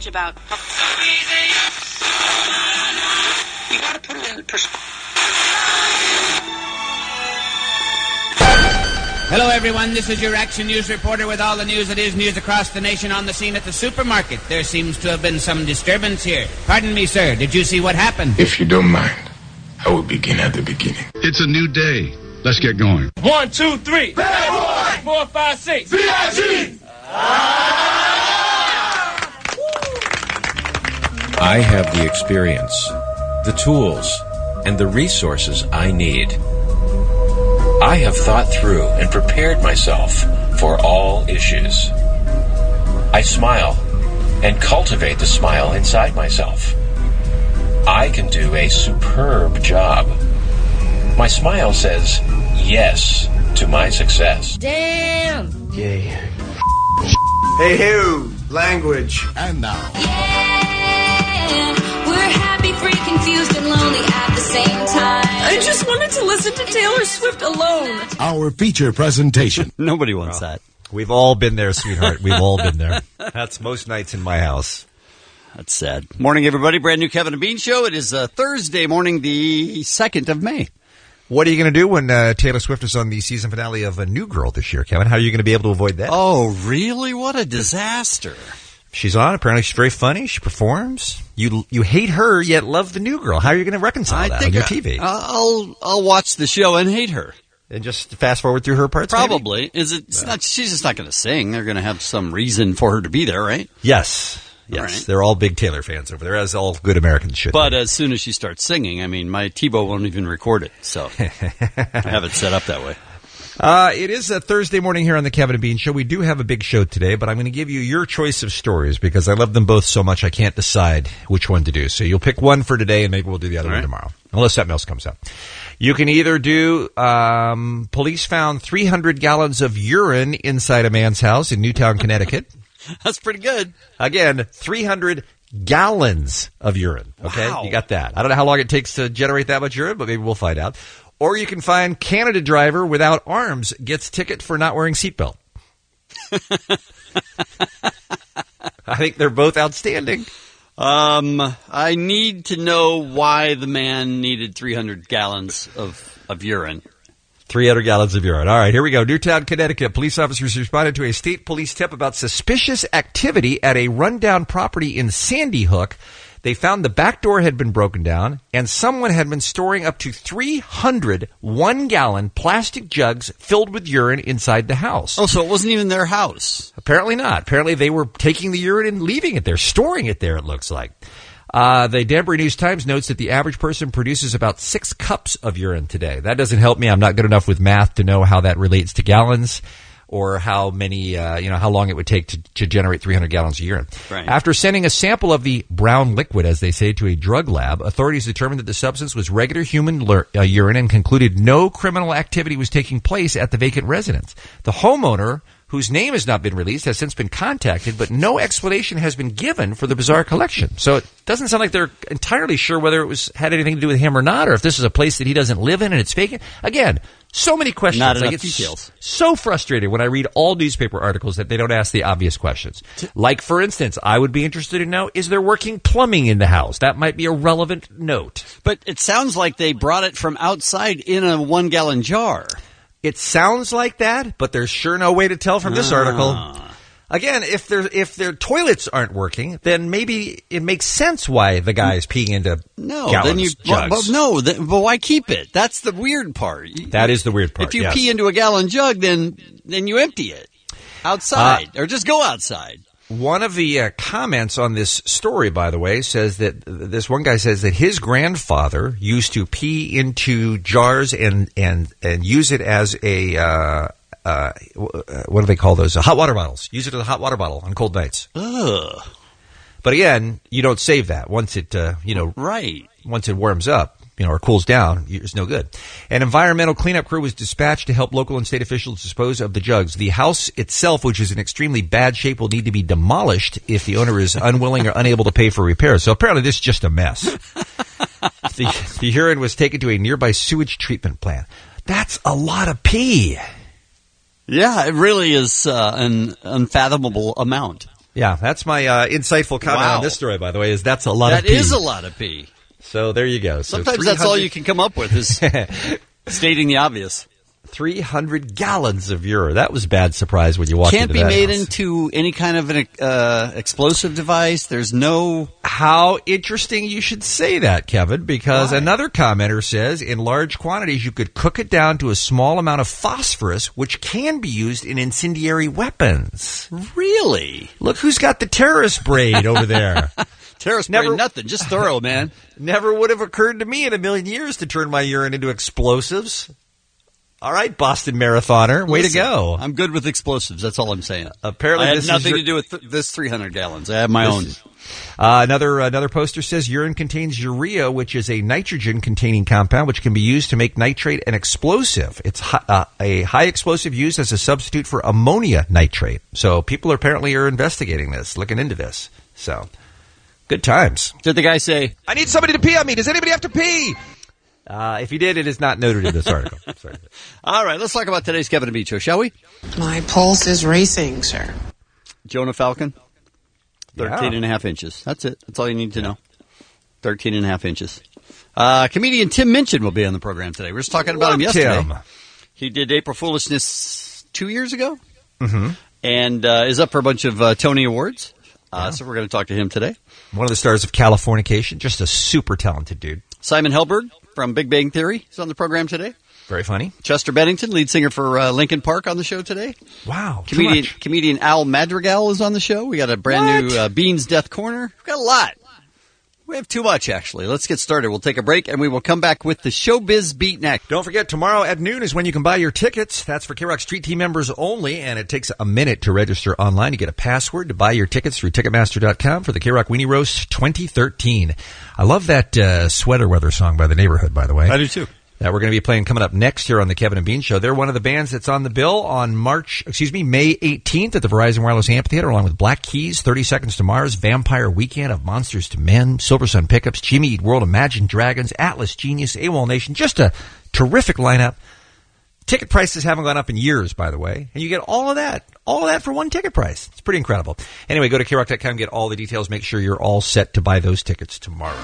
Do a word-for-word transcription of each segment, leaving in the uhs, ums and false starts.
much about... You gotta put it in perspective. Hello, everyone. This is your Action News reporter with all the news that is news across the nation on the scene at the supermarket. There seems to have been some disturbance here. Pardon me, sir. Did you see what happened? If you don't mind, I will begin at the beginning. It's a new day. Let's get going. One, two, three. Bad boy. Four, five, six. B I G. I have the experience, the tools, and the resources I need. I have thought through and prepared myself for all issues. I smile and cultivate the smile inside myself. I can do a superb job. My smile says yes to my success. Damn! Yay. Hey, hey, language. And now. Yeah! We're happy, free, confused, and lonely at the same time. I just wanted to listen to Taylor Swift alone. Our feature presentation. Nobody wants well, that. We've all been there, sweetheart. We've all been there. That's most nights in my house. That's sad. Morning, everybody. Brand new Kevin and Bean Show. It is uh, Thursday morning, the second of May. What are you going to do when uh, Taylor Swift is on the season finale of A New Girl this year, Kevin? How are you going to be able to avoid that? Oh, really? What a disaster. She's on. Apparently she's very funny. She performs. You you hate her, yet love the new girl. How are you going to reconcile I that think on your I, T V? I'll I'll watch the show and hate her. And just fast forward through her parts? Probably. Maybe? Is it? It's not, she's just not going to sing. They're going to have some reason for her to be there, right? Yes. Yes. All right. They're all big Taylor fans over there, as all good Americans should But be. as soon as she starts singing, I mean, my TiVo won't even record it. So I have it set up that way. Uh, it is a Thursday morning here on the Kevin and Bean Show. We do have a big show today, but I'm going to give you your choice of stories because I love them both so much I can't decide which one to do. So you'll pick one for today and maybe we'll do the other All one right. tomorrow, unless something else comes up. You can either do, um, police found three hundred gallons of urine inside a man's house in Newtown, Connecticut. That's pretty good. Again, three hundred gallons of urine. Okay, Wow. You got that. I don't know how long it takes to generate that much urine, but maybe we'll find out. Or you can find Canada driver without arms gets ticket for not wearing seatbelt. I think they're both outstanding. Um, I need to know why the man needed three hundred gallons of, of urine. three hundred gallons of urine. All right, here we go. Newtown, Connecticut. Police officers responded to a state police tip about suspicious activity at a rundown property in Sandy Hook. They found the back door had been broken down, and someone had been storing up to three hundred one-gallon plastic jugs filled with urine inside the house. Oh, so it wasn't even their house. Apparently not. Apparently they were taking the urine and leaving it there, storing it there, it looks like. Uh, the Danbury News-Times notes that the average person produces about six cups of urine today. That doesn't help me. I'm not good enough with math to know how that relates to gallons or how many, uh, you know, how long it would take to, to generate three hundred gallons of urine. Right. After sending a sample of the brown liquid, as they say, to a drug lab, authorities determined that the substance was regular human lur- uh, urine and concluded no criminal activity was taking place at the vacant residence. The homeowner, whose name has not been released, has since been contacted, but no explanation has been given for the bizarre collection. So it doesn't sound like they're entirely sure whether it was had anything to do with him or not, or if this is a place that he doesn't live in and it's vacant. Again, so many questions. Not I enough get details. So frustrated when I read all newspaper articles that they don't ask the obvious questions. Like, for instance, I would be interested to know, is there working plumbing in the house? That might be a relevant note. But it sounds like they brought it from outside in a one-gallon jar. It sounds like that, but there's sure no way to tell from this Ah. article. Again, if their if their toilets aren't working, then maybe it makes sense why the guy's peeing into No, gallons, then you jugs. well, no, then, but why keep it? That's the weird part. That is the weird part. If you yes. pee into a gallon jug, then then you empty it outside Uh, or just go outside. One of the uh, comments on this story, by the way, says that this one guy says that his grandfather used to pee into jars and and and use it as a uh, uh, what do they call those? Uh, hot water bottles. Use it as a hot water bottle on cold nights. Ugh. But again, you don't save that once it uh, you know Right. once it warms up. You know, or cools down, it's no good. An environmental cleanup crew was dispatched to help local and state officials dispose of the jugs. The house itself, which is in extremely bad shape, will need to be demolished if the owner is unwilling or unable to pay for repairs. So apparently this is just a mess. the, the urine was taken to a nearby sewage treatment plant. That's a lot of pee. Yeah, it really is uh, an unfathomable amount. Yeah, that's my uh, insightful comment Wow. on this story, by the way, is that's a lot That of pee. is a lot of pee. So there you go. So Sometimes that's all you can come up with is stating the obvious. three hundred gallons of urine. That was a bad surprise when you walked Can't into be that made house. into any kind of an uh, explosive device. There's no... How interesting you should say that, Kevin, because Why? another commenter says in large quantities you could cook it down to a small amount of phosphorus, which can be used in incendiary weapons. Really? Look who's got the terrorist braid over there. Terrorist Never- brain, nothing. Just thorough, man. Never would have occurred to me in a million years to turn my urine into explosives. All right, Boston Marathoner, way Listen, to go. I'm good with explosives. That's all I'm saying. Apparently I had this is nothing your- to do with th- this three hundred gallons. I have my This own. is- Uh, another another poster says urine contains urea, which is a nitrogen-containing compound which can be used to make nitrate an explosive. It's hi, uh, a high explosive used as a substitute for ammonia nitrate. So people are apparently are investigating this, looking into this. So good times. Did the guy say, I need somebody to pee on me. Does anybody have to pee? Uh, if he did, it is not noted in this article. Sorry. all right, let's talk about today's Kevin and Beach show, shall we? My pulse is racing, sir. Jonah Falcon, thirteen Yeah. and a half inches. That's it. That's all you need to know. thirteen and a half inches. Uh, comedian Tim Minchin will be on the program today. We were just talking about him Love yesterday. Tim. He did April Foolishness two years ago Mm-hmm. and uh, is up for a bunch of uh, Tony Awards. Uh, So we're going to talk to him today. One of the stars of Californication, just a super talented dude. Simon Helberg from Big Bang Theory is on the program today. Very funny. Chester Bennington, lead singer for uh, Linkin Park, on the show today. Wow. too Comedian much. comedian Al Madrigal is on the show. We got a brand What? new uh, Beans Death Corner. We've got a lot. We have too much, actually. Let's get started. We'll take a break, and we will come back with the Showbiz Beat next. Don't forget, tomorrow at noon is when you can buy your tickets. That's for K-Rock Street Team members only, and it takes a minute to register online. You get a password to buy your tickets through Ticketmaster dot com for the K-Rock Weenie Roast twenty thirteen. I love that uh, sweater weather song by The Neighborhood, by the way. I do, too. That we're going to be playing coming up next here on the Kevin and Bean Show. They're one of the bands that's on the bill on March, excuse me, May eighteenth at the Verizon Wireless Amphitheater, along with Black Keys, thirty Seconds to Mars, Vampire Weekend of Monsters to Men, Silver Sun Pickups, Jimmy Eat World, Imagine Dragons, Atlas Genius, AWOL Nation. Just a terrific lineup. Ticket prices haven't gone up in years, by the way. And you get all of that. All of that for one ticket price. It's pretty incredible. Anyway, go to K rock dot com, get all the details. Make sure you're all set to buy those tickets tomorrow.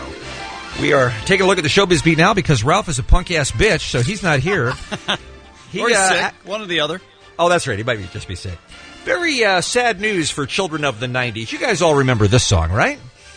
We are taking a look at the Showbiz Beat now because Ralph is a punk-ass bitch, so he's not here. He, or he's uh, sick. One or the other. Oh, that's right. He might be, just be sick. Very uh, sad news for children of the nineties. You guys all remember this song, right?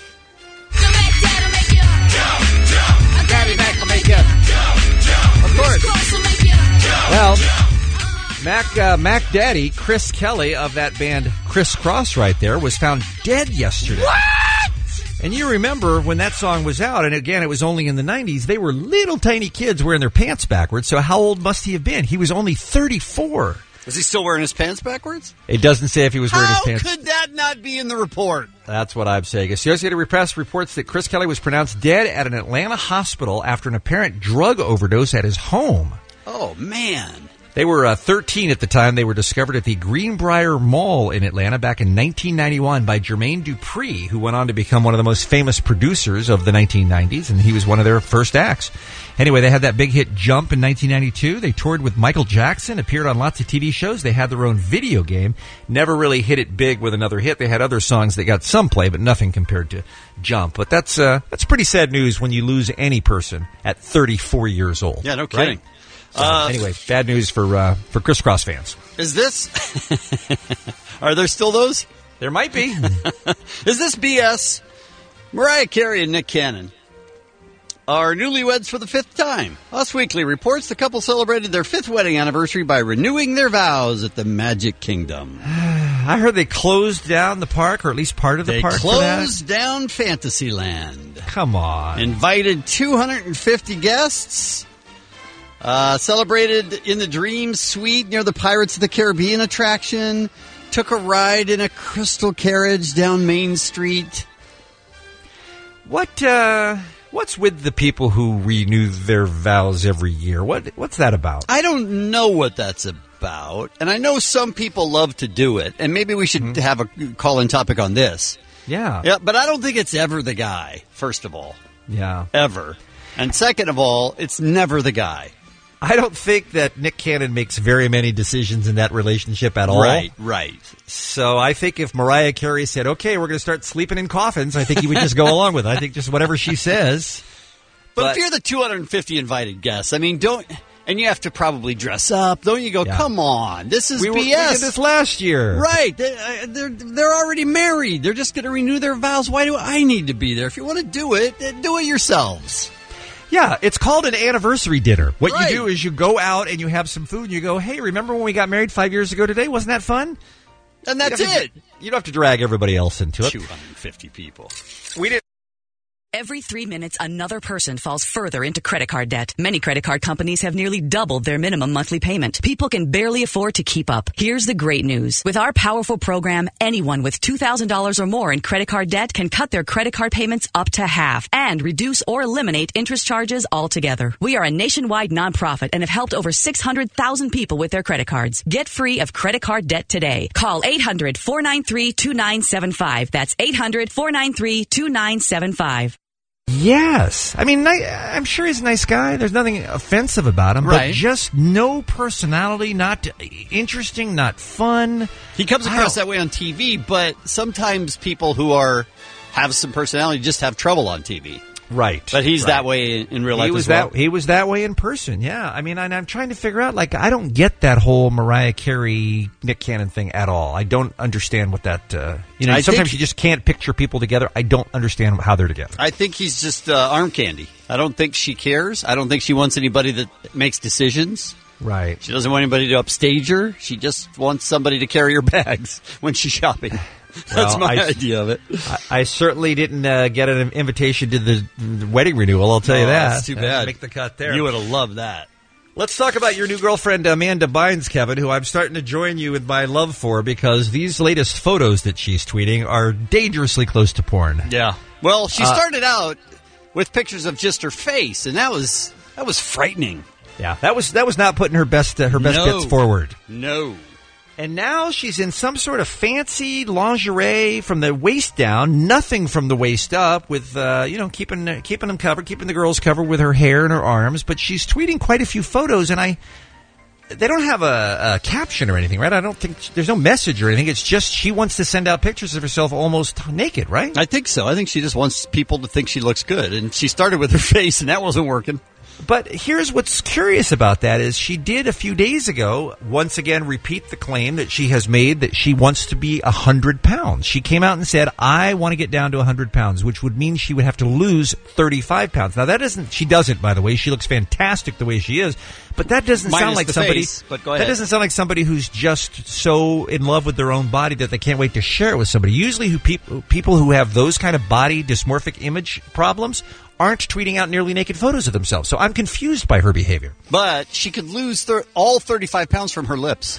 Of course. Well, Mac uh, Mac Daddy, Chris Kelly of that band Criss Cross right there, was found dead yesterday. What? And you remember when that song was out, and again, it was only in the nineties, they were little tiny kids wearing their pants backwards, so how old must he have been? He was only thirty-four. Was he still wearing his pants backwards? It doesn't say if he was wearing How his pants. could that not be in the report? That's what I'm saying. Associated Press reports that Chris Kelly was pronounced dead at an Atlanta hospital after an apparent drug overdose at his home. Oh, man. They were uh, thirteen at the time. They were discovered at the Greenbrier Mall in Atlanta back in nineteen ninety-one by Jermaine Dupri, who went on to become one of the most famous producers of the nineteen nineties, and he was one of their first acts. Anyway, they had that big hit Jump in nineteen ninety-two. They toured with Michael Jackson, appeared on lots of T V shows. They had their own video game. Never really hit it big with another hit. They had other songs that got some play, but nothing compared to Jump. But that's uh, that's pretty sad news when you lose any person at thirty-four years old. Yeah, no kidding. Right? So, Uh, anyway, bad news for uh, for Criss Cross fans. Is this... Are there still those? There might be. Is this B S? Mariah Carey and Nick Cannon are newlyweds for the fifth time. Us Weekly reports the couple celebrated their fifth wedding anniversary by renewing their vows at the Magic Kingdom. I heard they closed down the park, or at least part of the They park for that. closed down Fantasyland. Come on. Invited two hundred fifty guests. Uh, celebrated in the Dream Suite near the Pirates of the Caribbean attraction. Took a ride in a crystal carriage down Main Street. What uh, what's with the people who renew their vows every year? What what's that about? I don't know what that's about, and I know some people love to do it, and maybe we should mm-hmm. have a call-in topic on this. Yeah. Yeah, but I don't think it's ever the guy, first of all. Yeah. Ever. And second of all, it's never the guy. I don't think that Nick Cannon makes very many decisions in that relationship at all. Right, right. So I think if Mariah Carey said, okay, we're going to start sleeping in coffins, I think he would just go along with it. I think just whatever she says. But, But- if you're the two hundred fifty invited guests, I mean, don't, and you have to probably dress up, don't you go, Yeah. come on, this is We, were, we B S. did this last year. Right. They- uh, They're, they're already married. They're just going to renew their vows. Why do I need to be there? If you want to do it, then do it yourselves. Yeah, it's called an anniversary dinner. What Right. you do is you go out and you have some food and you go, hey, remember when we got married five years ago today? Wasn't that fun? And that's You don't have it. to- you don't have to drag everybody else into it. two hundred fifty people. We did. Every three minutes, another person falls further into credit card debt. Many credit card companies have nearly doubled their minimum monthly payment. People can barely afford to keep up. Here's the great news. With our powerful program, anyone with two thousand dollars or more in credit card debt can cut their credit card payments up to half and reduce or eliminate interest charges altogether. We are a nationwide nonprofit and have helped over six hundred thousand people with their credit cards. Get free of credit card debt today. Call eight hundred, four nine three, two nine seven five. That's eight hundred, four nine three, two nine seven five. Yes. I mean, ni- I'm sure he's a nice guy. There's nothing offensive about him. Right. But just no personality, not interesting, not fun. He comes across I that way on T V, but sometimes people who are have some personality just have trouble on T V. Right. But he's right. that way in, in real life He was as well. that he was that way in person. Yeah. I mean, and I'm trying to figure out, like, I don't get that whole Mariah Carey, Nick Cannon thing at all. I don't understand what that, uh, you know, I sometimes think- you just can't picture people together. I don't understand how they're together. I think he's just uh, arm candy. I don't think she cares. I don't think she wants anybody that makes decisions. Right. She doesn't want anybody to upstage her. She just wants somebody to carry her bags when she's shopping. That's Well, my I- idea of it. I, I certainly didn't uh, get an invitation to the, the wedding renewal, I'll tell you Oh, that. that's too Uh, bad. Make the cut there. You would have loved that. Let's talk about your new girlfriend, Amanda Bynes, Kevin, who I'm starting to join you with my love for because these latest photos that she's tweeting are dangerously close to porn. Yeah. Well, she Uh, started out with pictures of just her face, and that was that was frightening. Yeah, that was that was not putting her best uh, her best No. bits forward. No. And now she's in some sort of fancy lingerie from the waist down, nothing from the waist up, with uh, you know keeping uh, keeping them covered, keeping the girls covered with her hair and her arms. But she's tweeting quite a few photos, and I they don't have a, a caption or anything, right? I don't think there's no message or anything. It's just she wants to send out pictures of herself almost naked, right? I think so. I think she just wants people to think she looks good, and she started with her face, and that wasn't working. But here's what's curious about that is she did a few days ago once again repeat the claim that she has made that she wants to be one hundred pounds. She came out and said, I want to get down to one hundred pounds, which would mean she would have to lose thirty-five pounds. Now, that isn't, she doesn't, by the way. She looks fantastic the way she is. But that doesn't Minus sound like the somebody. face, but go that ahead. doesn't sound like somebody who's just so in love with their own body that they can't wait to share it with somebody. Usually, who people people who have those kind of body dysmorphic image problems aren't tweeting out nearly naked photos of themselves. So I'm confused by her behavior. But she could lose thir- all thirty-five pounds from her lips.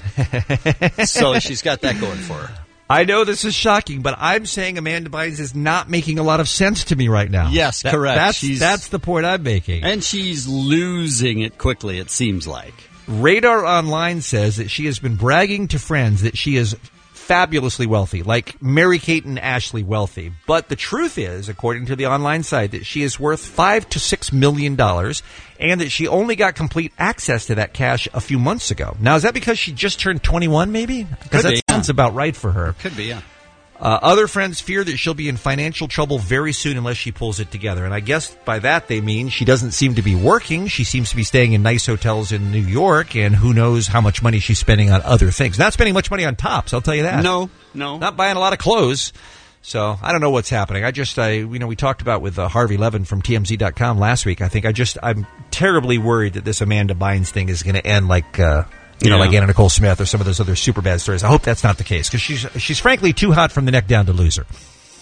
So she's got that going for her. I know this is shocking, but I'm saying Amanda Bynes is not making a lot of sense to me right now. Yes, That- correct. That's, She's- that's the point I'm making. And she's losing it quickly, it seems like. Radar Online says that she has been bragging to friends that she is fabulously wealthy, like Mary-Kate and Ashley wealthy. But the truth is, according to the online site, that she is worth five to six million dollars, and that she only got complete access to that cash a few months ago. Now, is that because she just turned twenty-one, maybe? Because Could that be, sounds yeah. about right for her. Could be, yeah. Uh, other friends fear that she'll be in financial trouble very soon unless she pulls it together. And I guess by that they mean she doesn't seem to be working. She seems to be staying in nice hotels in New York, and who knows how much money she's spending on other things. Not spending much money on tops, I'll tell you that. No, no. Not buying a lot of clothes. So I don't know what's happening. I just, I, you know, we talked about with uh, Harvey Levin from T M Z dot com last week. I think I just, I'm terribly worried that this Amanda Bynes thing is going to end like, uh, You know, Yeah. like Anna Nicole Smith or some of those other super bad stories. I hope that's not the case because she's she's frankly too hot from the neck down to lose her.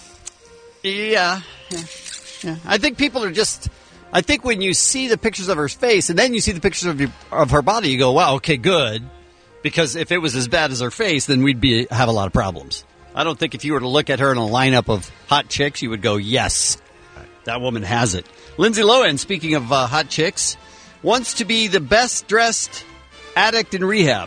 Yeah, yeah, yeah. I think people are just. I think when you see the pictures of her face and then you see the pictures of your, of her body, you go, "Wow, okay, good." Because if it was as bad as her face, then we'd be have a lot of problems. I don't think if you were to look at her in a lineup of hot chicks, you would go, "Yes, that woman has it." Lindsay Lohan, speaking of uh, hot chicks, wants to be the best dressed addict in rehab.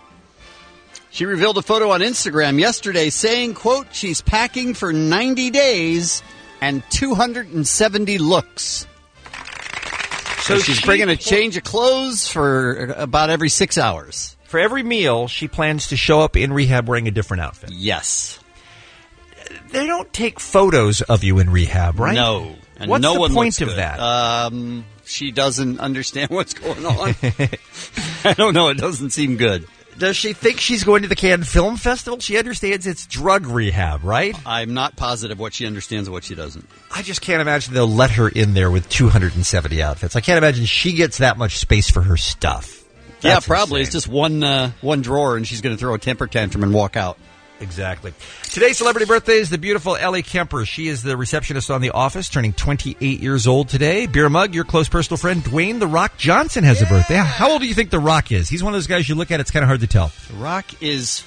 She revealed a photo on Instagram yesterday saying, quote, she's packing for ninety days and two hundred seventy looks. So she's she- bringing a change of clothes for about every six hours. For every meal, she plans to show up in rehab wearing a different outfit. Yes. They don't take photos of you in rehab, right? No. And What's no the one point looks of good. that? Um, she doesn't understand what's going on. I don't know. It doesn't seem good. Does she think she's going to the Cannes Film Festival? She understands it's drug rehab, right? I'm not positive what she understands and what she doesn't. I just can't imagine they'll let her in there with two hundred seventy outfits. I can't imagine she gets that much space for her stuff. That's yeah, probably. insane. It's just one uh, one drawer, and she's going to throw a temper tantrum and walk out. Exactly. Today's celebrity birthday is the beautiful Ellie Kemper. She is the receptionist on The Office, turning twenty-eight years old today. Beer Mug, your close personal friend, Dwayne The Rock Johnson, has yeah. a birthday. How old do you think The Rock is? He's one of those guys you look at, it's kind of hard to tell. The Rock is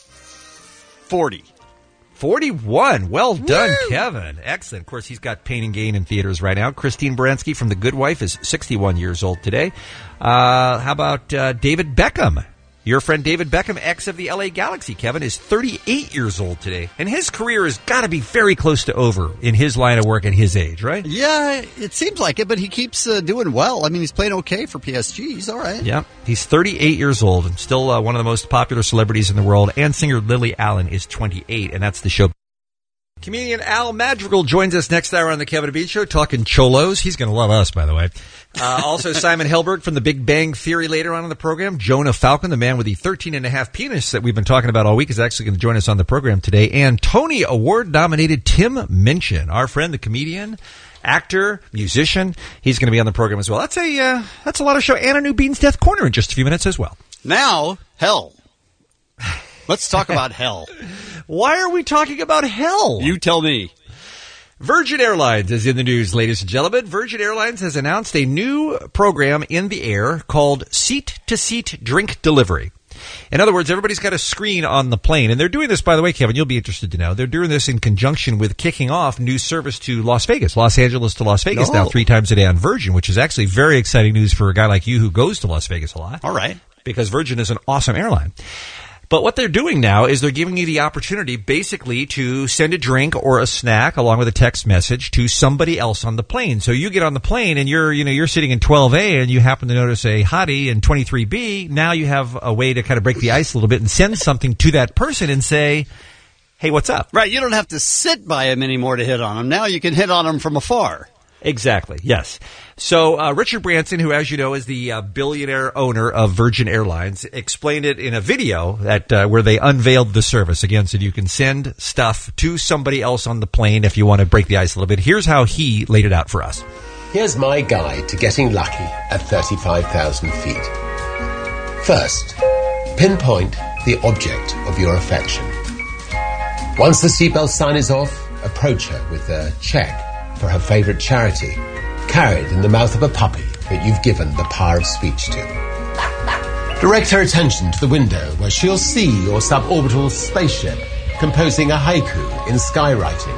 forty. forty-one. Well done, Woo! Kevin. Excellent. Of course, he's got Pain and Gain in theaters right now. Christine Baranski from The Good Wife is sixty-one years old today. Uh, how about uh, David Beckham? Your friend David Beckham, ex of the L A Galaxy, Kevin, is thirty-eight years old today. And his career has got to be very close to over in his line of work at his age, right? Yeah, it seems like it, but he keeps uh, doing well. I mean, he's playing okay for P S G. He's all right. Yeah, he's thirty-eight years old and still uh, one of the most popular celebrities in the world. And singer Lily Allen is twenty-eight, and that's the show. Comedian Al Madrigal joins us next hour on the Kevin and Bean Show, talking cholos. He's going to love us, by the way. Uh, also, Simon Helberg from The Big Bang Theory later on in the program. Jonah Falcon, the man with the thirteen and a half penis that we've been talking about all week, is actually going to join us on the program today. And Tony Award-nominated Tim Minchin, our friend, the comedian, actor, musician. He's going to be on the program as well. That's a uh, that's a lot of show. And a new Bean's Death Corner in just a few minutes as well. Now, hell. Let's talk about hell. Why are we talking about hell? You tell me. Virgin Airlines is in the news, ladies and gentlemen. Virgin Airlines has announced a new program in the air called Seat-to-Seat Drink Delivery. In other words, everybody's got a screen on the plane. And they're doing this, by the way, Kevin, you'll be interested to know. They're doing this in conjunction with kicking off new service to Las Vegas, Los Angeles to Las Vegas Oh. now three times a day on Virgin, which is actually very exciting news for a guy like you who goes to Las Vegas a lot. All right. Because Virgin is an awesome airline. But what they're doing now is they're giving you the opportunity basically to send a drink or a snack along with a text message to somebody else on the plane. So you get on the plane and you're, you know, you're sitting in twelve A and you happen to notice a hottie in twenty-three B. Now you have a way to kind of break the ice a little bit and send something to that person and say, hey, what's up? Right. You don't have to sit by him anymore to hit on him. Now you can hit on him from afar. Exactly, yes. So uh, Richard Branson, who, as you know, is the uh, billionaire owner of Virgin Airlines, explained it in a video that uh, where they unveiled the service. Again, so you can send stuff to somebody else on the plane if you want to break the ice a little bit. Here's how he laid it out for us. Here's my guide to getting lucky at thirty-five thousand feet. First, pinpoint the object of your affection. Once the seatbelt sign is off, approach her with a check for her favorite charity, carried in the mouth of a puppy that you've given the power of speech to. Direct her attention to the window where she'll see your suborbital spaceship composing a haiku in skywriting.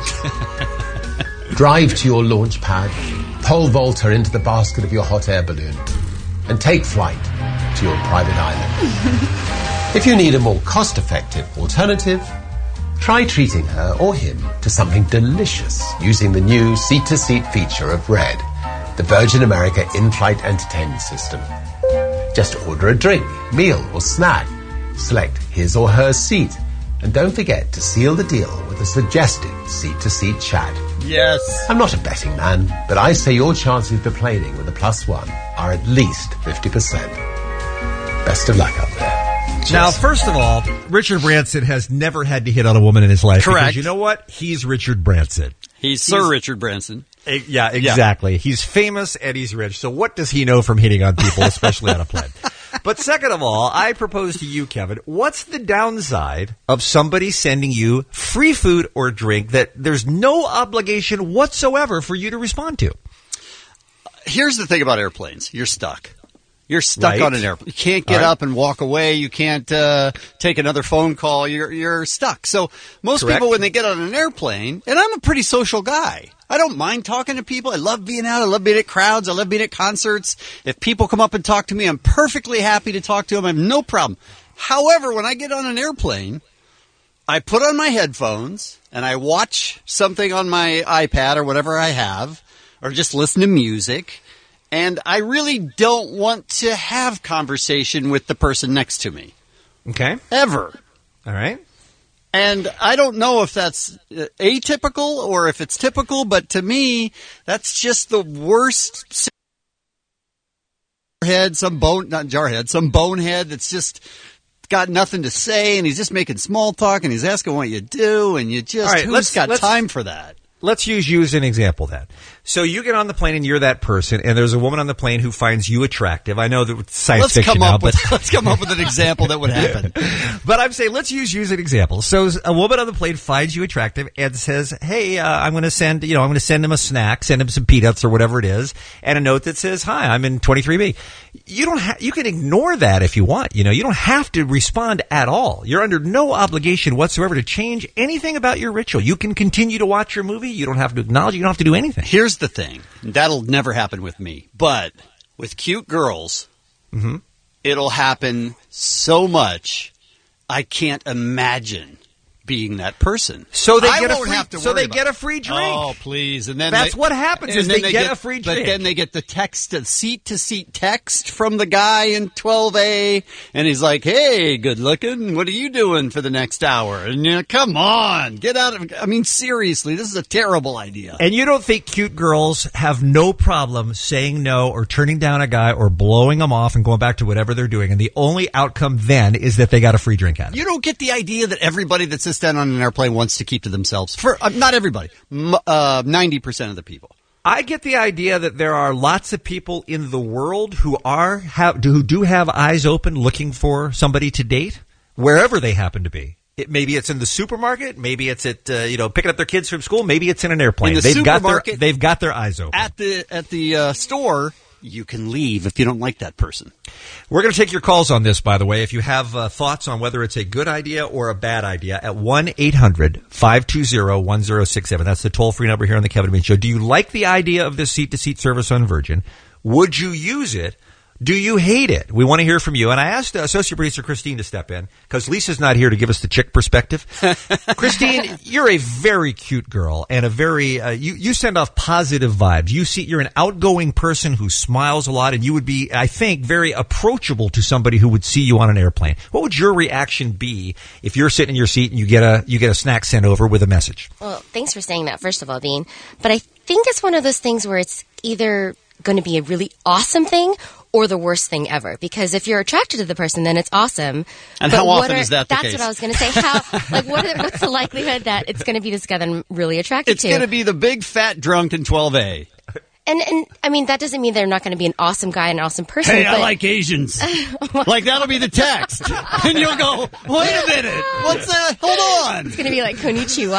Drive to your launch pad, pole vault her into the basket of your hot air balloon, and take flight to your private island. If you need a more cost-effective alternative, try treating her or him to something delicious using the new seat-to-seat feature of Red, the Virgin America in-flight entertainment system. Just order a drink, meal, or snack. Select his or her seat. And don't forget to seal the deal with a suggested seat-to-seat chat. Yes. I'm not a betting man, but I say your chances of planing with a plus one are at least fifty percent. Best of luck up there. Now, first of all, Richard Branson has never had to hit on a woman in his life. Correct. Because you know what? He's Richard Branson. He's Sir he's, Richard Branson. Uh, yeah, exactly. Yeah. He's famous and he's rich. So what does he know from hitting on people, especially on a plane? But second of all, I propose to you, Kevin, what's the downside of somebody sending you free food or drink that there's no obligation whatsoever for you to respond to? Here's the thing about airplanes. You're stuck. You're stuck right. on an airplane. You can't get right. up and walk away. You can't uh, take another phone call. You're you're stuck. So most Correct. people, when they get on an airplane, and I'm a pretty social guy. I don't mind talking to people. I love being out. I love being at crowds. I love being at concerts. If people come up and talk to me, I'm perfectly happy to talk to them. I have no problem. However, when I get on an airplane, I put on my headphones and I watch something on my iPad or whatever I have, or just listen to music. and I really don't want to have conversation with the person next to me. Okay. Ever. All right. And I don't know if that's atypical or if it's typical, but to me, that's just the worst. Head, some bone, not jarhead, some bonehead that's just got nothing to say, and he's just making small talk, and he's asking what you do, and you just, All right, who's let's- got let's- time for that? Let's use you as an example then. So you get on the plane and you're that person, and there's a woman on the plane who finds you attractive. I know that it's science Let's fiction come now, up but with let's come up with an example that would happen. But I'm saying let's use you as an example. So a woman on the plane finds you attractive and says, "Hey, uh, I'm going to send you know I'm going to send him a snack, send him some peanuts or whatever it is, and a note that says, "Hi, I'm in twenty-three B." You don't ha- you can ignore that if you want. You know, you don't have to respond at all. You're under no obligation whatsoever to change anything about your ritual. You can continue to watch your movie. You don't have to acknowledge. You don't have to do anything. Here's the thing. That'll never happen with me. But with cute girls, mm-hmm. it'll happen so much, I can't imagine being that person. So they I get a won't free, have to so worry they about get it. a free drink. Oh, please. And then That's they- what happens and is then they get a free drink. But then they get the text, the seat-to-seat text from the guy in twelve A, and he's like, "Hey, good looking. What are you doing for the next hour?" And you know, come on, get out of. I mean, seriously, this is a terrible idea. And you don't think cute girls have no problem saying no or turning down a guy or blowing them off and going back to whatever they're doing, and the only outcome then is that they got a free drink out of it? You don't get the idea that everybody that sits down on an airplane wants to keep to themselves. For uh, not everybody, M- uh, ninety percent of the people. I get the idea that there are lots of people in the world who are have, who do have eyes open looking for somebody to date wherever they happen to be. It, maybe it's in the supermarket, maybe it's at uh, you know picking up their kids from school, maybe it's in an airplane. In the they've got their supermarket, they've got their eyes open. At the at the uh, store, you can leave if you don't like that person. We're going to take your calls on this, by the way. If you have uh, thoughts on whether it's a good idea or a bad idea, at one eight hundred five two zero one zero six seven. That's the toll-free number here on the Kevin and Bean Show. Do you like the idea of this seat-to-seat service on Virgin? Would you use it? Do you hate it? We want to hear from you. And I asked uh, Associate Producer Christine to step in because Lisa's not here to give us the chick perspective. Christine, you're a very cute girl and a very uh, you you send off positive vibes. You see, you're an outgoing person who smiles a lot, and you would be, I think, very approachable to somebody who would see you on an airplane. What would your reaction be if you're sitting in your seat and you get a you get a snack sent over with a message? Well, thanks for saying that, first of all, Bean. But I think it's one of those things where it's either going to be a really awesome thing or the worst thing ever. Because if you're attracted to the person, then it's awesome. And But how what often are- is that the That's case? what I was going to say. How, like, what are, what's the likelihood that it's going to be this guy that I'm really attracted It's to? going to be the big fat drunk in twelve A. And, and I mean, that doesn't mean they're not going to be an awesome guy and an awesome person. Hey, but I like Asians. Like, that'll be the text. And you'll go, wait a minute. What's that? Hold on. It's going to be like konnichiwa.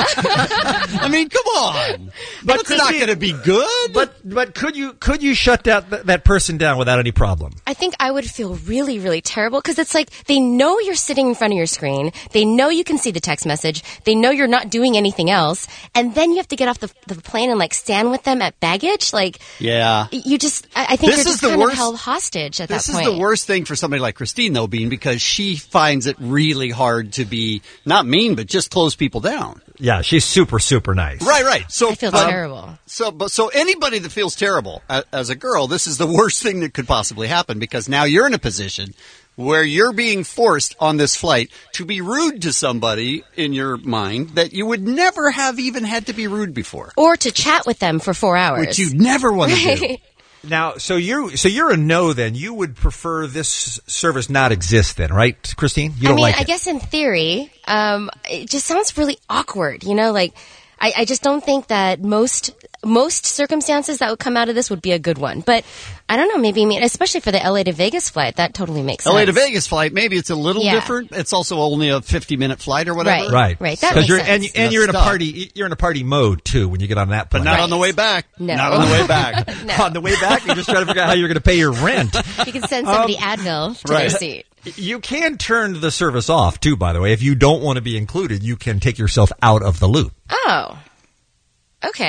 I mean, come on. But it's not going to be good. But but could you could you shut that that person down without any problem? I think I would feel really, really terrible because it's like they know you're sitting in front of your screen. They know you can see the text message. They know you're not doing anything else. And then you have to get off the, the plane and like stand with them at baggage. Like, Yeah. you just, I, I think This you're is just the kind worst- of held hostage at This that is point. the worst thing for somebody like Christine, though, Bean, because she finds it really hard to be, not mean, but just close people down. Yeah, she's super super nice. Right, right. So I feel but- terrible. So, but so anybody that feels terrible a- as a girl, this is the worst thing that could possibly happen because now you're in a position where you're being forced on this flight to be rude to somebody in your mind that you would never have even had to be rude before, Or to chat with them for four hours. which you'd never want to do. Now, so you so you're a no then. You would prefer this service not exist then, right, Christine? You don't I mean, like I it. guess in theory, um, it just sounds really awkward. You know, like I, I just don't think that most most circumstances that would come out of this would be a good one. But I don't know. Maybe I mean, especially for the L A to Vegas flight, that totally makes sense. L A to Vegas flight, maybe it's a little Yeah. different. It's also only a fifty minute flight or whatever. Right. Right, Right, that 'Cause makes you're, sense. And, you- and you're in a That's tough. party. You're in a party mode too when you get on that But plane. not Right. on the way back. No. Not on the way back. No. On the way back, you're just trying to figure out how you're going to pay your rent. You can send somebody Um, Advil to right. their seat. You can turn the service off too. By the way, if you don't want to be included, you can take yourself out of the loop. Oh, okay.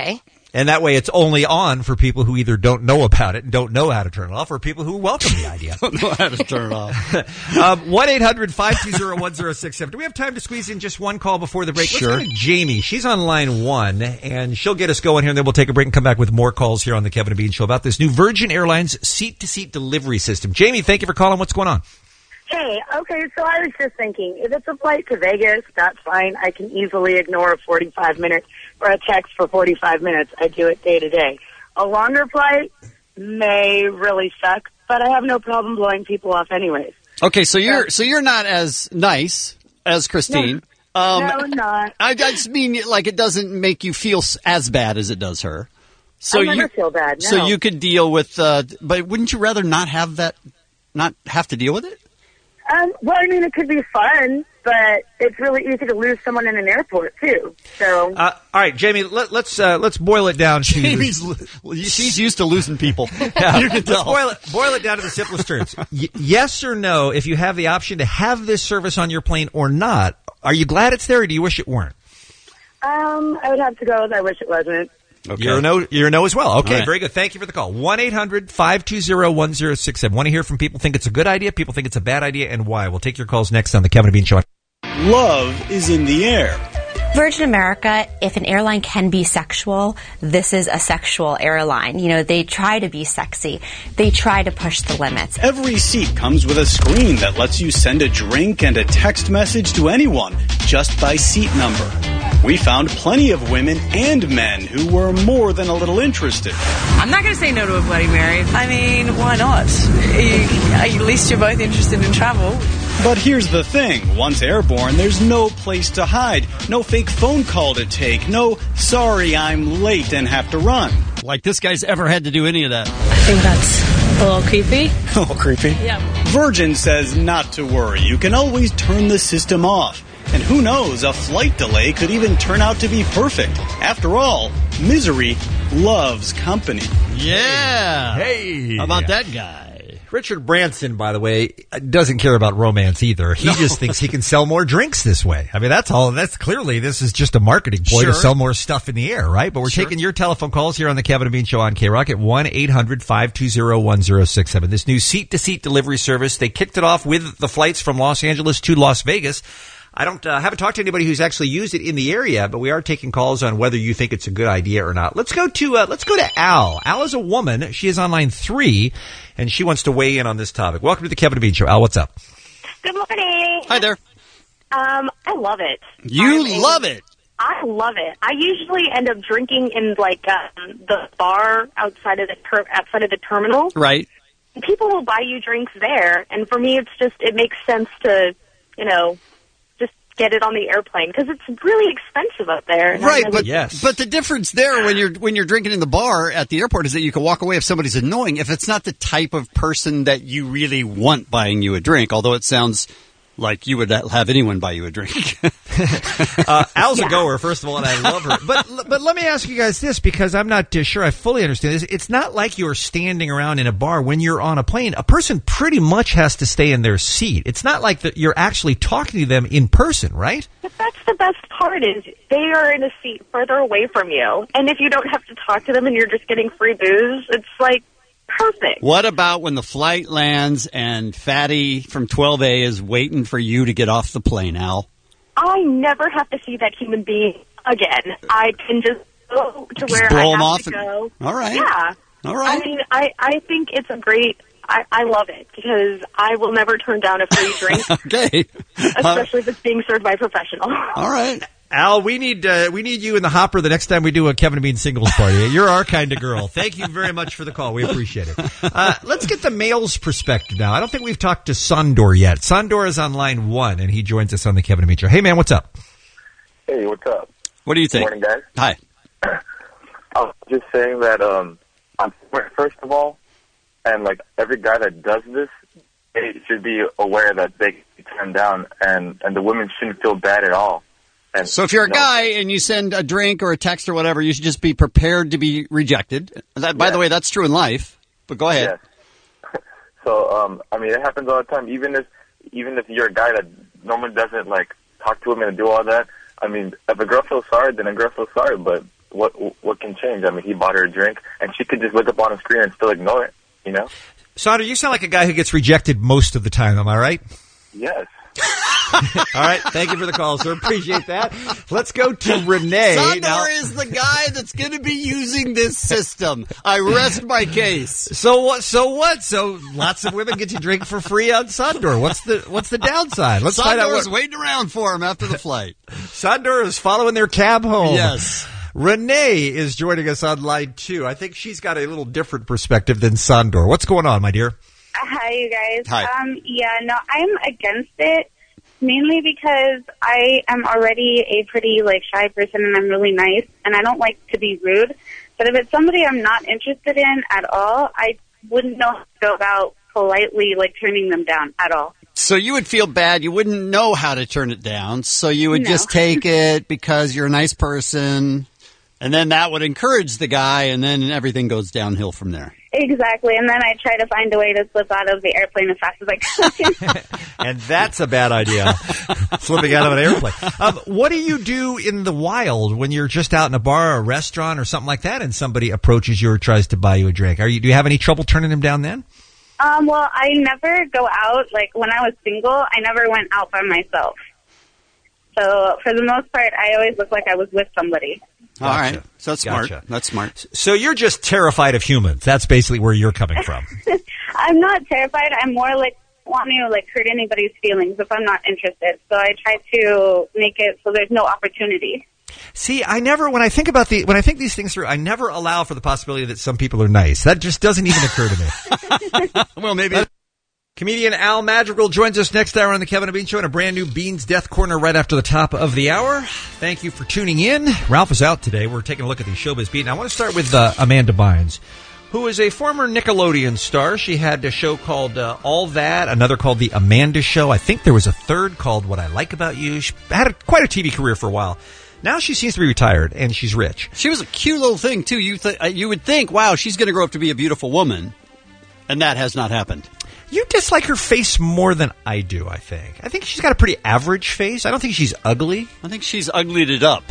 And that way it's only on for people who either don't know about it and don't know how to turn it off, or people who welcome the idea. Don't know how to turn it off. um, one eight hundred five two zero one zero six seven. Do we have time to squeeze in just one call before the break? Sure. Let's go to Jamie. She's on line one, and she'll get us going here, and then we'll take a break and come back with more calls here on the Kevin and Bean Show about this new Virgin Airlines seat-to-seat delivery system. Jamie, thank you for calling. What's going on? Hey, okay, so I was just thinking, if it's a flight to Vegas, that's fine. I can easily ignore a forty-five minute or a text for forty-five minutes. I do it day to day. A longer flight may really suck, but I have no problem blowing people off anyways. Okay, so you're so you're not as nice as Christine. No, um, no not. I, I just mean like it doesn't make you feel s- as bad as it does her. So I never you feel bad, no. So you could deal with, uh, but wouldn't you rather not have that, not have to deal with it? Um, well, I mean, it could be fun, but it's really easy to lose someone in an airport, too. So, Uh, all right, Jamie, let, let's uh, let's boil it down to Jamie's well, she's used to losing people. Yeah. You can Let's tell. boil it, boil it down to the simplest terms. Y- yes or no, if you have the option to have this service on your plane or not, are you glad it's there or do you wish it weren't? um, I would have to go with I wish it wasn't. Okay. You're a no. You're a no as well. Okay, All right. very good. Thank you for the call. one eight hundred five two zero one zero six seven. Want to hear from people think it's a good idea, people think it's a bad idea, and why? We'll take your calls next on the Kevin and Bean Show. Love is in the air. Virgin America, if an airline can be sexual, this is a sexual airline. You know, they try to be sexy. They try to push the limits. Every seat comes with a screen that lets you send a drink and a text message to anyone just by seat number. We found plenty of women and men who were more than a little interested. I'm not going to say no to a Bloody Mary. I mean, why not? You, at least you're both interested in travel. But here's the thing. Once airborne, there's no place to hide. No fake phone call to take. No, sorry, I'm late and have to run. Like this guy's ever had to do any of that. I think that's a little creepy. A little creepy? Yeah. Virgin says not to worry. You can always turn the system off. And who knows, a flight delay could even turn out to be perfect. After all, misery loves company. Yeah. Hey. How about that guy? Richard Branson, by the way, doesn't care about romance either. He No. just thinks he can sell more drinks this way. I mean, that's all. That's clearly, this is just a marketing ploy Sure. to sell more stuff in the air, right? But we're Sure. taking your telephone calls here on the Kevin and Bean Show on K-Rock at one eight hundred five two zero one zero six seven. This new seat-to-seat delivery service, they kicked it off with the flights from Los Angeles to Las Vegas. I don't uh, haven't talked to anybody who's actually used it in the area, but we are taking calls on whether you think it's a good idea or not. Let's go to uh, let's go to Al. Al is a woman. She is on line three, and she wants to weigh in on this topic. Welcome to the Kevin and Bean Show. Al, what's up? Good morning. Hi there. Um, I love it. You I'm love a- it. I love it. I usually end up drinking in like um, the bar outside of the ter- outside of the terminal. Right. People will buy you drinks there, and for me, it's just it makes sense to, you know, just get it on the airplane because it's really expensive up there. And I Right, know but that- but the difference there when you're when you're drinking in the bar at the airport is that you can walk away if somebody's annoying if it's not the type of person that you really want buying you a drink. Although it sounds like you would have anyone buy you a drink. Uh, Al's a goer, first of all, and I love her. But but let me ask you guys this, because I'm not uh, sure I fully understand this. It's not like you're standing around in a bar when you're on a plane. A person pretty much has to stay in their seat. It's not like that you're actually talking to them in person, right? But that's the best part is they are in a seat further away from you, and if you don't have to talk to them and you're just getting free booze, it's like perfect. What about when the flight lands and Fatty from twelve A is waiting for you to get off the plane, Al? I never have to see that human being again. I can just go to where blow I 'em have off to and- go. All right. Yeah. All right. I mean, I, I think it's a great... I, I love it because I will never turn down a free drink, Okay. especially if it's being served by a professional. All right. Al, we need uh, we need you in the hopper the next time we do a Kevin and Bean singles party. You're our kind of girl. Thank you very much for the call. We appreciate it. Uh, let's get the male's perspective now. I don't think we've talked to Sandor yet. Sandor is on line one, and he joins us on the Kevin and Bean Show. Hey, man, what's up? Hey, what's up? What do you think? Morning, guys. Hi. I was just saying that um, I'm first of all, and like every guy that does this, they should be aware that they can be turned down, and and the women shouldn't feel bad at all. And So if you're a you know, guy and you send a drink or a text or whatever, you should just be prepared to be rejected. That, by the way, that's true in life. But go ahead. Yes. So um, I mean, it happens all the time. Even if even if you're a guy that normally doesn't like talk to women and do all that. I mean, if a girl feels sorry, then a girl feels sorry. But what what can change? I mean, he bought her a drink, and she could just look up on the screen and still ignore it, you know? Sandor, you sound like a guy who gets rejected most of the time. Am I right? Yes. All right. Thank you for the call, sir. Appreciate that. Let's go to Renee. Sandor Now, is the guy that's going to be using this system. I rest my case. So what? So what? So lots of women get to drink for free on Sandor. What's the What's the downside? Let's find out. Sandor's What, waiting around for him after the flight. Sandor is following their cab home. Yes. Renee is joining us on line two. I think she's got a little different perspective than Sandor. What's going on, my dear? Hi, you guys. Hi. Um, yeah, no, I'm against it, mainly because I am already a pretty, like, shy person, and I'm really nice, and I don't like to be rude. But if it's somebody I'm not interested in at all, I wouldn't know how to go about politely, like, turning them down at all. So you would feel bad. You wouldn't know how to turn it down. So you would No. just take it because you're a nice person. And then that would encourage the guy. And then everything goes downhill from there. Exactly, and then I try to find a way to slip out of the airplane as fast as I can. And that's a bad idea, slipping out of an airplane. Um, what do you do in the wild when you're just out in a bar or a restaurant or something like that and somebody approaches you or tries to buy you a drink? Are you, do you have any trouble turning them down then? Um, well, I never go out. Like, when I was single, I never went out by myself. So, for the most part, I always look like I was with somebody. All right. So that's smart. Gotcha. That's smart. So you're just terrified of humans. That's basically where you're coming from. I'm not terrified. I'm more like, wanting to, like, hurt anybody's feelings if I'm not interested. So I try to make it so there's no opportunity. See, I never, when I think about the, when I think these things through, I never allow for the possibility that some people are nice. That just doesn't even occur to me. Well, maybe. Comedian Al Madrigal joins us next hour on the Kevin and Bean Show in a brand new Bean's Death Corner right after the top of the hour. Thank you for tuning in. Ralph is out today. We're taking a look at the Showbiz Beat. And I want to start with uh, Amanda Bynes, who is a former Nickelodeon star. She had a show called uh, All That, another called The Amanda Show. I think there was a third called What I Like About You. She had a, quite a T V career for a while. Now she seems to be retired, and she's rich. She was a cute little thing, too. You th- you would think, wow, she's going to grow up to be a beautiful woman. And that has not happened. You dislike her face more than I do, I think. I think she's got a pretty average face. I don't think she's ugly. I think she's uglied it up.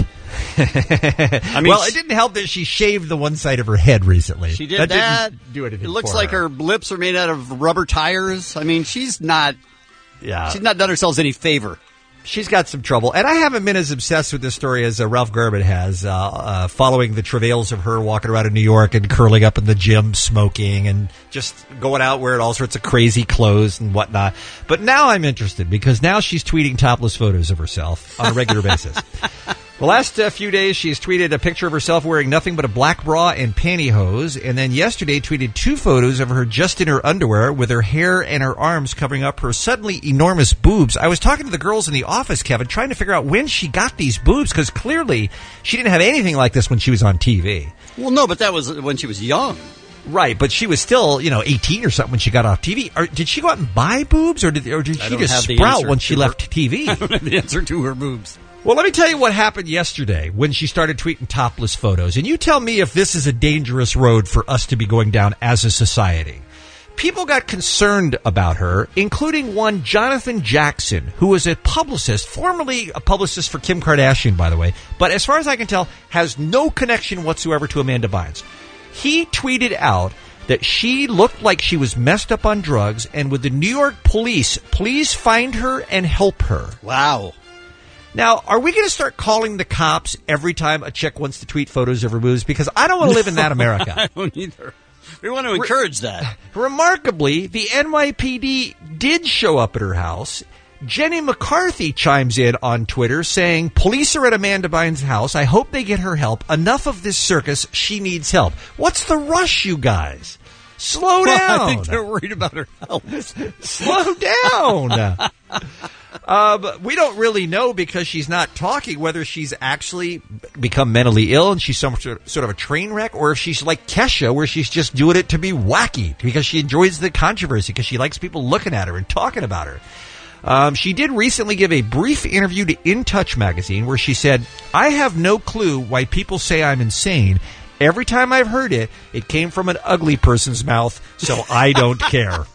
I mean, well, it didn't help that she shaved the one side of her head recently. She did that. that. Didn't do anything It looks for like her. her lips are made out of rubber tires. I mean, she's not. Yeah, she's not done herself any favor. She's got some trouble. And I haven't been as obsessed with this story as uh, Ralph Garman has, uh, uh, following the travails of her walking around in New York and curling up in the gym, smoking, and just going out wearing all sorts of crazy clothes and whatnot. But now I'm interested because now she's tweeting topless photos of herself on a regular basis. The last uh, few days, she has tweeted a picture of herself wearing nothing but a black bra and pantyhose, and then yesterday tweeted two photos of her just in her underwear with her hair and her arms covering up her suddenly enormous boobs. I was talking to the girls in the office, Kevin, trying to figure out when she got these boobs, because clearly she didn't have anything like this when she was on T V. Well, no, but that was when she was young. Right, but she was still, you know, eighteen or something when she got off T V. Or did she go out and buy boobs, or did, or did I she don't just have the sprout answer when she to left her- T V? I don't have the answer to her boobs. Well, let me tell you what happened yesterday when she started tweeting topless photos. And you tell me if this is a dangerous road for us to be going down as a society. People got concerned about her, including one Jonathan Jackson, who was a publicist, formerly a publicist for Kim Kardashian, by the way, but as far as I can tell, has no connection whatsoever to Amanda Bynes. He tweeted out that she looked like she was messed up on drugs, and would the New York police please find her and help her? Wow. Now, are we going to start calling the cops every time a chick wants to tweet photos of her boobs? Because I don't want to live in that America. I don't either. We want to encourage that. Remarkably, the N Y P D did show up at her house. Jenny McCarthy chimes in on Twitter saying, police are at Amanda Bynes' house. I hope they get her help. Enough of this circus. She needs help. What's the rush, you guys? Slow down. Well, I think they're worried about her health. Slow down. Um, we don't really know, because she's not talking, whether she's actually become mentally ill and she's some sort of a train wreck, or if she's like Kesha, where she's just doing it to be wacky because she enjoys the controversy, because she likes people looking at her and talking about her. Um, she did recently give a brief interview to In Touch magazine where she said, I have no clue why people say I'm insane. Every time I've heard it, it came from an ugly person's mouth, so I don't care.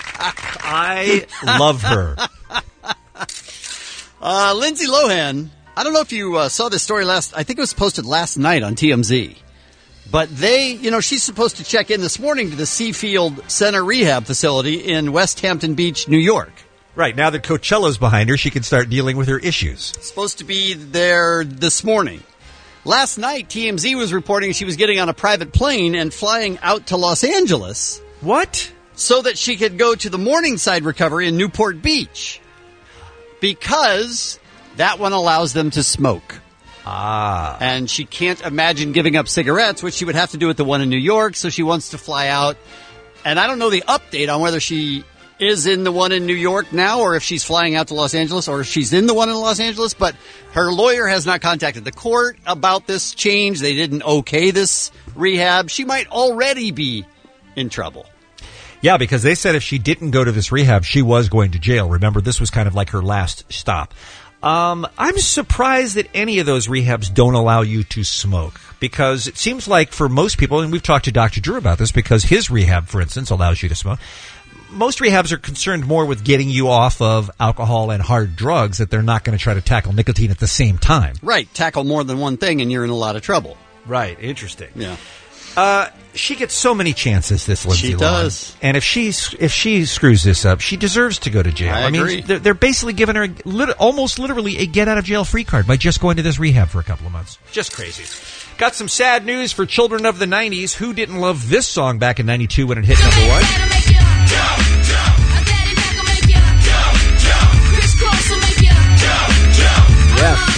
I love her. Uh, Lindsay Lohan I don't know if you uh, saw this story last, I think it was posted last night on T M Z. But they, you know, she's supposed to check in this morning to the Seafield Center Rehab Facility in West Hampton Beach, New York. Right, now that Coachella's behind her, she can start dealing with her issues. Supposed to be there this morning. Last night, T M Z was reporting she was getting on a private plane and flying out to Los Angeles. What? So that she could go to the Morningside Recovery in Newport Beach. Because that one allows them to smoke. Ah. And she can't imagine giving up cigarettes, which she would have to do at the one in New York, so she wants to fly out. And I don't know the update on whether she is in the one in New York now, or if she's flying out to Los Angeles, or if she's in the one in Los Angeles, but her lawyer has not contacted the court about this change. They didn't okay this rehab. She might already be in trouble. Yeah, because they said if she didn't go to this rehab, she was going to jail. Remember, this was kind of like her last stop. Um, I'm surprised that any of those rehabs don't allow you to smoke, because it seems like for most people, and we've talked to Doctor Drew about this, because his rehab, for instance, allows you to smoke. Most rehabs are concerned more with getting you off of alcohol and hard drugs, that they're not going to try to tackle nicotine at the same time. Right. Tackle more than one thing and you're in a lot of trouble. Right. Interesting. Yeah. Uh, she gets so many chances, this Lindsay She Lohan. does. And if she if she screws this up, she deserves to go to jail. I agree. mean, they're, they're basically giving her lit- almost literally a get out of jail free card by just going to this rehab for a couple of months. Just crazy. Got some sad news for children of the nineties. Who didn't love this song back in ninety-two when it hit number one? Yes.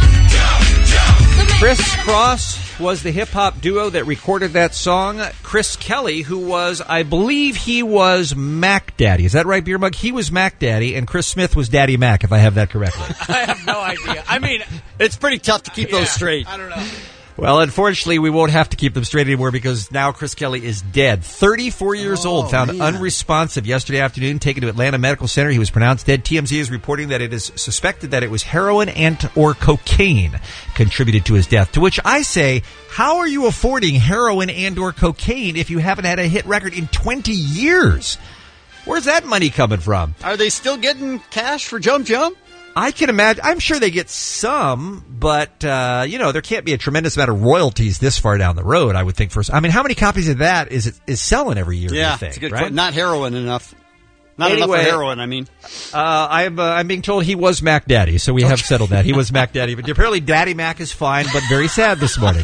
Criss Cross was the hip-hop duo that recorded that song. Chris Kelly, who was, I believe he was Mac Daddy. Is that right, Beer Mug? He was Mac Daddy, and Chris Smith was Daddy Mac, if I have that correctly. I have no idea. I mean, it's pretty tough to keep Yeah, those straight. I don't know. Well, unfortunately, we won't have to keep them straight anymore, because now Chris Kelly is dead. thirty-four years Oh, old, found man. unresponsive yesterday afternoon, taken to Atlanta Medical Center. He was pronounced dead. T M Z is reporting that it is suspected that it was heroin and or cocaine contributed to his death. To which I say, how are you affording heroin and or cocaine if you haven't had a hit record in twenty years? Where's that money coming from? Are they still getting cash for Jump Jump? I can imagine. I'm sure they get some, but, uh, you know, there can't be a tremendous amount of royalties this far down the road, I would think. First, I mean, how many copies of that is it is selling every year, do Yeah, you think, it's a good right? question. Not heroin enough. Not Anyway, enough for heroin, I mean. Uh, I'm, uh, I'm being told he was Mac Daddy, so we have settled that. He was Mac Daddy. But apparently Daddy Mac is fine, but very sad this morning.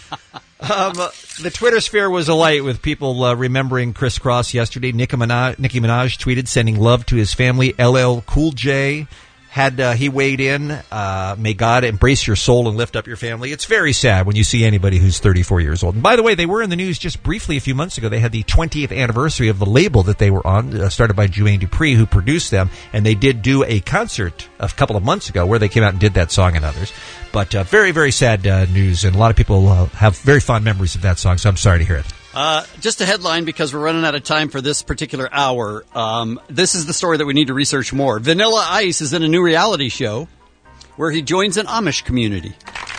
Um, the Twitter sphere was alight with people uh, remembering Criss Cross yesterday. Nicki Minaj, Nicki Minaj tweeted, sending love to his family. L L Cool J had uh, he weighed in. Uh, may God embrace your soul and lift up your family. It's very sad when you see anybody who's thirty-four years old. And by the way, they were in the news just briefly a few months ago. They had the twentieth anniversary of the label that they were on, uh, started by Juane Dupree, who produced them. And they did do a concert a couple of months ago where they came out and did that song and others. But uh, very, very sad uh, news. And a lot of people uh, have very fond memories of that song, so I'm sorry to hear it. Uh, just a headline, because we're running out of time for this particular hour. Um, this is the story that we need to research more. Vanilla Ice is in a new reality show where he joins an Amish community.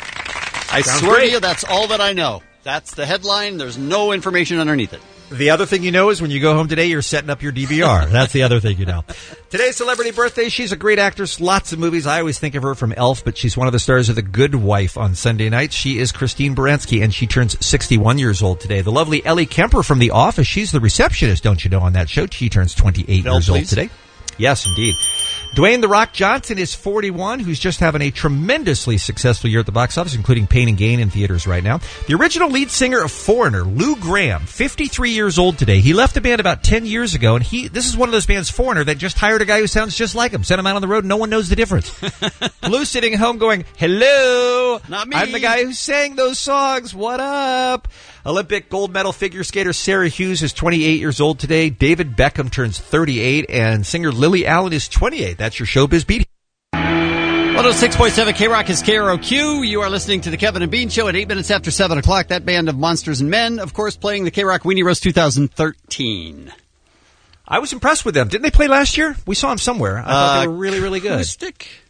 I Sounds swear great. to you, that's all that I know. That's the headline. There's no information underneath it. The other thing you know is when you go home today, you're setting up your D V R. That's the other thing you know. Today's celebrity birthday. She's a great actress. Lots of movies. I always think of her from Elf, but she's one of the stars of The Good Wife on Sunday nights. She is Christine Baranski, and she turns sixty-one years old today. The lovely Ellie Kemper from The Office. She's the receptionist, don't you know, on that show. She turns twenty-eight Bell, years old please. today. Yes, indeed. Dwayne The Rock Johnson is forty-one, who's just having a tremendously successful year at the box office, including Pain and Gain in theaters right now. The original lead singer of Foreigner, Lou Gramm, fifty-three years old today. He left the band about ten years ago, and he this is one of those bands, Foreigner, that just hired a guy who sounds just like him, sent him out on the road, and no one knows the difference. Lou's sitting at home going, hello, Not me. I'm the guy who sang those songs, what up? Olympic gold medal figure skater Sarah Hughes is twenty-eight years old today. David Beckham turns thirty-eight, and singer Lily Allen is twenty-eight. That's your showbiz beat. one oh six point seven K-Rock is K R O Q. You are listening to the Kevin and Bean Show at eight minutes after seven o'clock. That band of Monsters and Men, of course, playing the K-Rock Weenie Roast twenty thirteen. I was impressed with them. Didn't they play last year? We saw them somewhere. I thought they Uh, were really, really good. Acoustic?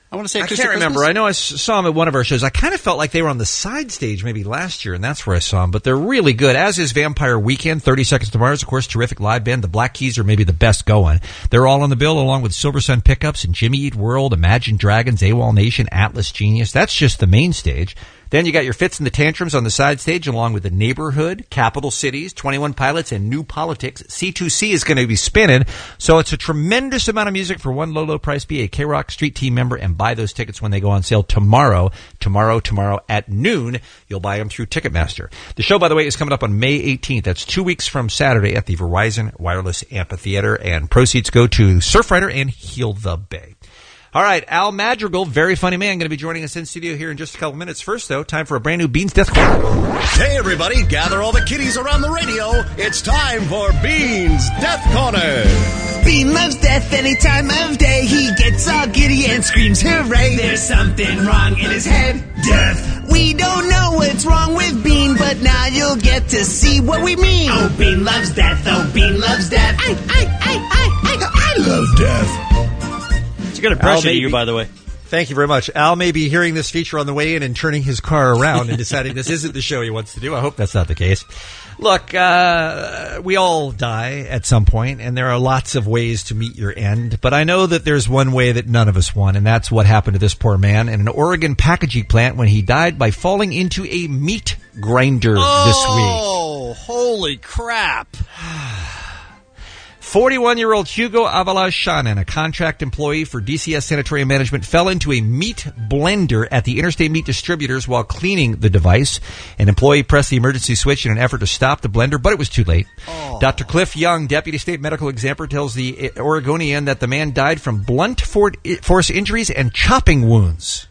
I want to say I Acoustic can't remember. Christmas? I know I s- saw them at one of our shows. I kind of felt like they were on the side stage maybe last year, and that's where I saw them. But they're really good, as is Vampire Weekend. thirty Seconds to Mars, of course, terrific live band. The Black Keys are maybe the best going. They're all on the bill, along with Silver Sun Pickups and Jimmy Eat World, Imagine Dragons, AWOL Nation, Atlas Genius. That's just the main stage. Then you got your Fits and the Tantrums on the side stage, along with The Neighborhood, Capital Cities, twenty-one Pilots, and New Politics. C two C is going to be spinning, so it's a tremendous amount of music for one low, low price. Be a K-Rock Street Team member and buy those tickets when they go on sale tomorrow, tomorrow, tomorrow at noon. You'll buy them through Ticketmaster. The show, by the way, is coming up on May eighteenth. That's two weeks from Saturday at the Verizon Wireless Amphitheater, and proceeds go to Surfrider and Heal the Bay. All right, Al Madrigal, very funny man, going to be joining us in studio here in just a couple minutes. First, though, time for a brand new Beans Death Corner. Hey, everybody, gather all the kitties around the radio. It's time for Beans Death Corner. Bean loves death any time of day. He gets all giddy and screams hooray. There's something wrong in his head. Death. We don't know what's wrong with Bean, but now you'll get to see what we mean. Oh, Bean loves death. Oh, Bean loves death. I, I, I, I, I, I love death. It's a good impression of you, by the way. Thank you very much. Al may be hearing this feature on the way in and turning his car around and deciding this isn't the show he wants to do. I hope that's not the case. Look, uh, we all die at some point, and there are lots of ways to meet your end. But I know that there's one way that none of us want, and that's what happened to this poor man in an Oregon packaging plant when he died by falling into a meat grinder oh, this week. Oh, holy crap. forty-one-year-old Hugo Avila-Shannon, a contract employee for D C S Sanatorium Management, fell into a meat blender at the Interstate Meat Distributors while cleaning the device. An employee pressed the emergency switch in an effort to stop the blender, but it was too late. Oh. Doctor Cliff Young, Deputy State Medical Examiner, tells the Oregonian that the man died from blunt force injuries and chopping wounds.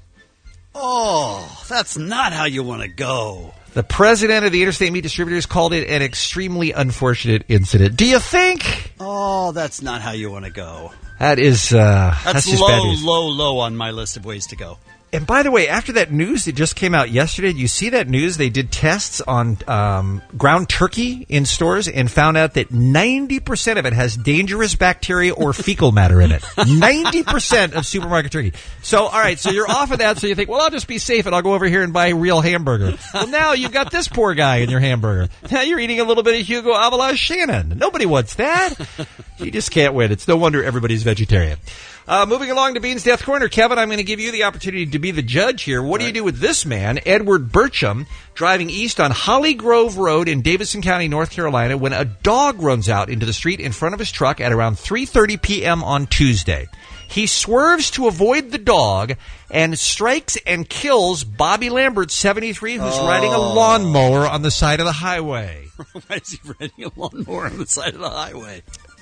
Oh, that's not how you want to go. The president of the Interstate Meat Distributors called it an extremely unfortunate incident. Do you think? Oh, that's not how you want to go. That is, uh, that's, that's just low, bad news. low, low on my list of ways to go. And by the way, after that news that just came out yesterday, you see that news? They did tests on um, ground turkey in stores and found out that ninety percent of it has dangerous bacteria or fecal matter in it. ninety percent of supermarket turkey. So, all right, so you're off of that, so you think, well, I'll just be safe and I'll go over here and buy a real hamburger. Well, now you've got this poor guy in your hamburger. Now you're eating a little bit of Hugo Avila-Shannon. Nobody wants that. You just can't win. It's no wonder everybody's vegetarian. Uh, moving along to Bean's Death Corner, Kevin, I'm going to give you the opportunity to be the judge here. What do you do with this man, Edward Burcham, driving east on Holly Grove Road in Davidson County, North Carolina, when a dog runs out into the street in front of his truck at around three thirty p.m. on Tuesday. He swerves to avoid the dog and strikes and kills Bobby Lambert, seventy-three, who's oh. riding a lawnmower on the side of the highway. Why is he riding a lawnmower on the side of the highway?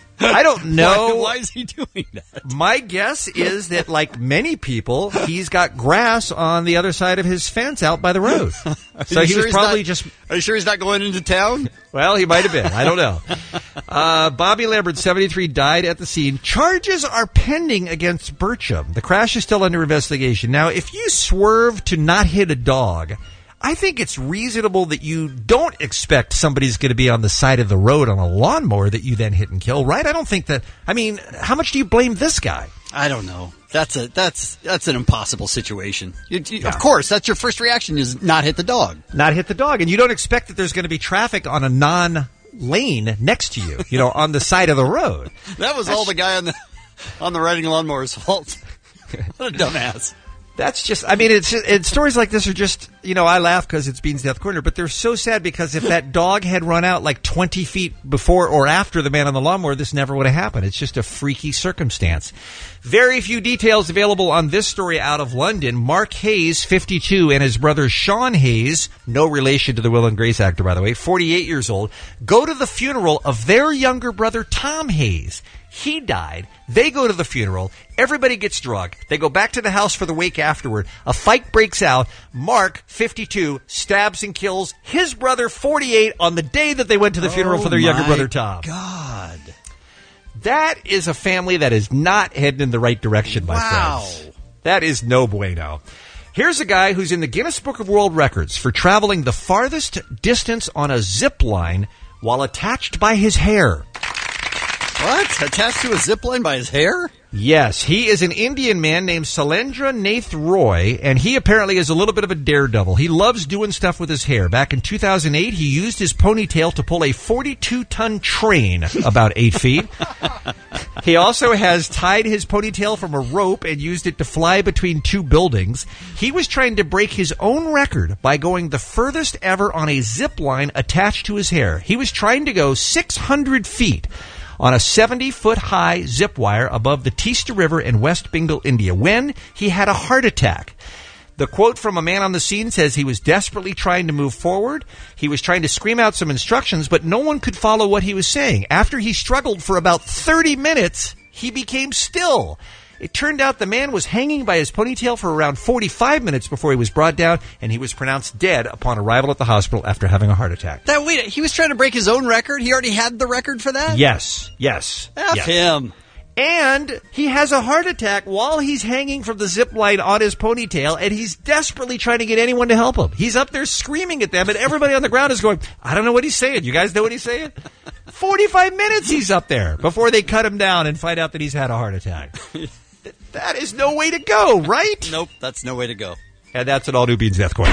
I don't know. Why, why is he doing that? My guess is that, like many people, he's got grass on the other side of his fence out by the road. So he sure was probably not, just... Are you sure he's not going into town? Well, he might have been. I don't know. Uh, Bobby Lambert, seventy-three, died at the scene. Charges are pending against Burcham. The crash is still under investigation. Now, if you swerve to not hit a dog... I think it's reasonable that you don't expect somebody's going to be on the side of the road on a lawnmower that you then hit and kill, right? I don't think that. I mean, how much do you blame this guy? I don't know. That's a that's that's an impossible situation. You, you, yeah. Of course, that's your first reaction is not hit the dog. Not hit the dog, and you don't expect that there's going to be traffic on a non-lane next to you, you know, on the side of the road. That was that's, all the guy on the on the riding lawnmower's fault. What a dumbass. That's just, I mean, it's, it's stories like this are just, you know, I laugh because it's Bean's Death Corner, but they're so sad because if that dog had run out like twenty feet before or after the man on the lawnmower, this never would have happened. It's just a freaky circumstance. Very few details available on this story out of London. Mark Hayes, fifty-two, and his brother Sean Hayes, no relation to the Will and Grace actor, by the way, forty-eight years old, go to the funeral of their younger brother Tom Hayes. He died. They go to the funeral. Everybody gets drunk. They go back to the house for the wake afterward. A fight breaks out. Mark, fifty-two, stabs and kills his brother, forty-eight, on the day that they went to the funeral oh for their younger brother, Tom. God. That is a family that is not heading in the right direction, my wow. friends. That is no bueno. Here's a guy who's in the Guinness Book of World Records for traveling the farthest distance on a zip line while attached by his hair. What? Attached to a zip line by his hair? Yes, he is an Indian man named Sailendra Nath Roy, and he apparently is a little bit of a daredevil. He loves doing stuff with his hair. Back in two thousand eight, he used his ponytail to pull a forty-two ton train about eight feet. He also has tied his ponytail from a rope and used it to fly between two buildings. He was trying to break his own record by going the furthest ever on a zip line attached to his hair. He was trying to go six hundred feet on a seventy-foot-high zip wire above the Teesta River in West Bengal, India, when he had a heart attack. The quote from a man on the scene says he was desperately trying to move forward. He was trying to scream out some instructions, but no one could follow what he was saying. After he struggled for about thirty minutes, he became still. It turned out the man was hanging by his ponytail for around forty-five minutes before he was brought down, and he was pronounced dead upon arrival at the hospital after having a heart attack. That wait, he was trying to break his own record? He already had the record for that? Yes, yes. F yes. him. And he has a heart attack while he's hanging from the zip line on his ponytail, and he's desperately trying to get anyone to help him. He's up there screaming at them, and everybody on the ground is going, I don't know what he's saying. You guys know what he's saying? forty-five minutes he's up there before they cut him down and find out that he's had a heart attack. That is no way to go, right? Nope, that's no way to go. And that's an all-new Beans Death Corner.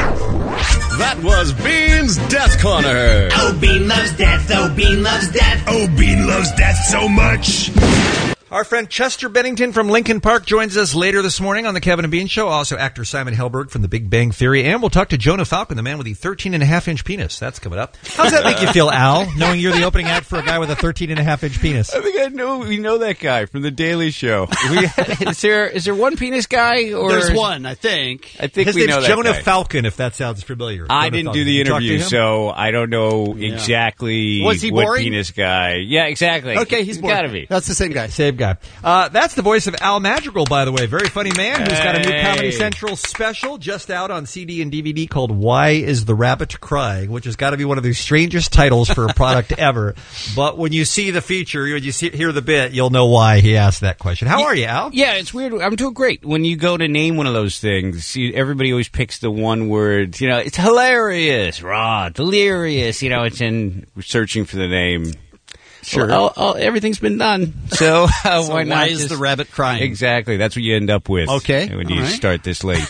That was Bean's Death Corner. Oh, Bean loves death. Oh, Bean loves death. Oh, Bean loves death so much. Our friend Chester Bennington from Lincoln Park joins us later this morning on the Kevin and Bean Show. Also, actor Simon Helberg from The Big Bang Theory. And we'll talk to Jonah Falcon, the man with the thirteen and a half inch penis. That's coming up. How does that make you feel, Al, knowing you're the opening act for a guy with a thirteen and a half inch penis? I think I know we know that guy from The Daily Show. We, is there is there one penis guy? Or There's one, I think. I think His we name's know that Jonah guy. Falcon, if that sounds familiar. I Jonah didn't Falcon. do the Did you talk to interview, him? so I don't know Yeah. exactly Was he what boring? penis guy. Yeah, exactly. Okay, he's got to boring. be. That's the same guy. Same guy. Uh, that's the voice of Al Madrigal, by the way. Very funny man who's got a new Hey. Comedy Central special just out on C D and D V D called Why is the Rabbit Crying, which has got to be one of the strangest titles for a product ever. But when you see the feature, when you see, hear the bit, you'll know why he asked that question. How are you, Al? Yeah, it's weird. I'm doing great. When you go to name one of those things, you, everybody always picks the one word. You know, it's hilarious, raw, delirious. You know, it's in searching for the name. Sure. Well, all, all, everything's been done. So, uh, So why not why is just- the rabbit crying? Exactly. That's what you end up with. Okay. When All you right. start this late.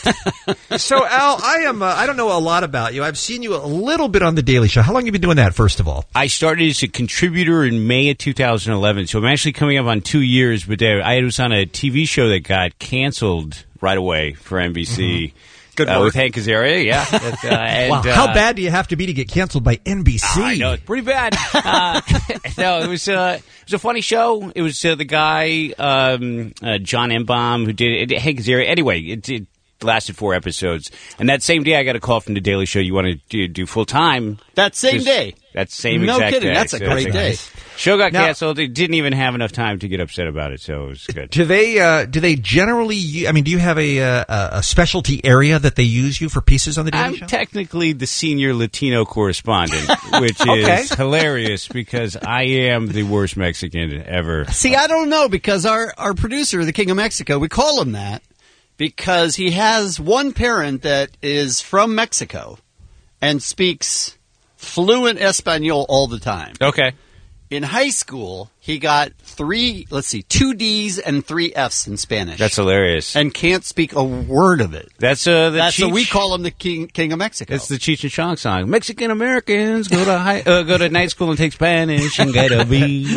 So, Al, I am. Uh, I don't know a lot about you. I've seen you a little bit on The Daily Show. How long have you been doing that, first of all? I started as a contributor in May of two thousand eleven, so I'm actually coming up on two years. But there, I was on a T V show that got canceled right away for N B C. Mm-hmm. Good uh, work. with Hank Azaria, yeah. That, uh, and, wow. How uh, bad do you have to be to get canceled by N B C? I know, it's pretty bad. Uh, no, it was uh, it was a funny show. It was uh, the guy um, uh, John Embaum who did it. Hank Azaria. Anyway, it, it lasted four episodes, and that same day I got a call from the Daily Show. You want to do, do full time? That same day. That same No exact kidding. day. That's a So great it's day. nice. Show got Now- canceled. It didn't even have enough time to get upset about it, so it was good. Do they? Uh, do they generally? u- I mean, do you have a uh, a specialty area that they use you for pieces on the Daily I'm Show? technically the senior Latino correspondent, which Okay. is hilarious because I am the worst Mexican ever. See, I don't know because our, our producer, the King of Mexico, we call him that because he has one parent that is from Mexico and speaks fluent Espanol all the time. Okay. In high school, he got three, let's see, two D's and three F's in Spanish. That's hilarious. And can't speak a word of it. That's uh, the That's so Cheech- we call him the King King of Mexico. It's the Cheech and Chong song. Mexican Americans go to high, uh, go to night school and take Spanish and get a B.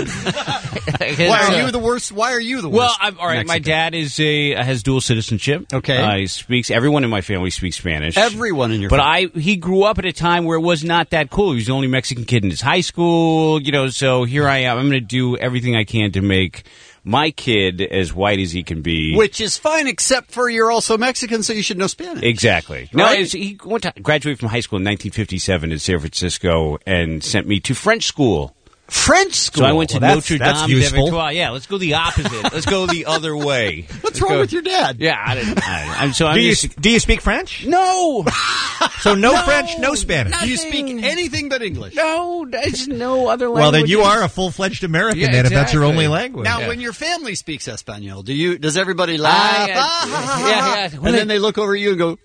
Why are you the worst? Why are you the worst? Well, I'm, all right. My Mexican? dad is a has dual citizenship. Okay. uh, he speaks. Everyone in my family speaks Spanish. Everyone in your But family. I he grew up at a time where it was not that cool. He was the only Mexican kid in his high school. You know, so here I am. I'm going to do everything I can to make my kid as white as he can be. Which is fine, except for you're also Mexican, so you should know Spanish. Exactly. No, Right? it's- he went to, graduated from high school in nineteen fifty-seven in San Francisco and sent me to French school. French school. So I went to Well, that's- Notre that's Dame useful. de Victoire. Yeah, let's go the opposite. Let's go the other way. What's Let's wrong go- with your dad? Yeah, I didn't. I, I'm so I'm Do you just, do you speak French? no. So no, French, no Spanish. Do you speak anything but English? No, there's no other language. Well, then you are a full fledged American. Yeah, then, if that's your exactly. only language. Now, Yeah. when your family speaks Espanol, do you? Does everybody laugh? I- Ah, ha, ha, ha, yeah, ha. yeah. And When then they- they look over at you and go,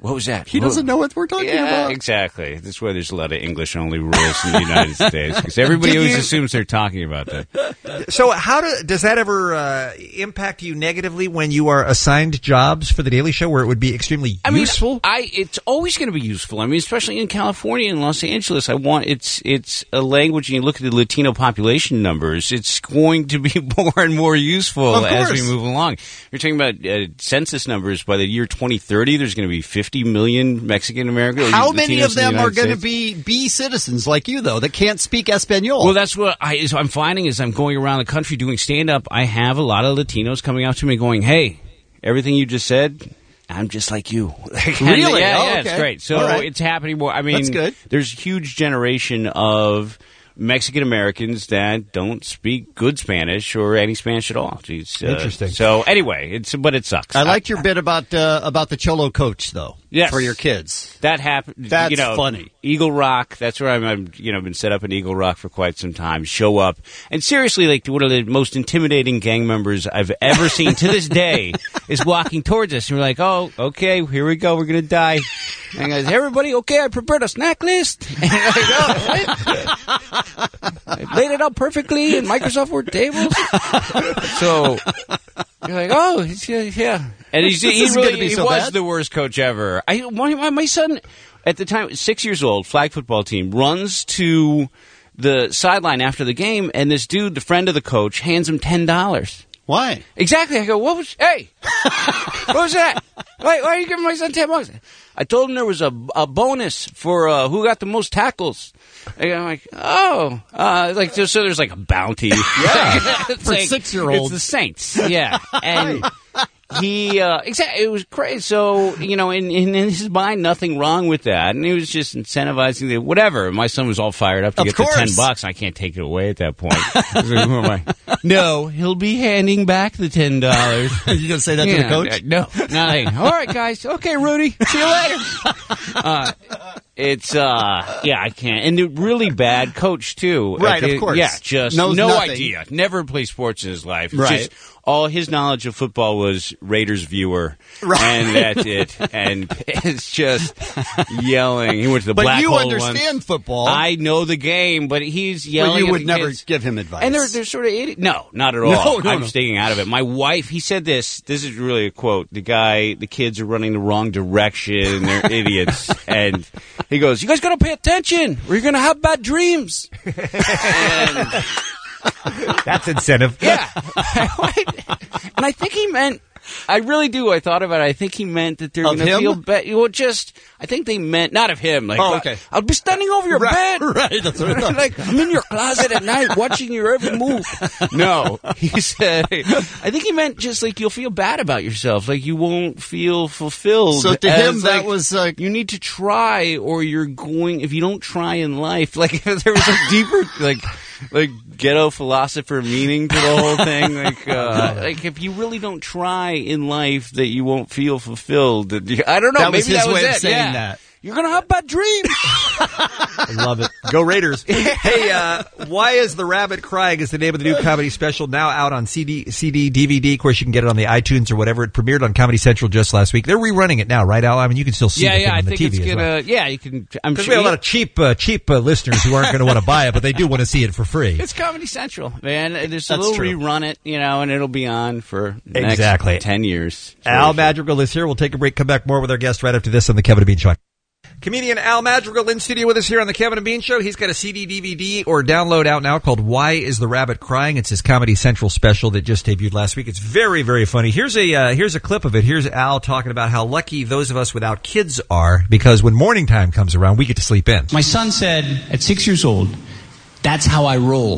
What was that? He doesn't know what we're talking yeah, about. Exactly. That's why there's a lot of English-only rules in the United States, because everybody Did always you- assumes they're talking about that. So, how do, does that ever uh, impact you negatively when you are assigned jobs for the Daily Show, where it would be extremely I mean, useful? I it's always going to be useful. I mean, especially in California and Los Angeles. I want it's it's a language. And you look at the Latino population numbers. It's going to be more and more useful Of as we course. move along. You're talking about uh, census numbers. By the year twenty thirty, there's going to be fifty million Mexican Americans. How many of them are going to be B citizens like you, though, that can't speak Espanol? Well, that's what I, is I'm finding as I'm going around the country doing stand-up. I have a lot of Latinos coming up to me going, hey, everything you just said, I'm just like you. Really? Yeah, Oh, yeah, okay. it's great. So All right. it's happening more. I mean, That's good. There's a huge generation of Mexican Americans that don't speak good Spanish or any Spanish at all. Jeez, uh, Interesting. So anyway, it's but it sucks. I liked your bit about uh, about the Cholo coach, though. Yes. For your kids. That happened. That's you know, funny. Eagle Rock. That's where I'm, I'm. You know, been set up in Eagle Rock for quite some time. Show up and seriously, like one of the most intimidating gang members I've ever seen to this day is walking towards us, and we're like, "Oh, okay, here we go. We're gonna die." And goes, "Everybody, okay? I prepared a snack list." And I'm like, "Oh, right." I laid it out perfectly in Microsoft Word tables. So you're like, "Oh, it's, yeah, yeah." And he's, This he isn't really gonna be he so was bad. the worst coach ever. I my, my my son at the time, six years old, flag football team, runs to the sideline after the game, and this dude, the friend of the coach, hands him ten dollars. Why? Exactly. I go, what was? Hey, what was that? Why, why are you giving my son ten bucks? I told him there was a, a bonus for uh, who got the most tackles. And I'm like, oh, uh, like so, so there's like a bounty. Yeah, It's for like- six-year-olds. It's the Saints. Yeah, and he uh, exactly. It was crazy. So you know, in, in his mind, nothing wrong with that, and he was just incentivizing the whatever. My son was all fired up to Of get course. the ten bucks. I can't take it away at that point. I was like, who am I? No, he'll be handing back the ten dollars. You gonna say that to the coach? No, nothing. All right, guys. Okay, Rudy. See you later. Uh, it's uh, yeah, I can't. And a really bad coach too. Right, Uh, of course. Yeah, just Knows no nothing. idea. Never played sports in his life. Right. Just all his knowledge of football was Raiders viewer, Right. and that's it. And it's just yelling. He went to the But black you hole understand once. football. I know the game, but he's yelling. Well, you at would the never kids. give him advice. And they're they're sort of idiots. No, not at all. No, no, I'm no. staying out of it. My wife, he said this. This is really a quote. The guy, the kids are running the wrong direction. They're idiots. And he goes, "You guys got to pay attention, or you're going to have bad dreams." And That's incentive. yeah, and I think he meant. I really do. I thought about it. I think he meant that they're Of going to him? feel bad. Well, just I think they meant not of him. Like, Oh, okay. I'll be standing over your Right, bed. right, that's what I thought. Like I'm in your closet at night watching your every move. No, he said. I think he meant just like you'll feel bad about yourself. Like you won't feel fulfilled. So to as, him, that like, was like you need to try, or you're going. If you don't try in life, like if there was a deeper like. Like ghetto philosopher meaning to the whole thing. Like, uh, like if you really don't try in life, that you won't feel fulfilled. That you- I don't know. That maybe was his that was way of it. saying yeah. that. You're gonna have bad dreams. I love it. Go Raiders. Hey, uh, Why is the Rabbit Crying is the name of the new comedy special, now out on C D, C D, D V D. Of course, you can get it on the iTunes or whatever. It premiered on Comedy Central just last week. They're rerunning it now, right, Al? I mean, you can still see yeah, the yeah. thing I on the think T V it's as gonna. well. Yeah, you can. I'm Because sure we have a lot of cheap, uh, cheap uh, listeners who aren't going to want to buy it, but they do want to see it for free. It's Comedy Central, man. There's a That's little true. rerun it, you know, and it'll be on for the Exactly. next ten years. Al Madrigal is here. We'll take a break, come back more with our guest right after this on the Kevin and Bean Show. Comedian Al Madrigal in studio with us here on the Kevin and Bean Show. He's got a C D, D V D, or download out now called Why is the Rabbit Crying? It's his Comedy Central special that just debuted last week. It's very, very funny. Here's a uh, here's a clip of it. Here's Al talking about how lucky those of us without kids are, because when morning time comes around, we get to sleep in. My son said at six years old, "That's how I roll."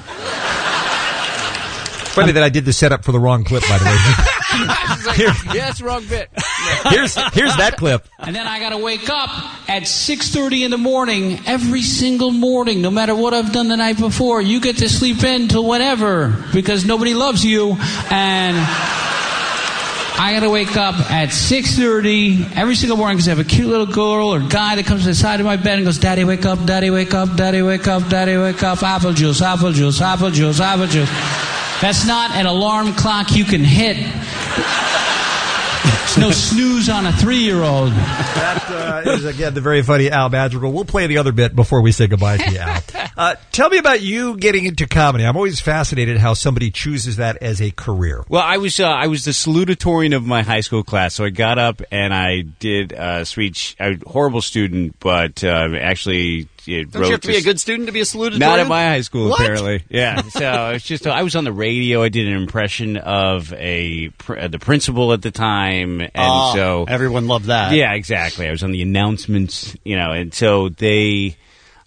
Funny that I did the setup for the wrong clip, by the way. Like, Here- yeah, it's the wrong bit. here's here's that clip. And then I got to wake up at six thirty in the morning every single morning, no matter what I've done the night before. You get to sleep in till whatever because nobody loves you. And I got to wake up at six thirty every single morning because I have a cute little girl or guy that comes to the side of my bed and goes, "Daddy, wake up, Daddy, wake up, Daddy, wake up, Daddy, wake up, apple juice, apple juice, apple juice, apple juice." That's not an alarm clock you can hit. no snooze on a three-year-old. That uh, is, again, the very funny Al Madrigal. We'll play the other bit before we say goodbye to you, Al. Uh, tell me about you getting into comedy. I'm always fascinated how somebody chooses that as a career. Well, I was uh, I was the salutatorian of my high school class, so I got up and I did a speech. I was a horrible student, but uh, actually... It Don't you have to be a good student to be a salutatorian? Not at my high school, What? apparently. Yeah, so it's just I was on the radio. I did an impression of a pr- the principal at the time, and Oh, so everyone loved that. Yeah, exactly. I was on the announcements, you know, and so they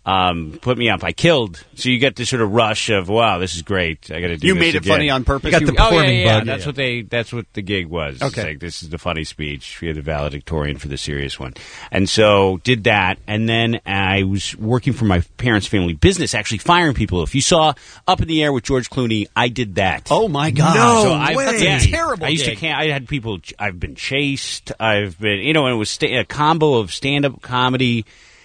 um, put me up. I killed. So you get this sort of rush of wow, this is great. I got to do. You this made it again. funny on purpose? You You- got the oh, yeah, performing yeah, yeah. bug. That's Yeah. what they. That's what the gig was. Okay. It's like, this is the funny speech. You're the valedictorian for the serious one, and so did that. And then I was working for my parents' family business, actually firing people. If you saw Up in the Air with George Clooney, I did that. Oh my God! No so I, way. That's a yeah, terrible I used gig. to. Can- I had people. I've been chased. I've been. You know, and it was sta- a combo of stand-up comedy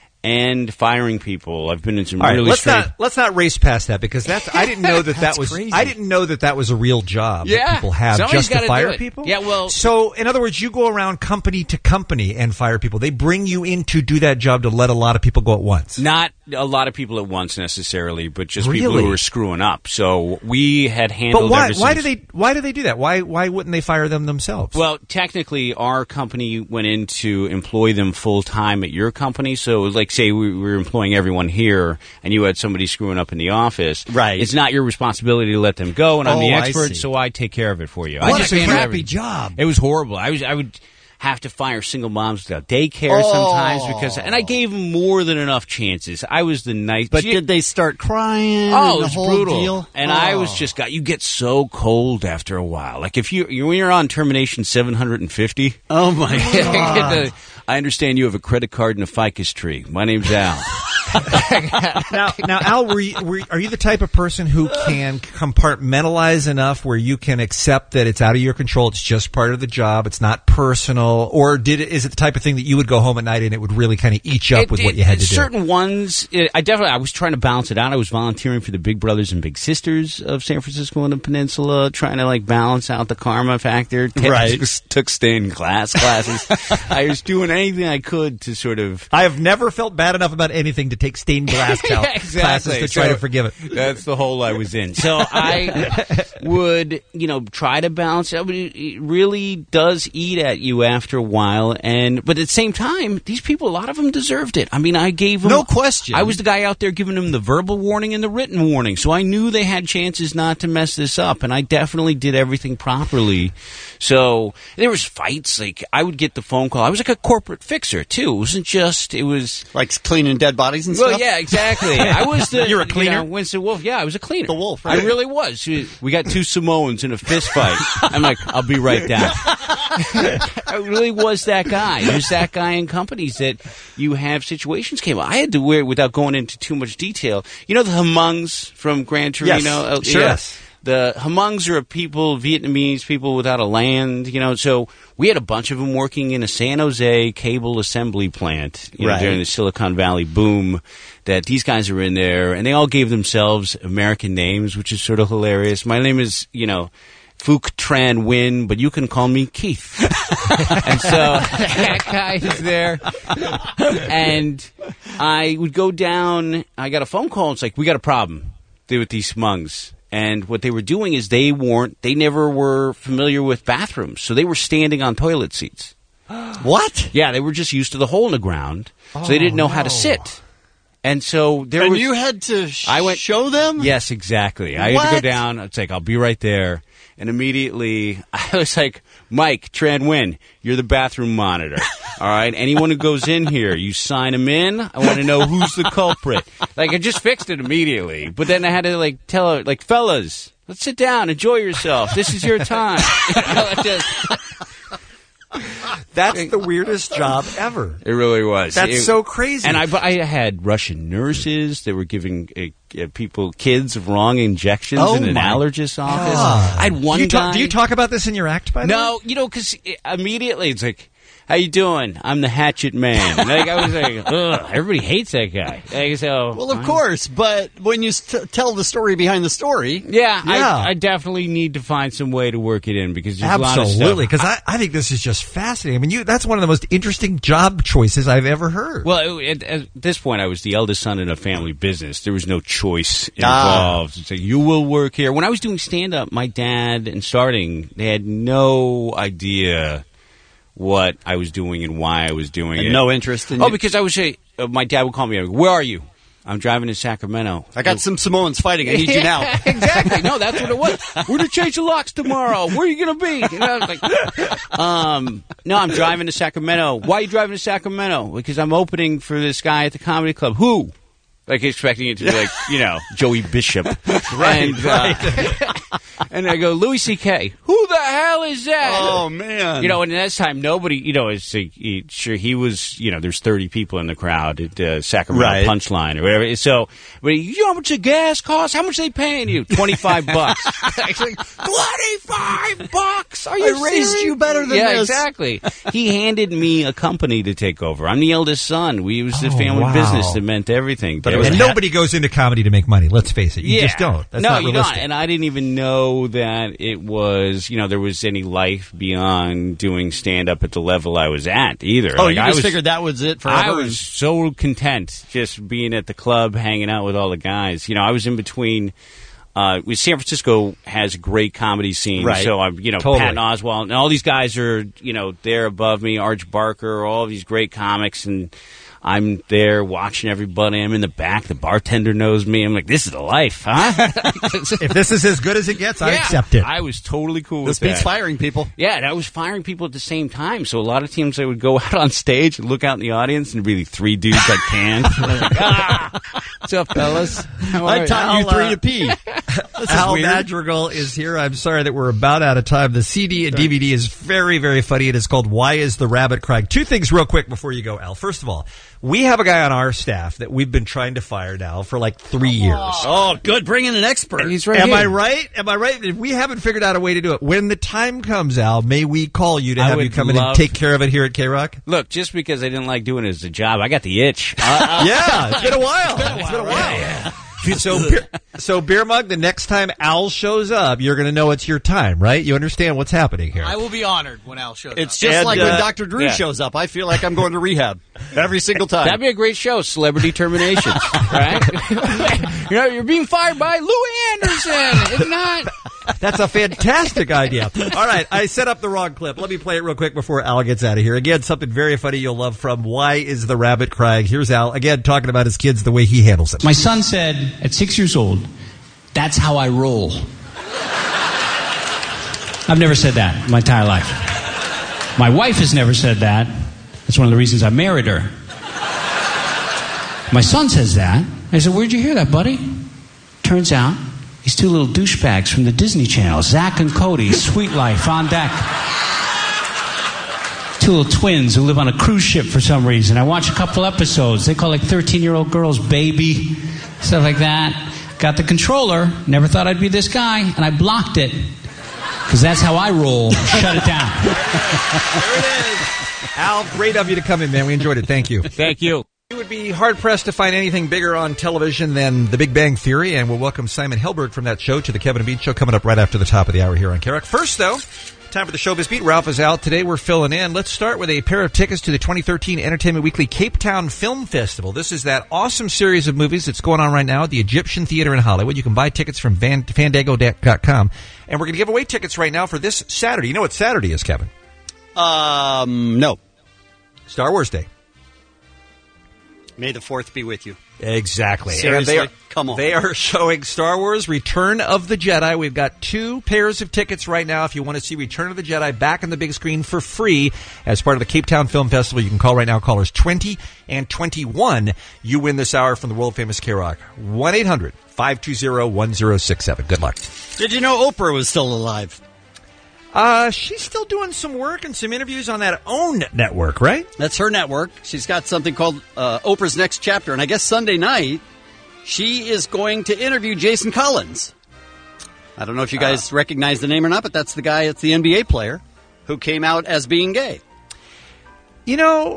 and firing people. I've been in some All right, really let's straight. not let's not race past that because that's I didn't know that that That's was crazy. I didn't know that that was a real job Yeah. that people have Somebody's just to gotta fire do it. people. Yeah, well- so in other words, you go around company to company and fire people. They bring you in to do that job to let a lot of people go at once. Not a lot of people at once necessarily, but just people Really? who were screwing up. So we had handled. But why ever why do since- they why do they do that? Why why wouldn't they fire them themselves? Well, technically, our company went in to employ them full time at your company. So, it was like, say we were employing everyone here, and you had somebody screwing up in the office. Right. It's not your responsibility to let them go, and I'm Oh, the I expert, see. so I take care of it for you. What I just a handle crappy everything. job. It was horrible. I was I would have to fire single moms without daycare Oh. sometimes because, and I gave them more than enough chances. I was the nice. But did they start crying? Oh, and it the was whole brutal. deal? And I was Oh. just got you get so cold after a while. Like if you you- when you're on termination seven hundred fifty. Oh my God. I understand you have a credit card and a ficus tree. My name's Al. now, now, Al, were you, were, are you the type of person who can compartmentalize enough where you can accept that it's out of your control, it's just part of the job, it's not personal, or did it, is it the type of thing that you would go home at night and it would really kind of eat you up It- with what it- you had to do? Certain ones, it, I definitely, I was trying to balance it out. I was volunteering for the Big Brothers and Big Sisters of San Francisco and the Peninsula, trying to like balance out the karma factor. Right. Took, took staying class classes. I was doing anything I could to sort of. I have never felt bad enough about anything to take stained glass cal- Yeah, exactly. classes to try So, to forgive it. That's the hole I was in. So I would, you know, try to balance it. But it it really does eat at you after a while. And but at the same time, these people, a lot of them deserved it. I mean, I gave them No question. I was the guy out there giving them the verbal warning and the written warning, so I knew they had chances not to mess this up, and I definitely did everything properly. So there was fights. Like I would get the phone call. I was like a corporate fixer too. It wasn't just. It was like cleaning dead bodies and well, stuff. yeah, exactly. I was the You're a cleaner? You know, Winston Wolf. Yeah, I was a cleaner. The wolf, I right? really was. We got two Samoans in a fist fight. I'm like, I'll be right down. I really was that guy. There's that guy in companies that you have situations came up. I had to wear, without going into too much detail, you know the Hmongs from Gran Torino? Yes, Uh, sure. yeah. The Hmongs are people, Vietnamese people without a land, you know, so we had a bunch of them working in a San Jose cable assembly plant, you know, Right. during the Silicon Valley boom, that these guys are in there, and they all gave themselves American names, which is sort of hilarious. My name is, you know, Phuc Tran Nguyen, but you can call me Keith. And so that guy is there. And I would go down, I got a phone call, it's like, we got a problem with these Hmongs. And what they were doing is they weren't, they never were familiar with bathrooms, so they were standing on toilet seats. What? Yeah, they were just used to the hole in the ground, so they didn't know how to sit. And so there And was. you had to sh- I went, show them? Yes, exactly. I had to go What? down. It's like, I'll be right there. And immediately, I was like, Mike Tran Nguyen, you're the bathroom monitor. All right? Anyone who goes in here, you sign them in. I want to know who's the culprit. Like, I just fixed it immediately. But then I had to, like, tell her, like, fellas, let's sit down. Enjoy yourself. This is your time. You know, it just- That's the weirdest job ever. It really was. That's It- so crazy. And I, but I had Russian nurses that were giving uh, uh, people, kids, wrong injections Oh in an my allergist office. God. I had one do you guy. talk, do you talk about this in your act, by the way? No, you know, because immediately it's like, how you doing? I'm the Hatchet Man. Like, I was like, ugh, everybody hates that guy. Like, so, Well, of course, but when you st- tell the story behind the story... Yeah, Yeah. I, I definitely need to find some way to work it in because there's a lot of stuff. Absolutely, because I, I think this is just fascinating. I mean, you that's one of the most interesting job choices I've ever heard. Well, it, at, at this point, I was the eldest son in a family business. There was no choice Ah. involved. It's like, you will work here. When I was doing stand-up, my dad, and starting, they had no idea what I was doing and why I was doing And it. no interest in Oh, you? because I was a, uh, my dad would call me, where are you? I'm driving to Sacramento. I got some Samoans fighting. I need you now. Yeah, exactly. No, that's what it was. We're to change the locks tomorrow. Where are you going to be? You know, I was like, um, no, I'm driving to Sacramento. Why are you driving to Sacramento? Because I'm opening for this guy at the comedy club. Who? Like expecting it to be like, you know, Joey Bishop. Right, and, uh, and I go, Louis C K. Who the hell is that? Oh, man. You know, and at that time, nobody, you know, it's like, he, sure, he was, you know, there's thirty people in the crowd at uh, Sacramento Right. Punchline or whatever. So, but you know how much the gas costs? How much they paying you? twenty-five bucks. It's like, twenty-five bucks? Are you I raised serious? you better than yeah, this. exactly. He handed me a company to take over. I'm the eldest son. We it was the Oh, family wow. business that meant everything. But There and was- nobody goes into comedy to make money. Let's face it, you yeah. just don't. That's no, not you realistic. don't. And I didn't even know that it was, you know, there was any life beyond doing stand up at the level I was at either. Oh, Like, you I just was, figured that was it forever? I was so content just being at the club, hanging out with all the guys. You know, I was in between. Uh, with San Francisco has a great comedy scene, Right. so I'm, you know, Totally. Patton Oswalt and all these guys are, you know, there above me. Arch Barker, all of these great comics, and I'm there watching everybody. I'm in the back. The bartender knows me. I'm like, this is the life, huh? If this is as good as it gets, I Yeah. accept it. I was totally cool This with beats that. firing people. Yeah, and I was firing people at the same time. So a lot of times I would go out on stage and look out in the audience and really three dudes I can. Like, ah, what's up, fellas? How are I taught you Al, three uh, to pee. Al weird. Madrigal is here. I'm sorry that we're about out of time. The C D and D V D is very, very funny. It is called Why is the Rabbit Crying? Two things real quick before you go, Al. First of all, we have a guy on our staff that we've been trying to fire now for like three years. Oh, good. Bring in an expert. He's right Am here. I right? Am I right? We haven't figured out a way to do it. When the time comes, Al, may we call you to I have you would come in and love- take care of it here at K-Rock? Look, just because I didn't like doing it as a job, I got the itch. Uh, Yeah, it's been a while. It's been a while. So, beer, so beer mug. The next time Al shows up, you're going to know it's your time, right? You understand what's happening here. I will be honored when Al shows It's up. just And, like uh, when Doctor Drew yeah. shows up. I feel like I'm going to rehab every single time. That'd be a great show, Celebrity Terminations, right? You know, you're being fired by Louis Anderson. It's not. That's a fantastic idea. All right, I set up the wrong clip. Let me play it real quick before Al gets out of here. Again, something very funny you'll love from Why is the Rabbit Crying? Here's Al, again, talking about his kids, the way he handles it. My son said at six years old, that's how I roll. I've never said that in my entire life. My wife has never said that. That's one of the reasons I married her. My son says that. I said, where'd you hear that, buddy? Turns out, these two little douchebags from the Disney Channel, Zach and Cody, Sweet Life on deck. Two little twins who live on a cruise ship for some reason. I watch a couple episodes. They call like thirteen-year-old girls baby, stuff like that. Got the controller. Never thought I'd be this guy, and I blocked it because that's how I roll. Shut it down. There it is. Al, great of you to come in, man. We enjoyed it. Thank you. Thank you. You would be hard-pressed to find anything bigger on television than The Big Bang Theory, and we'll welcome Simon Helberg from that show to the Kevin and Bean Show coming up right after the top of the hour here on K-Rock. First, though, time for the Showbiz Beat. Ralph is out today. We're filling in. Let's start with a pair of tickets to the twenty thirteen Entertainment Weekly Cape Town Film Festival. This is that awesome series of movies that's going on right now at the Egyptian Theater in Hollywood. You can buy tickets from Van, Fandango dot com. And we're going to give away tickets right now for this Saturday. You know what Saturday is, Kevin? Um, no. Star Wars Day. May the fourth be with you. Exactly. Seriously? And they are, Come on. They are showing Star Wars Return of the Jedi. We've got two pairs of tickets right now. If you want to see Return of the Jedi back on the big screen for free as part of the Cape Town Film Festival, you can call right now. Callers twenty and twenty-one. You win this hour from the world-famous K-Rock. one eight hundred five two zero one zero six seven. Good luck. Did you know Oprah was still alive? Uh, she's still doing some work and some interviews on that OWN network, right? That's her network. She's got something called uh, Oprah's Next Chapter. And I guess Sunday night, she is going to interview Jason Collins. I don't know if you guys uh, recognize the name or not, but that's the guy, it's the N B A player who came out as being gay. You know,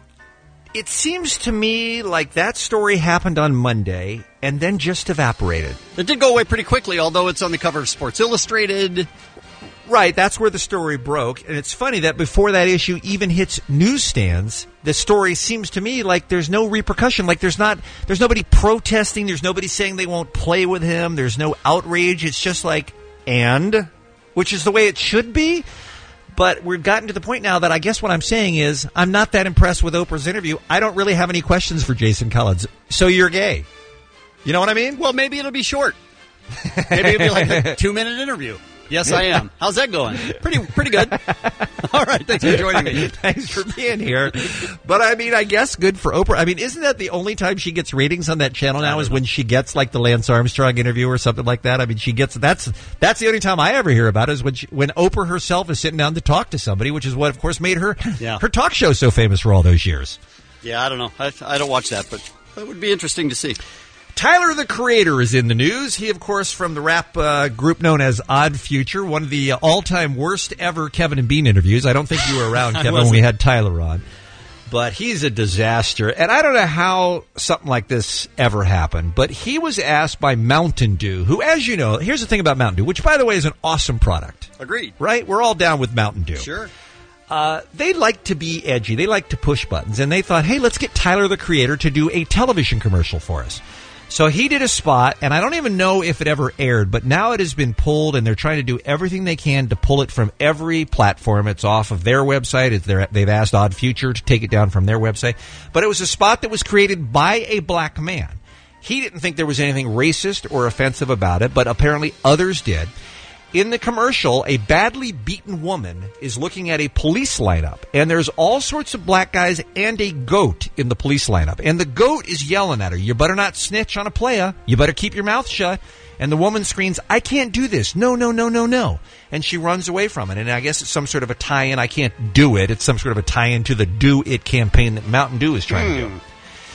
it seems to me like that story happened on Monday and then just evaporated. It did go away pretty quickly, although it's on the cover of Sports Illustrated. Right, that's where the story broke. And it's funny that before that issue even hits newsstands, the story seems to me like there's no repercussion. Like there's not, there's nobody protesting. There's nobody saying they won't play with him. There's no outrage. It's just like, and, which is the way it should be. But we've gotten to the point now that I guess what I'm saying is I'm not that impressed with Oprah's interview. I don't really have any questions for Jason Collins. So you're gay. You know what I mean? Well, maybe it'll be short. Maybe it'll be like a two-minute interview. Yes, I am. How's that going? Pretty pretty good. All right, thanks for joining me. Thanks for being here. But, I mean, I guess good for Oprah. I mean, isn't that the only time she gets ratings on that channel now is when she gets, like, the Lance Armstrong interview or something like that? I mean, she gets – that's that's the only time I ever hear about it is when, she, when Oprah herself is sitting down to talk to somebody, which is what, of course, made her yeah. her talk show so famous for all those years. Yeah, I don't know. I, I don't watch that, but that would be interesting to see. Tyler, the Creator, is in the news. He, of course, from the rap uh, group known as Odd Future, one of the uh, all-time worst ever Kevin and Bean interviews. I don't think you were around, Kevin, when we had Tyler on. But he's a disaster. And I don't know how something like this ever happened, but he was asked by Mountain Dew, who, as you know, here's the thing about Mountain Dew, which, by the way, is an awesome product. Agreed. Right? We're all down with Mountain Dew. Sure. Uh, they like to be edgy. They like to push buttons. And they thought, hey, let's get Tyler, the Creator, to do a television commercial for us. So he did a spot, and I don't even know if it ever aired, but now it has been pulled, and they're trying to do everything they can to pull it from every platform. It's off of their website. It's their, they've asked Odd Future to take it down from their website. But it was a spot that was created by a black man. He didn't think there was anything racist or offensive about it, but apparently others did. In the commercial, a badly beaten woman is looking at a police lineup, and there's all sorts of black guys and a goat in the police lineup. And the goat is yelling at her, you better not snitch on a playa. You better keep your mouth shut. And the woman screams, I can't do this. No, no, no, no, no. And she runs away from it. And I guess it's some sort of a tie-in. I can't do it. It's some sort of a tie-in to the Do It campaign that Mountain Dew is trying mm. to do.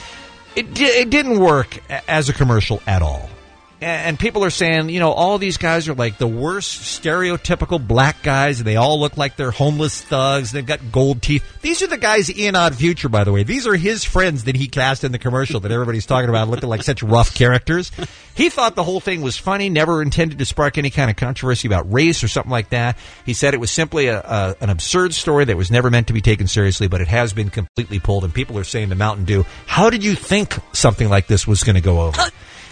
It, di- it didn't work as a commercial at all. And people are saying, you know, all these guys are like the worst stereotypical black guys, and they all look like they're homeless thugs. They've got gold teeth. These are the guys in Odd Future, by the way. These are his friends that he cast in the commercial that everybody's talking about, looking like such rough characters. He thought the whole thing was funny, never intended to spark any kind of controversy about race or something like that. He said it was simply a, a, an absurd story that was never meant to be taken seriously, but it has been completely pulled. And people are saying to Mountain Dew, how did you think something like this was going to go over?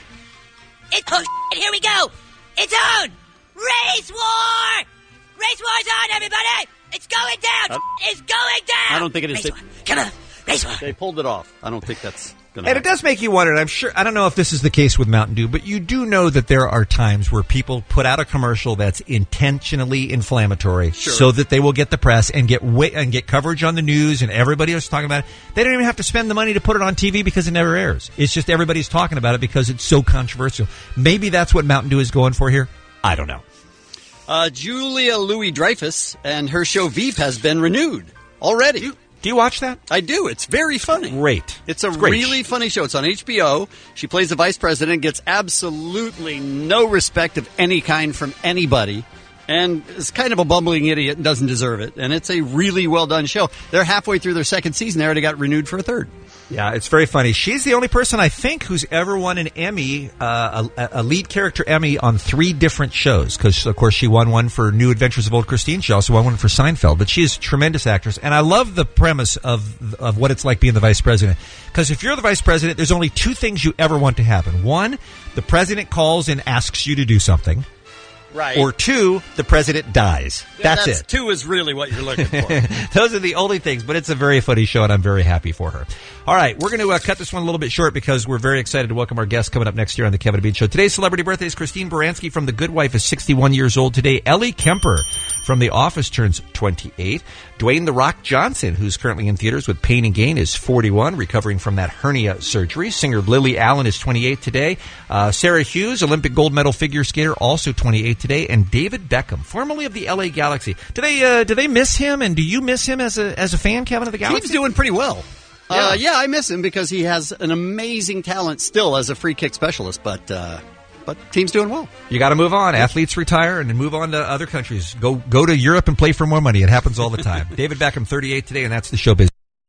It, oh, shit, here we go. It's on. Race war. Race war's on, everybody. It's going down. Uh, it's going down. I don't think it is. Race They, war. Come on. Race war. They pulled it off. I don't think that's going to And it does make you wonder, and I'm sure, I don't know if this is the case with Mountain Dew, but you do know that there are times where people put out a commercial that's intentionally inflammatory Sure. so that they will get the press and get wa- and get coverage on the news, and everybody is talking about it. They don't even have to spend the money to put it on T V because it never airs. It's just everybody's talking about it because it's so controversial. Maybe that's what Mountain Dew is going for here. I don't know. Uh, Julia Louis-Dreyfus and her show Veep has been renewed already. You- Do you watch that? I do. It's very funny. Great. It's a It's great. really funny show. It's on H B O. She plays the vice president, gets absolutely no respect of any kind from anybody, and is kind of a bumbling idiot and doesn't deserve it. And it's a really well done show. They're halfway through their second season. They already got renewed for a third. Yeah, it's very funny. She's the only person, I think, who's ever won an Emmy, uh, a, a lead character Emmy on three different shows. Because, of course, she won one for New Adventures of Old Christine. She also won one for Seinfeld. But she is a tremendous actress. And I love the premise of of what it's like being the vice president. Because if you're the vice president, there's only two things you ever want to happen. One, the president calls and asks you to do something. Right. Or two, the president dies. Yeah, that's, that's it. Two is really what you're looking for. Those are the only things, but it's a very funny show, and I'm very happy for her. All right, we're going to uh, cut this one a little bit short because we're very excited to welcome our guest coming up next year on the Kevin and Bean Show. Today's celebrity birthday is Christine Baranski from The Good Wife is sixty-one years old today. Ellie Kemper from The Office turns twenty-eight. Dwayne The Rock Johnson, who's currently in theaters with Pain and Gain, is forty-one, recovering from that hernia surgery. Singer Lily Allen is twenty-eight today. Uh, Sarah Hughes, Olympic gold medal figure skater, also twenty-eight today. And David Beckham, formerly of the L A Galaxy. Do they uh, do they miss him, and do you miss him as a as a fan, Kevin, of the Galaxy? He's doing pretty well. Yeah. Uh, yeah, I miss him because he has an amazing talent still as a free kick specialist, but uh, but team's doing well. You got to move on. Athletes retire and then move on to other countries. Go go to Europe and play for more money. It happens all the time. David Beckham, thirty-eight today, and that's the showbiz.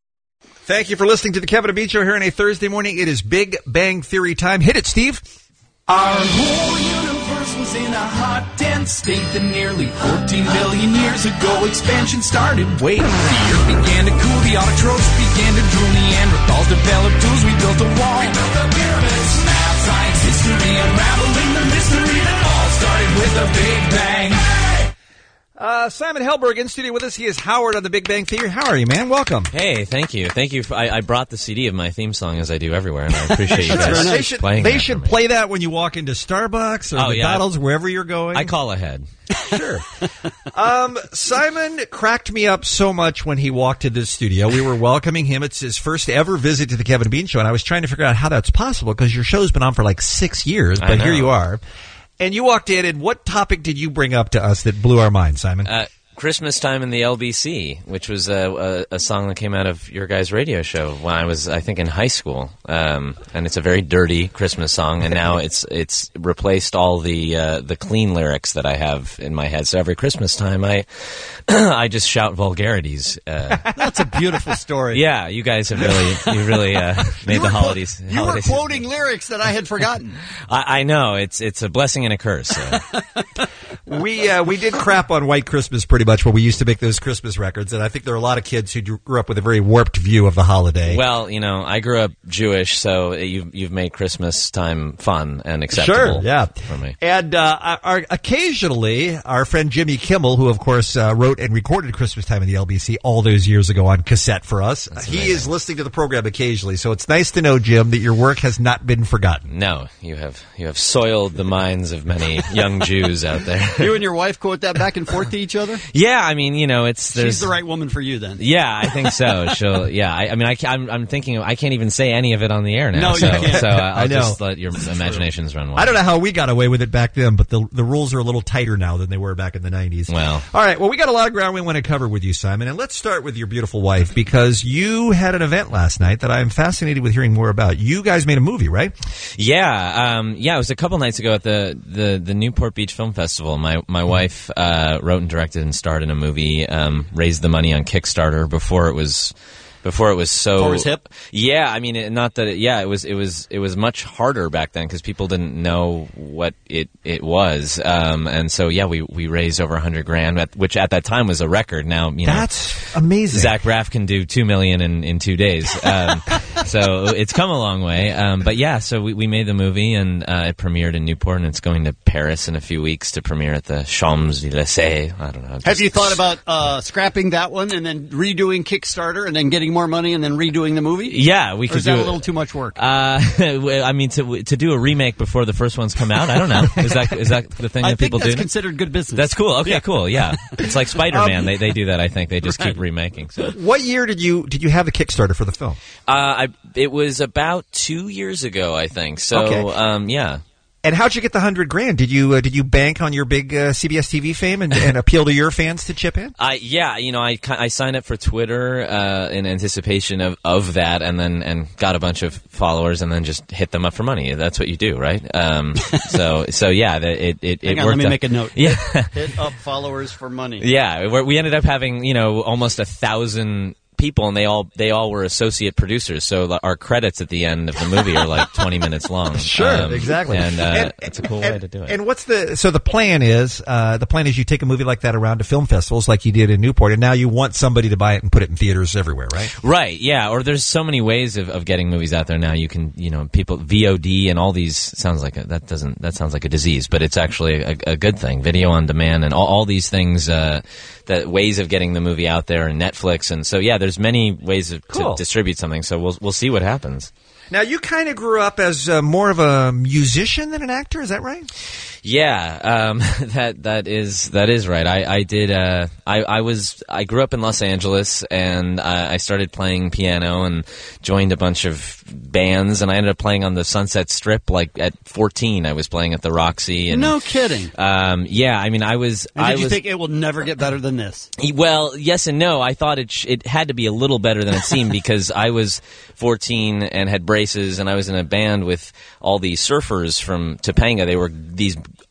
Thank you for listening to the Kevin and Bean Show here on a Thursday morning. It is Big Bang Theory time. Hit it, Steve. Our whole universe was in a hot, dense state that nearly fourteen billion years ago expansion started. Wait, the earth began to cool, the autotrophs began to drool, Neanderthals developed tools, we built a wall. We built the pyramids, math, science, history, unraveling the mystery that all started with a Big Bang. Uh, Simon Helberg in studio with us. He is Howard on the Big Bang Theory. How are you, man? Welcome. Hey, thank you. Thank you. For, I, I brought the C D of my theme song as I do everywhere, and I appreciate you guys they should, playing They that should for me. play that when you walk into Starbucks or Oh, yeah. McDonald's, wherever you're going. I call ahead. Sure. um, Simon cracked me up so much when he walked into the studio. We were welcoming him. It's his first ever visit to the Kevin and Bean Show, and I was trying to figure out how that's possible because your show's been on for like six years, I but know. here you are. And you walked in, and what topic did you bring up to us that blew our minds, Simon? Uh, Christmas Time in the L B C, which was a, a, a song that came out of your guys' radio show when I was, I think, in high school. Um, and it's a very dirty Christmas song, and now it's it's replaced all the uh, the clean lyrics that I have in my head. So every Christmas time, I I just shout vulgarities. Uh, That's a beautiful story. yeah, you guys have really you really uh, made You the were holidays. quote- You were holidays quoting lyrics that I had forgotten. I, I know it's it's a blessing and a curse. So. we uh, we did crap on White Christmas pretty much when we used to make those Christmas records, and I think there are a lot of kids who grew up with a very warped view of the holiday. Well, you know, I grew up Jewish, so you've you've made Christmas time fun and acceptable. Sure, yeah. For me. And uh, our, occasionally, our friend Jimmy Kimmel, who of course uh, wrote and recorded Christmas Time in the L B C all those years ago on cassette for us, he is listening to the program occasionally. So it's nice to know, Jim, that your work has not been forgotten. No, you have you have soiled the minds of many young Jews out there. You and your wife quote that back and forth to each other? Yeah, I mean, you know, it's there's, She's the right woman for you then. Yeah, I think so. She'll. Yeah, I, I mean, I, ca- I'm, I'm thinking I can't even say any of it on the air now. No, you so, can't. So uh, I'll I know. just let your imaginations run wild. I don't know how we got away with it back then, but the the rules are a little tighter now than they were back in the nineties. Well, all right. Well, we got a lot of ground we want to cover with you, Simon, and let's start with your beautiful wife because you had an event last night that I'm fascinated with hearing more about. You guys made a movie, right? Yeah, um, yeah. It was a couple nights ago at the, the, the Newport Beach Film Festival. My my wife uh, wrote and directed and starred in a movie. Um, raised the money on Kickstarter before it was. Before it was so, Before it was hip? Yeah, I mean, it, not that. It, yeah, it was. It was. It was much harder back then because people didn't know what it it was. Um, and so, yeah, we, we raised over a hundred grand, at, which at that time was a record. Now, you know, that's amazing. Zach Braff can do two million in, in two days. Um, so it's come a long way. Um, but yeah, so we, we made the movie and uh, it premiered in Newport, and it's going to Paris in a few weeks to premiere at the Champs Elysees. I don't know. Have you thought about uh, scrapping that one and then redoing Kickstarter and then getting more money and then redoing the movie? Yeah, we or could is do that a it. little too much work? Uh, I mean, to to do a remake before the first one's come out, I don't know. Is that is that the thing I that think people that's do? now? considered good business. That's cool. Okay, Yeah. cool. Yeah, it's like Spider-Man. Um, they they do that. I think they just right. keep remaking. So, What year did you did you have the Kickstarter for the film? uh, I it was about two years ago, I think. So, Okay. um, yeah. And how'd you get the hundred grand? Did you uh, did you bank on your big uh, C B S T V fame and, and appeal to your fans to chip in? I yeah, you know, I ki- I signed up for Twitter uh, in anticipation of, of that, and then and got a bunch of followers, and then just hit them up for money. That's what you do, right? Um, so so yeah, the, it it, Hang it on, worked let me out. make a note. Yeah. Hit up followers for money. Yeah, we're- we ended up having, you know, almost a thousand people, and they all they all were associate producers. So the- our credits at the end of the movie are like twenty minutes long. Sure, Um, exactly. and, uh, And- it's a cool and, way to do it. And what's the so the plan is uh, the plan is you take a movie like that around to film festivals like you did in Newport, and now you want somebody to buy it and put it in theaters everywhere, right? Right, yeah. Or there's so many ways of, of getting movies out there now. You can, you know, people V O D and all these sounds like a, that doesn't that sounds like a disease, but it's actually a, a good thing. Video on demand and all, all these things, uh, that ways of getting the movie out there, and Netflix, and so yeah, there's many ways of, Cool. to distribute something. So we'll we'll see what happens. Now you kind of grew up as uh, more of a musician than an actor, is that right? Yeah, um, that that is that is right. I I did. Uh, I I was I grew up in Los Angeles, and I, I started playing piano and joined a bunch of bands, and I ended up playing on the Sunset Strip. Like at fourteen, I was playing at the Roxy. And, No kidding. Um, yeah, I mean, I was. And I did you was, think it will never get better than this? Well, yes and no. I thought it sh- it had to be a little better than it seemed because I was fourteen and had braces, and I was in a band with all these surfers from Topanga. They were these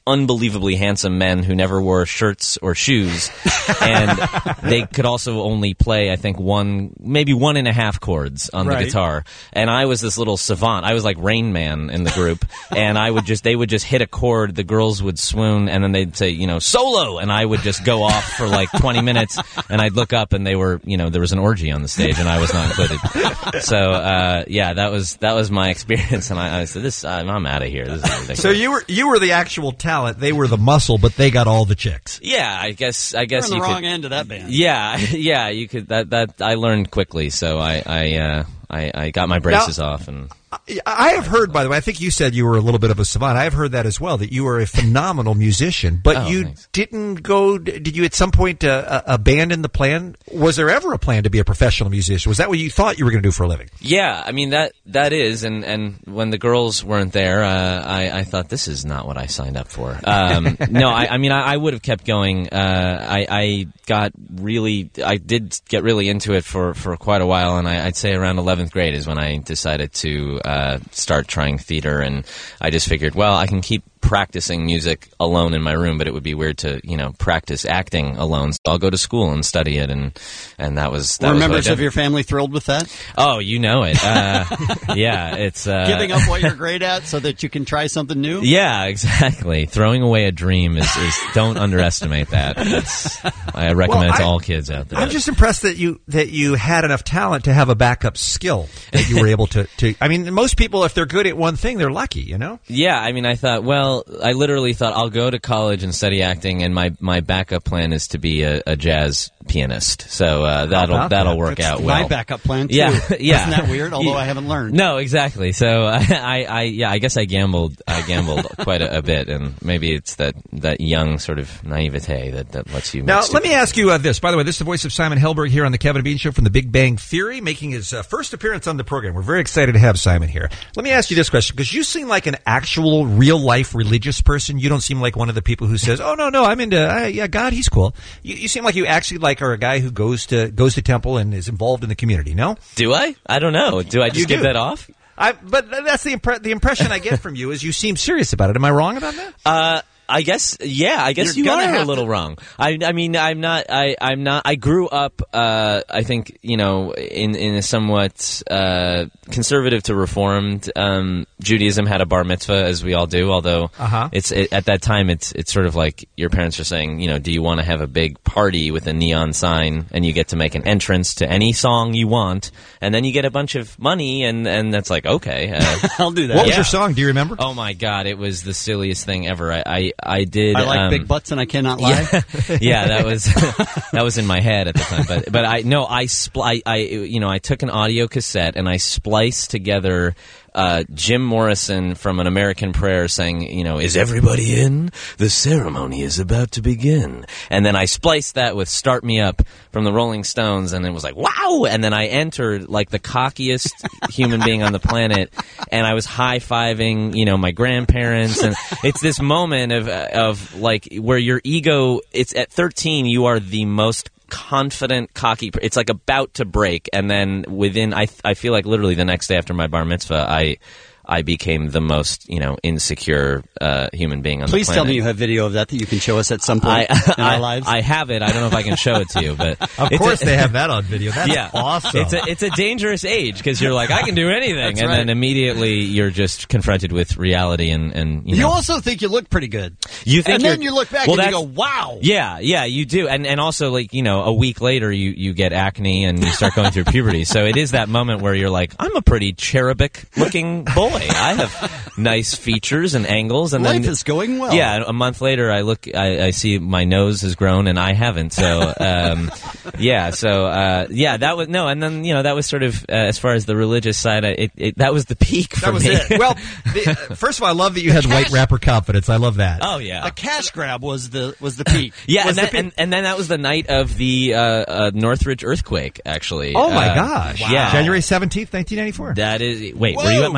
unbelievably handsome men who never wore shirts or shoes, and they could also only play, I think, one, maybe one and a half chords on Right. the guitar. And I was this little savant. I was like Rain Man in the group, and I would just, they would just hit a chord, the girls would swoon, and then they'd say, you know, solo, and I would just go off for like twenty minutes, and I'd look up, and they were, you know, there was an orgy on the stage, and I was not included. So, uh, yeah, that was that was my experience, and I, I said, "This, I'm, I'm out of here. This is ridiculous." So you were you were the actual talent. They were the muscle, but they got all the chicks. Yeah, I guess I guess You're on you the wrong could, end of that band. Yeah, yeah, you could. That that I learned quickly, so I I uh, I, I got my braces Now- off and. I have heard, by the way, I think you said you were a little bit of a savant. I have heard that as well, that you were a phenomenal musician, but Oh, you thanks. didn't go, did you at some point uh, abandon the plan? Was there ever a plan to be a professional musician? Was that what you thought you were going to do for a living? Yeah, I mean that that is, and, and when the girls weren't there, uh, I, I thought this is not what I signed up for. Um, no, I, I mean I, I would have kept going. Uh, I, I got really, I did get really into it for, for quite a while, and I, I'd say around eleventh grade is when I decided to uh, start trying theater, and I just figured, well, I can keep practicing music alone in my room, but it would be weird to, you know, practice acting alone. So I'll go to school and study it, and and that was that Were was what I members did. of your family thrilled with that? Oh, you know it. Uh, yeah, it's uh, Giving up what you're great at so that you can try something new? Yeah, exactly. Throwing away a dream is, is don't underestimate that. It's, I recommend Well, it to I- all kids out there. I'm just impressed that you that you had enough talent to have a backup skill that you were able to, to. I mean, most people, if they're good at one thing, they're lucky, you know? Yeah, I mean, I thought, well, I literally thought I'll go to college and study acting, and my, my backup plan is to be a, a jazz pianist. So uh, that'll about that'll that? work That's out my well. backup plan, too. Yeah, yeah. Isn't that weird? Although I haven't learned. No, exactly. So I, I, I yeah, I guess I gambled. I gambled quite a, a bit, and maybe it's that, that young sort of naivete that, that lets you. Now, make let me ask you uh, this. By the way, this is the voice of Simon Helberg here on the Kevin and Bean Show from The Big Bang Theory, making his uh, first appearance on the program. We're very excited to have Simon here. Let me ask you this question, because you seem like an actual, real-life religious person. You don't seem like one of the people who says, oh, no, no, I'm into, uh, yeah, God, he's cool. You, you seem like you actually like are a guy who goes to goes to temple and is involved in the community, no? Do I? I don't know. Do I just You give do. that off? I, but that's the impre- the impression I get from you is you seem serious about it. Am I wrong about that? Uh, I guess, yeah, I guess You're you gonna are a have little to- wrong. I, I mean, I'm not, I, I'm not, I grew up, uh, I think, you know, in, in a somewhat, uh, conservative to reformed, um, Judaism had a bar mitzvah, as we all do, although Uh-huh. it's, it, at that time, it's, it's sort of like your parents are saying, you know, do you want to have a big party with a neon sign, and you get to make an entrance to any song you want, and then you get a bunch of money, and, and that's like, okay. Uh, I'll do that. What was Yeah. your song? Do you remember? Oh my God, it was the silliest thing ever. I, I, I did. I like um, big butts and I cannot lie. Yeah, yeah, that was that was in my head at the time. But but I no, I spl- I, I you know I took an audio cassette and I spliced together. Uh, Jim Morrison from An American Prayer saying, you know, is everybody in? The ceremony is about to begin. And then I spliced that with Start Me Up from the Rolling Stones, and it was like, wow! And then I entered like the cockiest human being on the planet, and I was high-fiving, you know, my grandparents, and it's this moment of, of like, where your ego, it's at thirteen, you are the most confident, cocky. It's like about to break, and then within, I I feel like literally the next day after my bar mitzvah, I I became the most, you know, insecure uh, human being on Please the tell planet. me you have video of that that you can show us at some point I, in our I, lives. I have it. I don't know if I can show it to you, but Of it's course a- they have that on video. That's yeah, awesome. It's a it's a dangerous age because you're like, I can do anything, That's and right. then immediately you're just confronted with reality, and and you You, know. also think you look pretty good. You think and then you're- you look back well, and you go, that's- wow. Yeah, yeah, you do, and and also like you know, a week later you you get acne and you start going through puberty. So it is that moment where you're like, I'm a pretty cherubic looking boy. I have nice features and angles, and Life then is going well. Yeah, a month later I look, I, I see my nose has grown and I haven't. So um, yeah, so uh, yeah, that was no, and then you know that was sort of uh, as far as the religious side, I- it, it that was the peak for That was me. it. Well, the, uh, first of all, I love that you had white rapper confidence. I love that. Oh yeah, A cash grab was the was the peak. Yeah, Was and, the then, and and then that was the night of the uh, uh, Northridge earthquake. Actually, Oh my Uh, gosh! Yeah, January seventeenth, nineteen ninety four. That is. Wait, were you at my bar mitzvah?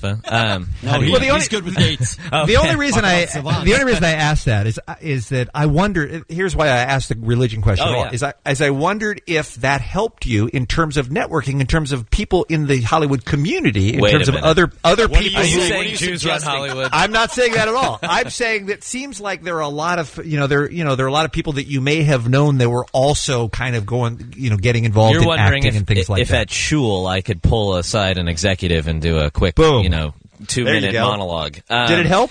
Mitzvah. Um, No, how do he- you- he's the only- good with dates. Okay. The only reason Talk I about savants. the only reason I asked that is is that I wonder. Here's why I asked the religion question. Oh, at all, yeah. Is I as I wondered if that helped you in terms of networking, in terms of people in the Hollywood community, in Wait terms a of minute. other other What are you people. saying? who- What are you Jews run suggesting? Hollywood? I'm not saying that at all. I'm saying that it seems like there are a lot of you know there you know there are a lot of people that you may have known that were also kind of going you know getting involved You're in wondering acting if, and things like if that. at Shul I could pull aside an executive and do a quick, Boom. you know, two There you minute go. monologue. Um, Did it help?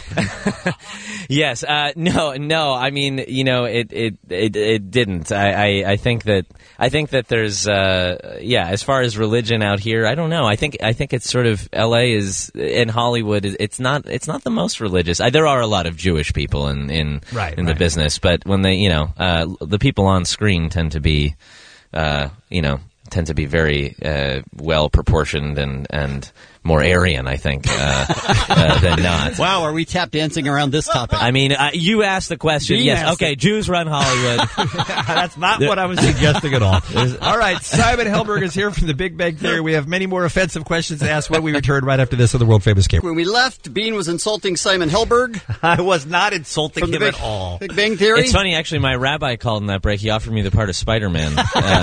Yes. Uh, no. No. I mean, you know, it it it, it didn't. I, I, I think that I think that there's uh, yeah. As far as religion out here, I don't know. I think I think it's sort of L A is in Hollywood. It's not it's not the most religious. I, there are a lot of Jewish people in in Right, in the right. business, but when they you know uh, the people on screen tend to be uh, you know tend to be very uh, well proportioned and and more Aryan, I think, uh, uh, than not. Wow, are we tap dancing around this topic? I mean, uh, you asked the question. Dean yes, asked okay. it. Jews run Hollywood. That's not what I was suggesting at all. All right, Simon Helberg is here from The Big Bang Theory. We have many more offensive questions to ask when we return right after this on the world famous game. When we left, Bean was insulting Simon Helberg. I was not insulting From the him Big- at all. Big Bang Theory. It's funny, actually. My rabbi called in that break. He offered me the part of Spider-Man.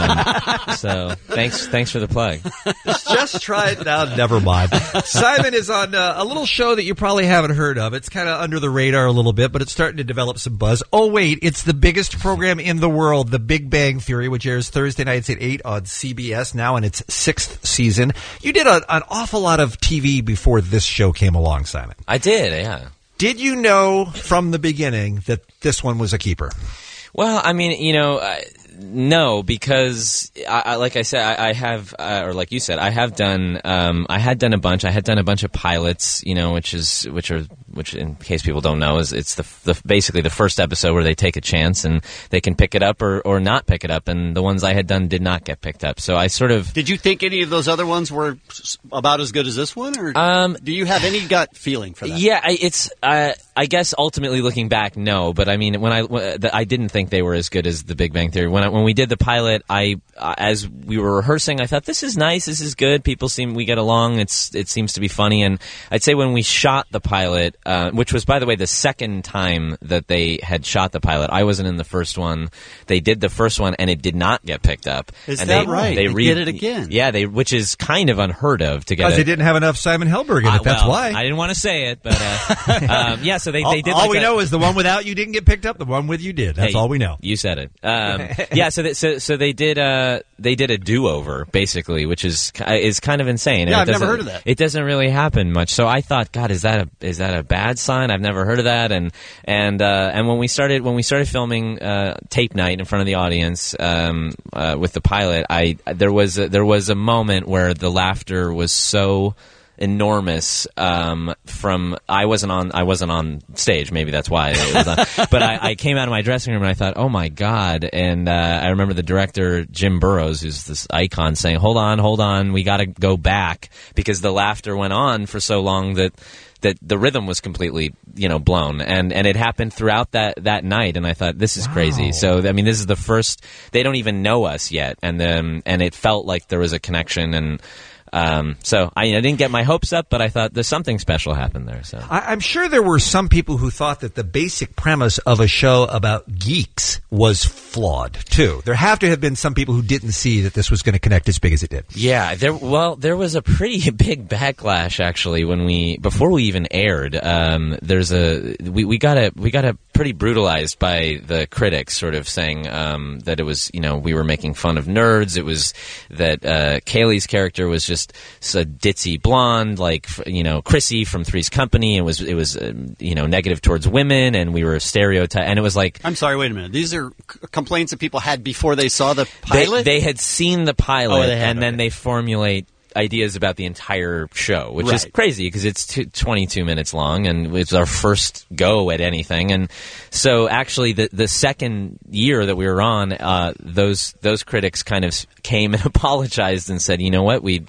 Um, so thanks, thanks for the plug. Just try it now. Never mind. Simon is on uh, a little show that you probably haven't heard of. It's kind of under the radar a little bit, but it's starting to develop some buzz. Oh, wait. It's the biggest program in the world, The Big Bang Theory, which airs Thursday nights at eight on C B S, now in its sixth season. You did a, an awful lot of T V before this show came along, Simon. I did, yeah. Did you know from the beginning that this one was a keeper? Well, I mean, you know, uh, no, because I, I, like I said, I, I have, uh, or like you said, I have done, um, I had done a bunch. I had done a bunch of pilots, you know, which is, which are, which in case people don't know, is it's the, the basically the first episode where they take a chance and they can pick it up or, or not pick it up. And the ones I had done did not get picked up. So I sort of. Did you think any of those other ones were s- about as good as this one, or Um, do you have any gut feeling for that? Yeah, I, it's. Uh, I guess ultimately looking back, no. But I mean, when I when, I didn't think they were as good as The Big Bang Theory. When I, when we did the pilot, I uh, as we were rehearsing, I thought this is nice. This is good. People seem we get along. It's it seems to be funny. And I'd say when we shot the pilot, uh, which was by the way the second time that they had shot the pilot, I wasn't in the first one. They did the first one, and it did not get picked up. Is and that they, right? They, They re- did it again. Yeah, they which is kind of unheard of to get. Because a- they didn't have enough Simon Helberg in it. Uh, That's well, why. I didn't want to say it, but uh, um, yeah. So they, all they did. all like we a- know is the one without you didn't get picked up. The one with you did. That's Hey, all we know. You said it. Um, yeah. So, that, so so they did. Uh, they did a do over basically, which is is kind of insane. And Yeah, it I've never doesn't- heard of that. It doesn't really happen much. So I thought, God, is that a is that a bad sign? I've never heard of that. And and uh, and when we started when we started filming uh, tape night in front of the audience um, uh, with the pilot, I there was a, there was a moment where the laughter was so enormous um, from I wasn't on I wasn't on stage, maybe that's why it was on, but I, I came out of my dressing room and I thought, oh my God. And uh, I remember the director Jim Burrows, who's this icon, saying, hold on hold on we gotta go back, because the laughter went on for so long that that the rhythm was completely, you know, blown. And, and it happened throughout that, that night. And I thought, this is crazy. So, I mean, this is the first, they don't even know us yet. And then, and it felt like there was a connection. And, um, so I, I didn't get my hopes up, but I thought there's something special happened there. So I, I'm sure there were some people who thought that the basic premise of a show about geeks was flawed, too. There have to have been some people who didn't see that this was going to connect as big as it did. yeah, there, well, there was a pretty big backlash actually when we, before we even aired, um, there's a, we, we got a, we got a pretty brutalized by the critics, sort of saying, um, that it was, you know, we were making fun of nerds. It was that, uh, Kaylee's character was just a ditzy blonde, like, you know, Chrissy from Three's Company. It was, it was, uh, you know, negative towards women, and we were stereotyped, and it was like, I'm sorry, wait a minute. These are c- complaints that people had before they saw the They, pilot? they had seen the pilot, Oh, they had, and then they formulate ideas about the entire show, which is Right. crazy because it's t- twenty-two minutes long, and it's our first go at anything. And so, actually, the the second year that we were on, uh, those those critics kind of came and apologized and said, you know what, we.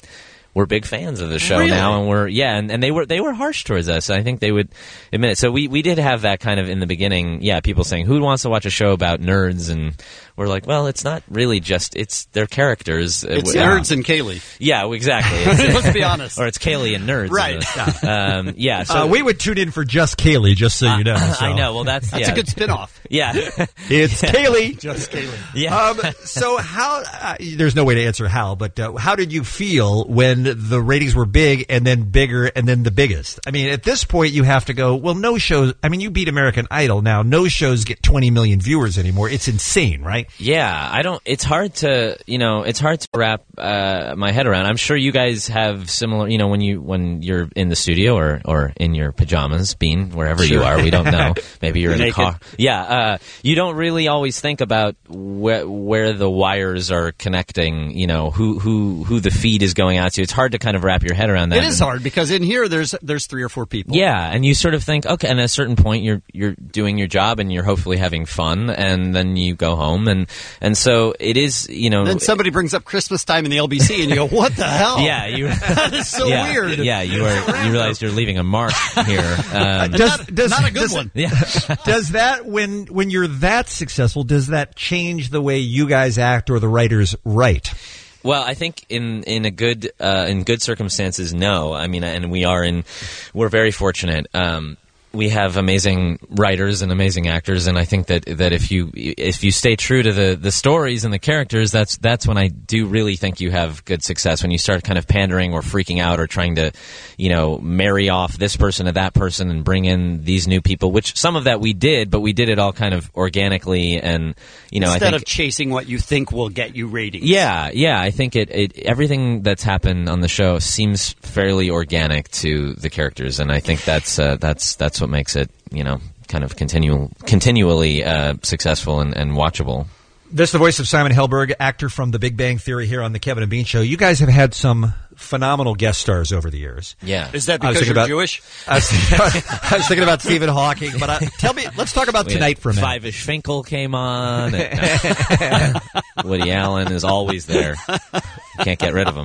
we're big fans of the show Really? now, and we're yeah, and, and they were they were harsh towards us. I think they would admit it. So we, we did have that kind of in the beginning. Yeah, people saying who wants to watch a show about nerds, and we're like, well, it's not really just it's their characters. It's Uh, nerds and Kaylee. Yeah, exactly. It's- Let's be honest. Or it's Kaylee and nerds, Right. Um, yeah, so uh, we would tune in for just Kaylee, just so you know. So. I know. Well, that's That's yeah. a good spinoff. Yeah, It's Kaylee. Just Kaylee. Yeah. Um, so how? Uh, there's no way to answer how, but uh, how did you feel when the ratings were big and then bigger and then the biggest? I mean, at this point, you have to go. Well, no shows. I mean, you beat American Idol now. No shows get twenty million viewers anymore. It's insane, right? Yeah, I don't. It's hard to, you know, it's hard to wrap uh, my head around. I'm sure you guys have similar, you know, when you when you're in the studio or or in your pajamas, Bean, wherever you Sure. are. We don't know. Maybe you're in Naked. a car. Yeah, uh, you don't really always think about where where the wires are connecting. You know, who who who the feed is going out to. It's hard to kind of wrap your head around that. It is hard because in here there's there's three or four people. Yeah, and you sort of think, okay, and at a certain point you're you're doing your job and you're hopefully having fun, and then you go home, and and so it is, you know. Then somebody brings up Christmas time in the L B C, and you go, "What the hell?" Yeah, you. that is so yeah, weird. Yeah, you are. You realize you're leaving a mark here. Um, Does- not, does- not a good does- one. yeah. Does that when when you're that successful, does that change the way you guys act or the writers write? Well, I think in in a good uh, in good circumstances, no. I mean, and we are in. We're very fortunate. Um, we have amazing writers and amazing actors, and I think that, that if you if you stay true to the, the stories and the characters, that's that's when I do really think you have good success. When you start kind of pandering or freaking out or trying to, you know, marry off this person to that person and bring in these new people, which some of that we did, but we did it all kind of organically, and you know, Instead I think of chasing what you think will get you ratings. yeah, yeah. I think it, it everything that's happened on the show seems fairly organic to the characters, and I think that's uh, that's that's what makes it, you know, kind of continual, continually uh, successful and, and watchable. This is the voice of Simon Helberg, actor from The Big Bang Theory here on the Kevin and Bean Show. You guys have had some phenomenal guest stars over the years. Yeah. Is that I was because thinking you're about- Jewish? I was, I was thinking about Stephen Hawking, but uh, tell me, let's talk about We had tonight for a minute. Five-ish Finkel came on. And, no. Woody Allen is always there. You can't get rid of him.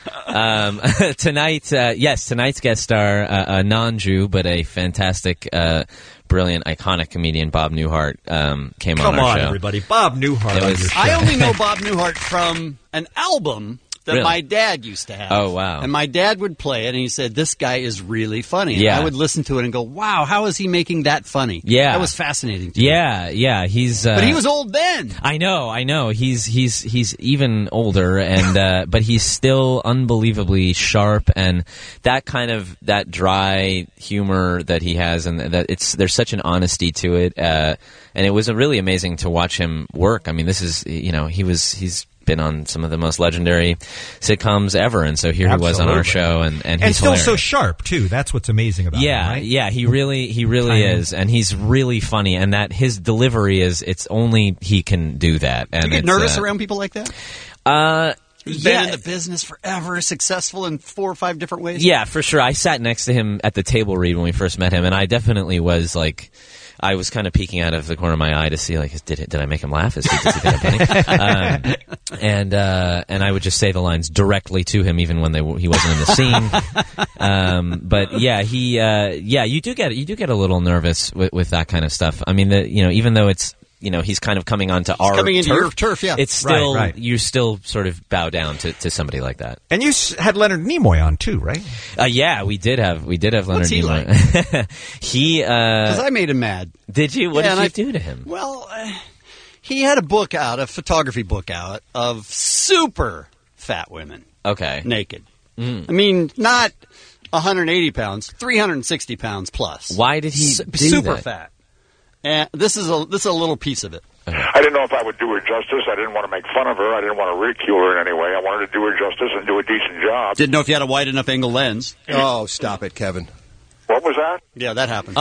Um, tonight, uh, yes, tonight's guest star, uh, a non-Jew, but a fantastic, uh, brilliant, iconic comedian, Bob Newhart, um, came Come on our on, show. everybody. Bob Newhart It on was- your show. I only know Bob Newhart from an album that Really? my dad used to have. Oh, wow. And my dad would play it, and he said, "This guy is really funny." And Yeah. I would listen to it and go, "Wow, how is he making that funny?" Yeah. That was fascinating to me. Yeah, yeah, he's. Uh, But he was old then. I know, I know. He's he's he's even older, and uh, but he's still unbelievably sharp, and that kind of that dry humor that he has, and that it's there's such an honesty to it, uh, and it was uh, really amazing to watch him work. I mean, this is you know he was he's. been on some of the most legendary sitcoms ever, and so here he was on our Absolutely. show, and and, And he's still so hilarious. sharp, too. That's what's amazing about Yeah, him, right? yeah, he really, he really Timing. is, and he's really funny, and that his delivery is, it's only he can do that. And Do you get it's, nervous uh, around people like that? Uh, Who's yeah. been in the business forever, successful in four or five different ways? Yeah, for sure. I sat next to him at the table read when we first met him, and I definitely was like, I was kind of peeking out of the corner of my eye to see, like, did it, did I make him laugh? Is he, does he think I'm funny? um, and uh, and I would just say the lines directly to him, even when they w- he wasn't in the scene. um, but yeah, he uh, yeah, you do get you do get a little nervous with, with that kind of stuff. I mean, the, you know, even though it's. You know, he's kind of coming onto our coming into turf. your turf, yeah. It's still Right, right. you still sort of bow down to, to somebody like that. And you s- had Leonard Nimoy on, too, right? Uh, yeah, we did have we did have Leonard What's he Nimoy. he Because uh, I made him mad. did you? What Yeah, did and you I- do to him? Well, uh, he had a book out, a photography book out, of super fat women Okay. naked. Mm. I mean, not one hundred eighty pounds, three hundred sixty pounds plus. Why did he S- do super that? fat? And this is a this is a little piece of it. I didn't know if I would do her justice. I didn't want to make fun of her. I didn't want to ridicule her in any way. I wanted to do her justice and do a decent job. Didn't know if you had a wide enough angle lens. Oh, stop it, Kevin. What was that? Yeah, that happened.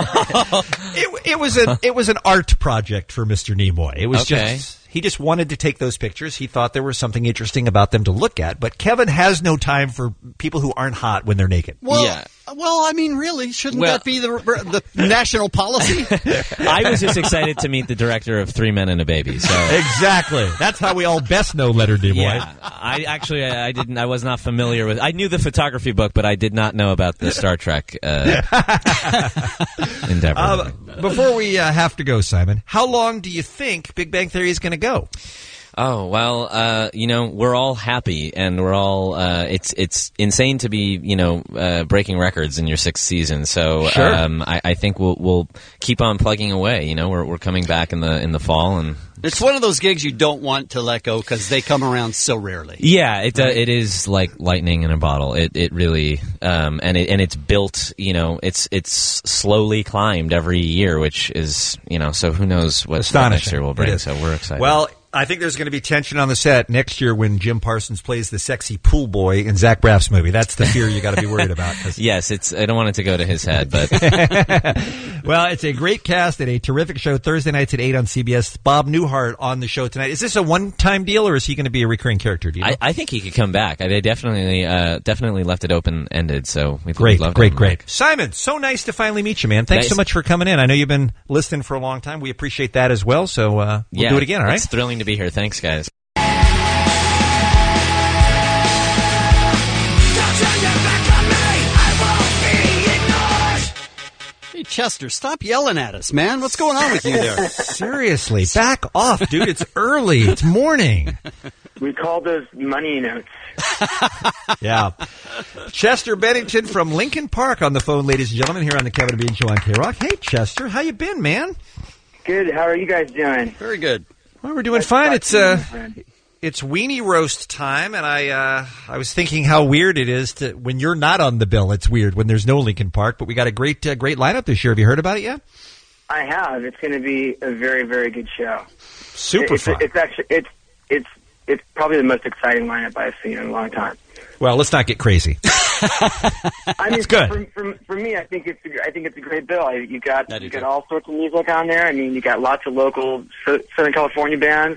It, it was an it was an art project for Mister Nimoy. It was Okay. just he just wanted to take those pictures. He thought there was something interesting about them to look at. But Kevin has no time for people who aren't hot when they're naked. Well, Yeah. Well, I mean, really, shouldn't Well- that be the, the national policy? I was just excited to meet the director of Three Men and a Baby. So Exactly. That's how we all best know Leonard Nimoy. yeah, I actually I, I didn't I was not familiar with. I knew the photography book, but I did not know about the Star Trek uh, endeavor. Uh, before we uh, have to go, Simon, how long do you think Big Bang Theory is going to go? Oh well, uh, you know we're all happy, and we're all. Uh, it's it's insane to be you know uh, breaking records in your sixth season. So Sure. um, I, I think we'll we'll keep on plugging away. You know we're we're coming back in the in the fall, and It's one of those gigs you don't want to let go because they come around so rarely. yeah, it uh, it is like lightning in a bottle. It it really um, and it and it's built. You know it's it's slowly climbed every year, which is you know so who knows what Astonishing. next year will It bring. is. So we're excited. Well, I think there's going to be tension on the set next year when Jim Parsons plays the sexy pool boy in Zach Braff's movie. That's the fear you got to be worried about. 'cause- yes, it's. I don't want it to go to his head, but Well, it's a great cast and a terrific show. Thursday nights at eight on C B S. Bob Newhart on the show tonight. Is this a one-time deal, or is he going to be a recurring character? Do you know? I, I think he could come back. I, they definitely, uh, definitely left it open ended. So we Great, loved great, him. great. Simon, so nice to finally meet you, man. Thanks Nice. so much for coming in. I know you've been listening for a long time. We appreciate that as well. So uh, we'll yeah, do it again, all right? It's thrilling to be here. Thanks, guys. Hey, Chester, stop yelling at us, man. What's going on with you there? Seriously, back off, dude. It's early. It's morning. We call those money notes. Yeah. Chester Bennington from Lincoln Park on the phone, ladies and gentlemen, here on the Kevin and Bean Show on K-Rock. Hey, Chester, how you been, man? Good. How are you guys doing? Very good. Well, we're doing fine. It's uh, it's weenie roast time, and I uh, I was thinking how weird it is to when you're not on the bill. It's weird when there's no Lincoln Park, but we got a great uh, great lineup this year. Have you heard about it yet? I have. It's going to be a very, very good show. Super it's, fun. It's actually it's it's it's probably the most exciting lineup I've seen in a long time. Well, let's not get crazy. I mean, It's good. For, for, for me, I think it's a, I think it's a great bill. I, you got you got all sorts of music on there. I mean, you got lots of local so, Southern California bands.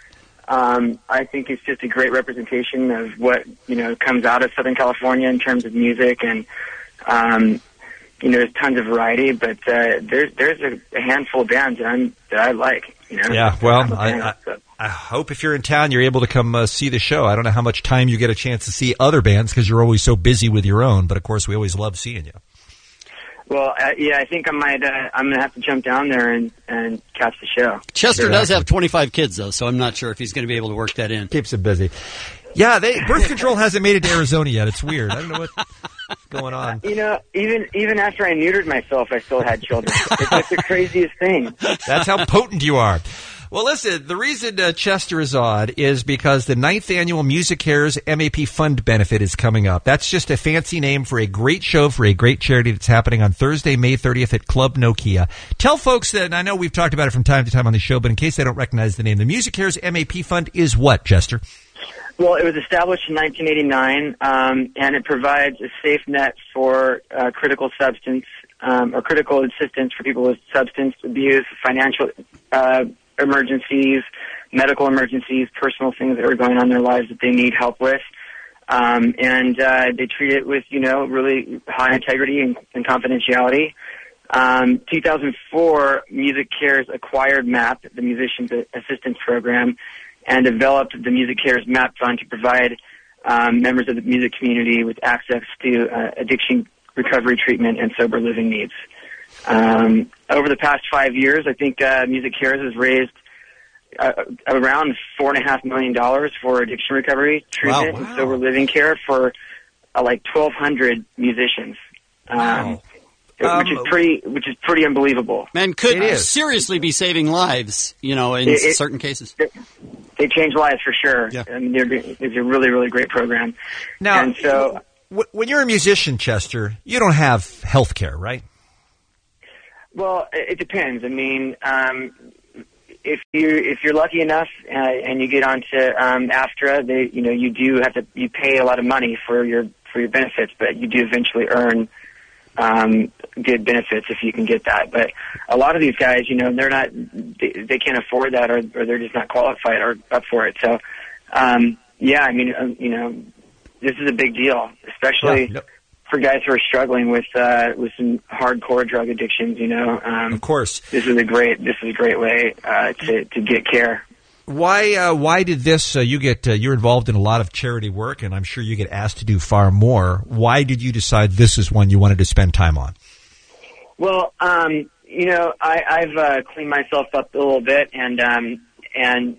Um, I think it's just a great representation of what you know comes out of Southern California in terms of music, and um, you know, there's tons of variety. But uh, there's there's a, a handful of bands that I'm that I like. You know, Yeah, I'm well, a I, fan I, of, so. I hope if you're in town, you're able to come uh, see the show. I don't know how much time you get a chance to see other bands because you're always so busy with your own. But of course, we always love seeing you. Well, uh, yeah, I think I might. Uh, I'm gonna have to jump down there and, and catch the show. Chester does have twenty-five kids, though, so I'm not sure if he's going to be able to work that in. Keeps him busy. Yeah, they, birth control hasn't made it to Arizona yet. It's weird. I don't know what's going on. You know, even even after I neutered myself, I still had children. It's like the craziest thing. That's how potent you are. Well, listen, the reason uh, Chester is odd is because the ninth annual Music Cares M A P Fund Benefit is coming up. That's just a fancy name for a great show for a great charity that's happening on Thursday, May thirtieth at Club Nokia. Tell folks that, and I know we've talked about it from time to time on the show, but in case they don't recognize the name, the Music Cares M A P Fund is what, Chester? Well, it was established in nineteen eighty-nine, um, and it provides a safe net for uh, critical substance um, or critical assistance for people with substance abuse, financial uh, emergencies, medical emergencies, personal things that are going on in their lives that they need help with. Um, and uh, they treat it with, you know, really high integrity and, and confidentiality. Um, two thousand four, Music Cares acquired MAP, the Musicians Assistance Program, and developed the Music Cares MAP Fund to provide um, members of the music community with access to uh, addiction recovery treatment and sober living needs. Um, over the past five years, I think uh, Music Cares has raised uh, around four and a half million dollars for addiction recovery treatment Wow, wow. and sober living care for uh, like twelve hundred musicians, um, Wow. which is Um, pretty, which is pretty unbelievable. Man, could seriously be saving lives, you know, in It- it- certain cases. They change lives for sure. Yeah. I mean, they're, it's a really, really great program. Now, and so, w- when you're a musician, Chester, you don't have health care, right? well, it, it depends. I mean, um, if you if you're lucky enough uh, and you get onto um, AFTRA, they you know you do have to you pay a lot of money for your for your benefits, but you do eventually earn um, good benefits if you can get that. But a lot of these guys, you know, they're not they, they can't afford that, or, or they're just not qualified or up for it. So, um, yeah, I mean, um, you know, this is a big deal, especially Yeah, yep. for guys who are struggling with uh, with some hardcore drug addictions. You know, um, of course, this is a great this is a great way uh, to to get care. Why uh, why did this? Uh, you get uh, you're involved in a lot of charity work, and I'm sure you get asked to do far more. Why did you decide this is one you wanted to spend time on? Well, um, you know, I, I've uh, cleaned myself up a little bit, and um, and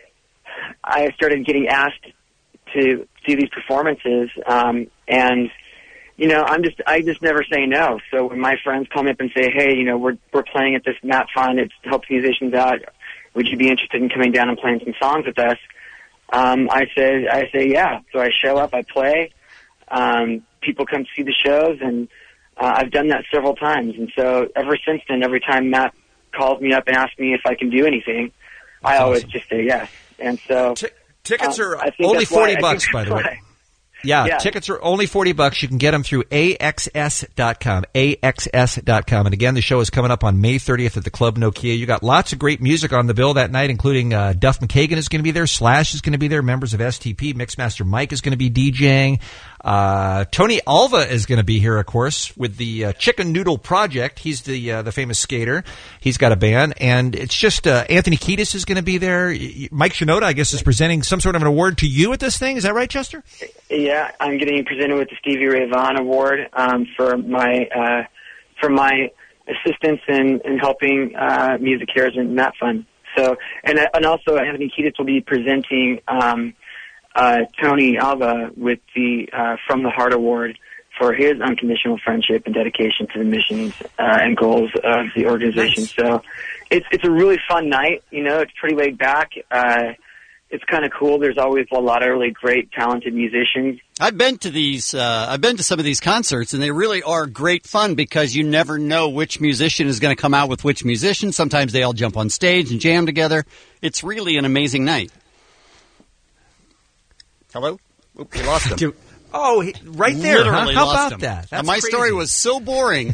I started getting asked to do these performances, um, and you know, I'm just I just never say no. So when my friends call me up and say, "Hey, you know, we're we're playing at this Map Fund. It helps musicians out. Would you be interested in coming down and playing some songs with us?" Um, I say, I say, yeah. So I show up, I play. Um, people come see the shows, and uh, I've done that several times. And so ever since then, every time Matt calls me up and asks me if I can do anything, I That's always awesome. just say yes. And so T- tickets uh, are I think only that's why- forty I bucks, think by the that's way. why- Yeah, Yeah. tickets are only forty bucks. You can get them through A X S dot com, A X S dot com. And again, the show is coming up on May thirtieth at the Club Nokia. You got lots of great music on the bill that night, including uh, Duff McKagan is going to be there, Slash is going to be there, members of S T P, Mixmaster Mike is going to be DJing. Uh, Tony Alva is going to be here, of course, with the uh, Chicken Noodle Project. He's the uh, the famous skater. He's got a band, and it's just uh, Anthony Kiedis is going to be there. Y- Mike Shinoda, I guess, is presenting some sort of an award to you at this thing. Is that right, Chester? Yeah, I'm getting presented with the Stevie Ray Vaughan Award um, for my uh, for my assistance in, in helping uh, Music Cares and Map Fund. So, and and also Anthony Kiedis will be presenting um, uh, Tony Alva with the uh, From the Heart Award for his unconditional friendship and dedication to the missions uh, and goals of the organization. Nice. So, it's it's a really fun night. You know, it's pretty laid back. Uh, It's kind of cool. There's always a lot of really great, talented musicians. I've been to these. Uh, I've been to some of these concerts, and they really are great fun because you never know which musician is going to come out with which musician. Sometimes they all jump on stage and jam together. It's really an amazing night. Hello? Oop, we lost him. Oh, he, right there. Literally huh? How lost about him. that? Now, That's my crazy. story was so boring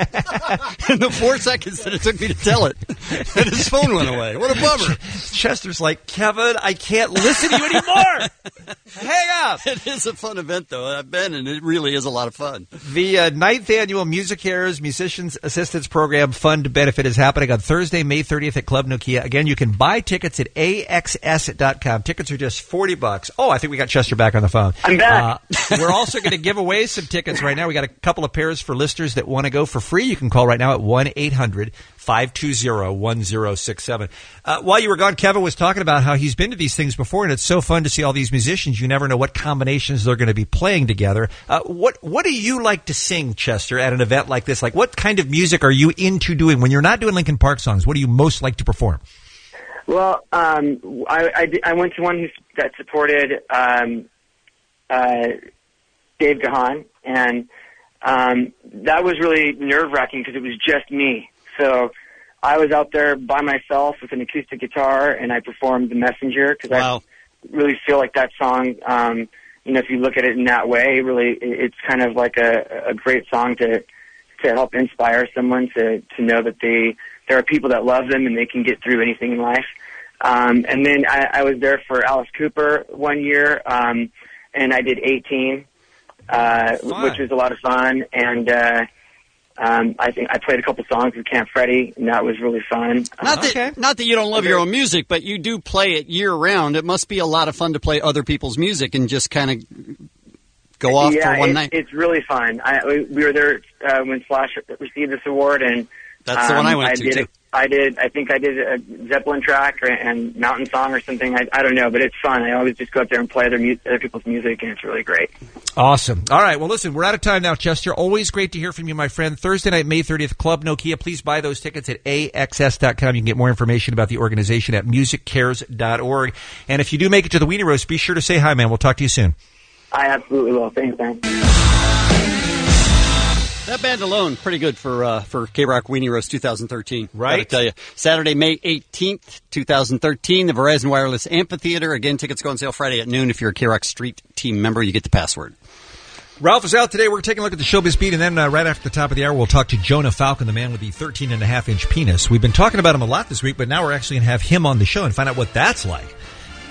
in the four seconds that it took me to tell it, and his phone went away. What a bummer. Chester's like, Kevin, I can't listen to you anymore. Hang up. It is a fun event, though. I've been, and it really is a lot of fun. The uh, ninth annual Music Cares Musicians Assistance Program Fund Benefit is happening on Thursday, May thirtieth at Club Nokia. Again, you can buy tickets at A X S dot com. Tickets are just forty bucks. Oh, I think we got Chester back on the phone. I'm back. Uh, we're also going to give away some tickets right now. We got a couple of pairs for listeners that want to go for free. You can call right now at one eight hundred five two zero one zero six seven. Uh, while you were gone, Kevin was talking about how he's been to these things before, and it's so fun to see all these musicians. You never know what combinations they're going to be playing together. Uh, what What do you like to sing, Chester, at an event like this? Like, what kind of music are you into doing when you're not doing Linkin Park songs? What do you most like to perform? Well, um, I, I, did- I went to one who, that supported um, uh, Dave Gahan, and um, that was really nerve-wracking because it was just me. So I was out there by myself with an acoustic guitar, and I performed The Messenger because Wow. I really feel like that song, um, you know, if you look at it in that way, really, it's kind of like a, a great song to to help inspire someone to, to know that they there are people that love them and they can get through anything in life. Um, and then I, I was there for Alice Cooper one year, um, and I did eighteen, uh, which was a lot of fun. And uh, um, I think I played a couple songs with Camp Freddy, and that was really fun. Not that, not that you don't love your own music, but you do play it year round. It must be a lot of fun to play other people's music and just kind of go off yeah, for one it, night. it's really fun. I, we, we were there uh, when Slash received this award, and That's the one I went I to, did, too. I did. I think I did a Zeppelin track or, and Mountain Song or something. I, I don't know, but it's fun. I always just go up there and play other, mu- other people's music, and it's really great. Awesome. All right. Well, listen, we're out of time now, Chester. Always great to hear from you, my friend. Thursday night, May thirtieth, Club Nokia. Please buy those tickets at A X S dot com. You can get more information about the organization at music cares dot org. And if you do make it to the Weenie Roast, be sure to say hi, man. We'll talk to you soon. I absolutely will. Thanks, man. That band alone, pretty good for uh, for K-Rock Weenie Roast twenty thirteen. Right. Gotta tell you. Saturday, May eighteenth, twenty thirteen, the Verizon Wireless Amphitheater. Again, tickets go on sale Friday at noon. If you're a K-Rock Street Team member, you get the password. Ralph is out today. We're taking a look at the Showbiz Beat, and then uh, right after the top of the hour, we'll talk to Jonah Falcon, the man with the thirteen and a half inch penis. We've been talking about him a lot this week, but now we're actually going to have him on the show and find out what that's like.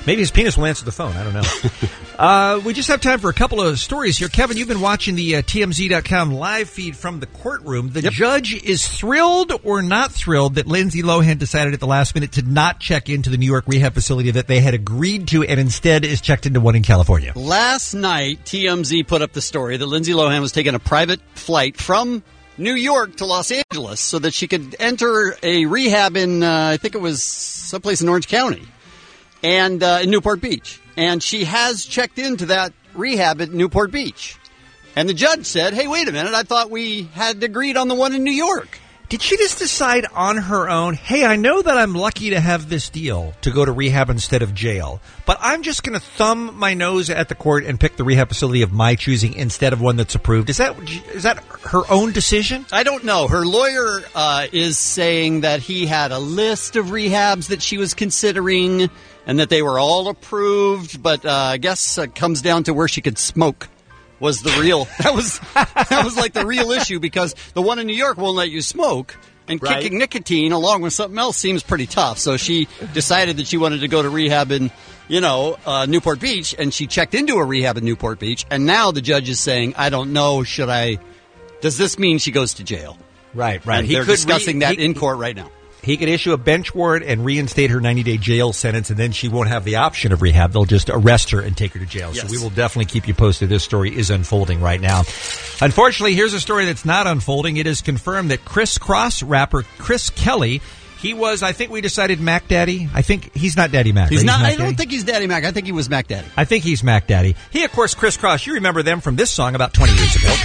Maybe his penis will answer the phone. I don't know. uh, we just have time for a couple of stories here. Kevin, you've been watching the uh, T M Z dot com live feed from the courtroom. The yep. judge is thrilled or not thrilled that Lindsay Lohan decided at the last minute to not check into the New York rehab facility that they had agreed to and instead is checked into one in California. Last night, T M Z put up the story that Lindsay Lohan was taking a private flight from New York to Los Angeles so that she could enter a rehab in, uh, I think it was someplace in Orange County. And uh, in Newport Beach. And she has checked into that rehab at Newport Beach. And the judge said, hey, wait a minute, I thought we had agreed on the one in New York. Did she just decide on her own, hey, I know that I'm lucky to have this deal to go to rehab instead of jail, but I'm just going to thumb my nose at the court and pick the rehab facility of my choosing instead of one that's approved? Is that is that her own decision? I don't know. Her lawyer uh, is saying that he had a list of rehabs that she was considering and that they were all approved, but uh, I guess it comes down to where she could smoke. Was the real that was that was like the real issue, because the one in New York won't let you smoke, and right. kicking nicotine along with something else seems pretty tough. So she decided that she wanted to go to rehab in, you know, uh, Newport Beach, and she checked into a rehab in Newport Beach, and now the judge is saying, I don't know, should I? Does this mean she goes to jail? Right, right. And they're discussing re- that he, in court right now. He could issue a bench warrant and reinstate her ninety-day jail sentence, and then she won't have the option of rehab. They'll just arrest her and take her to jail. Yes. So we will definitely keep you posted. This story is unfolding right now. Unfortunately, here's a story that's not unfolding. It is confirmed that Criss Cross rapper Chris Kelly, he was, I think we decided, Mac Daddy. I think he's not Daddy Mac. He's right? not. He's Mac I don't Daddy? think he's Daddy Mac. I think he was Mac Daddy. I think he's Mac Daddy. He, of course, Criss Cross. You remember them from this song about twenty years ago.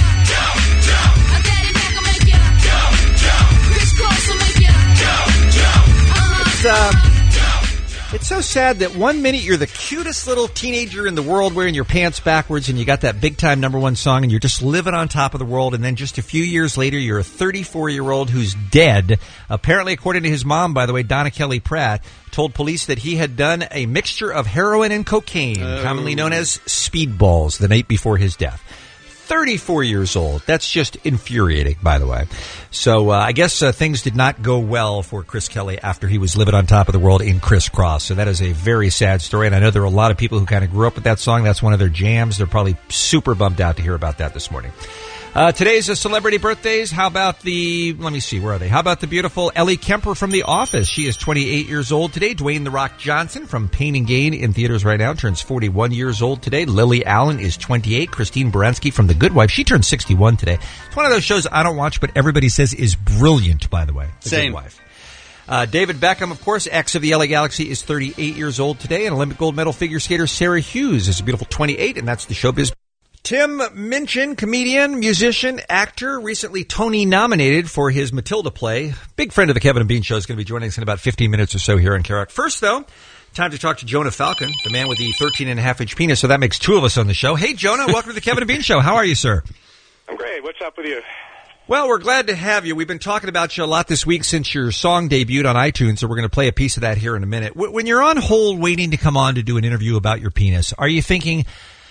It's, uh, it's so sad that one minute you're the cutest little teenager in the world wearing your pants backwards and you got that big-time number one song and you're just living on top of the world, and then just a few years later you're a thirty-four-year-old who's dead. Apparently, according to his mom, by the way, Donna Kelly Pratt, told police that he had done a mixture of heroin and cocaine, oh. commonly known as speedballs, the night before his death. thirty-four years old. That's just infuriating, by the way. So uh, I guess uh, things did not go well for Chris Kelly after he was living on top of the world in Criss Cross. So that is a very sad story, and I know there are a lot of people who kind of grew up with that song. That's one of their jams. They're probably super bummed out to hear about that this morning. Uh, today's uh, celebrity birthdays. How about the, let me see, where are they? How about the beautiful Ellie Kemper from The Office? She is twenty-eight years old today. Dwayne The Rock Johnson from Pain and Gain in theaters right now turns forty-one years old today. Lily Allen is twenty-eight. Christine Baranski from The Good Wife, she turns sixty-one today. It's one of those shows I don't watch, but everybody says is brilliant, by the way. The Same. Good Wife. Uh, David Beckham, of course, ex of the L A Galaxy, is thirty-eight years old today. And Olympic gold medal figure skater Sarah Hughes is a beautiful twenty-eight, and that's the showbiz. Tim Minchin, comedian, musician, actor, recently Tony nominated for his Matilda play. Big friend of the Kevin and Bean Show, is going to be joining us in about fifteen minutes or so here on K R O C. First, though, time to talk to Jonah Falcon, the man with the thirteen and a half inch penis, so that makes two of us on the show. Hey, Jonah, welcome to the Kevin and Bean Show. How are you, sir? I'm great. What's up with you? Well, we're glad to have you. We've been talking about you a lot this week since your song debuted on iTunes, so we're going to play a piece of that here in a minute. When you're on hold waiting to come on to do an interview about your penis, are you thinking,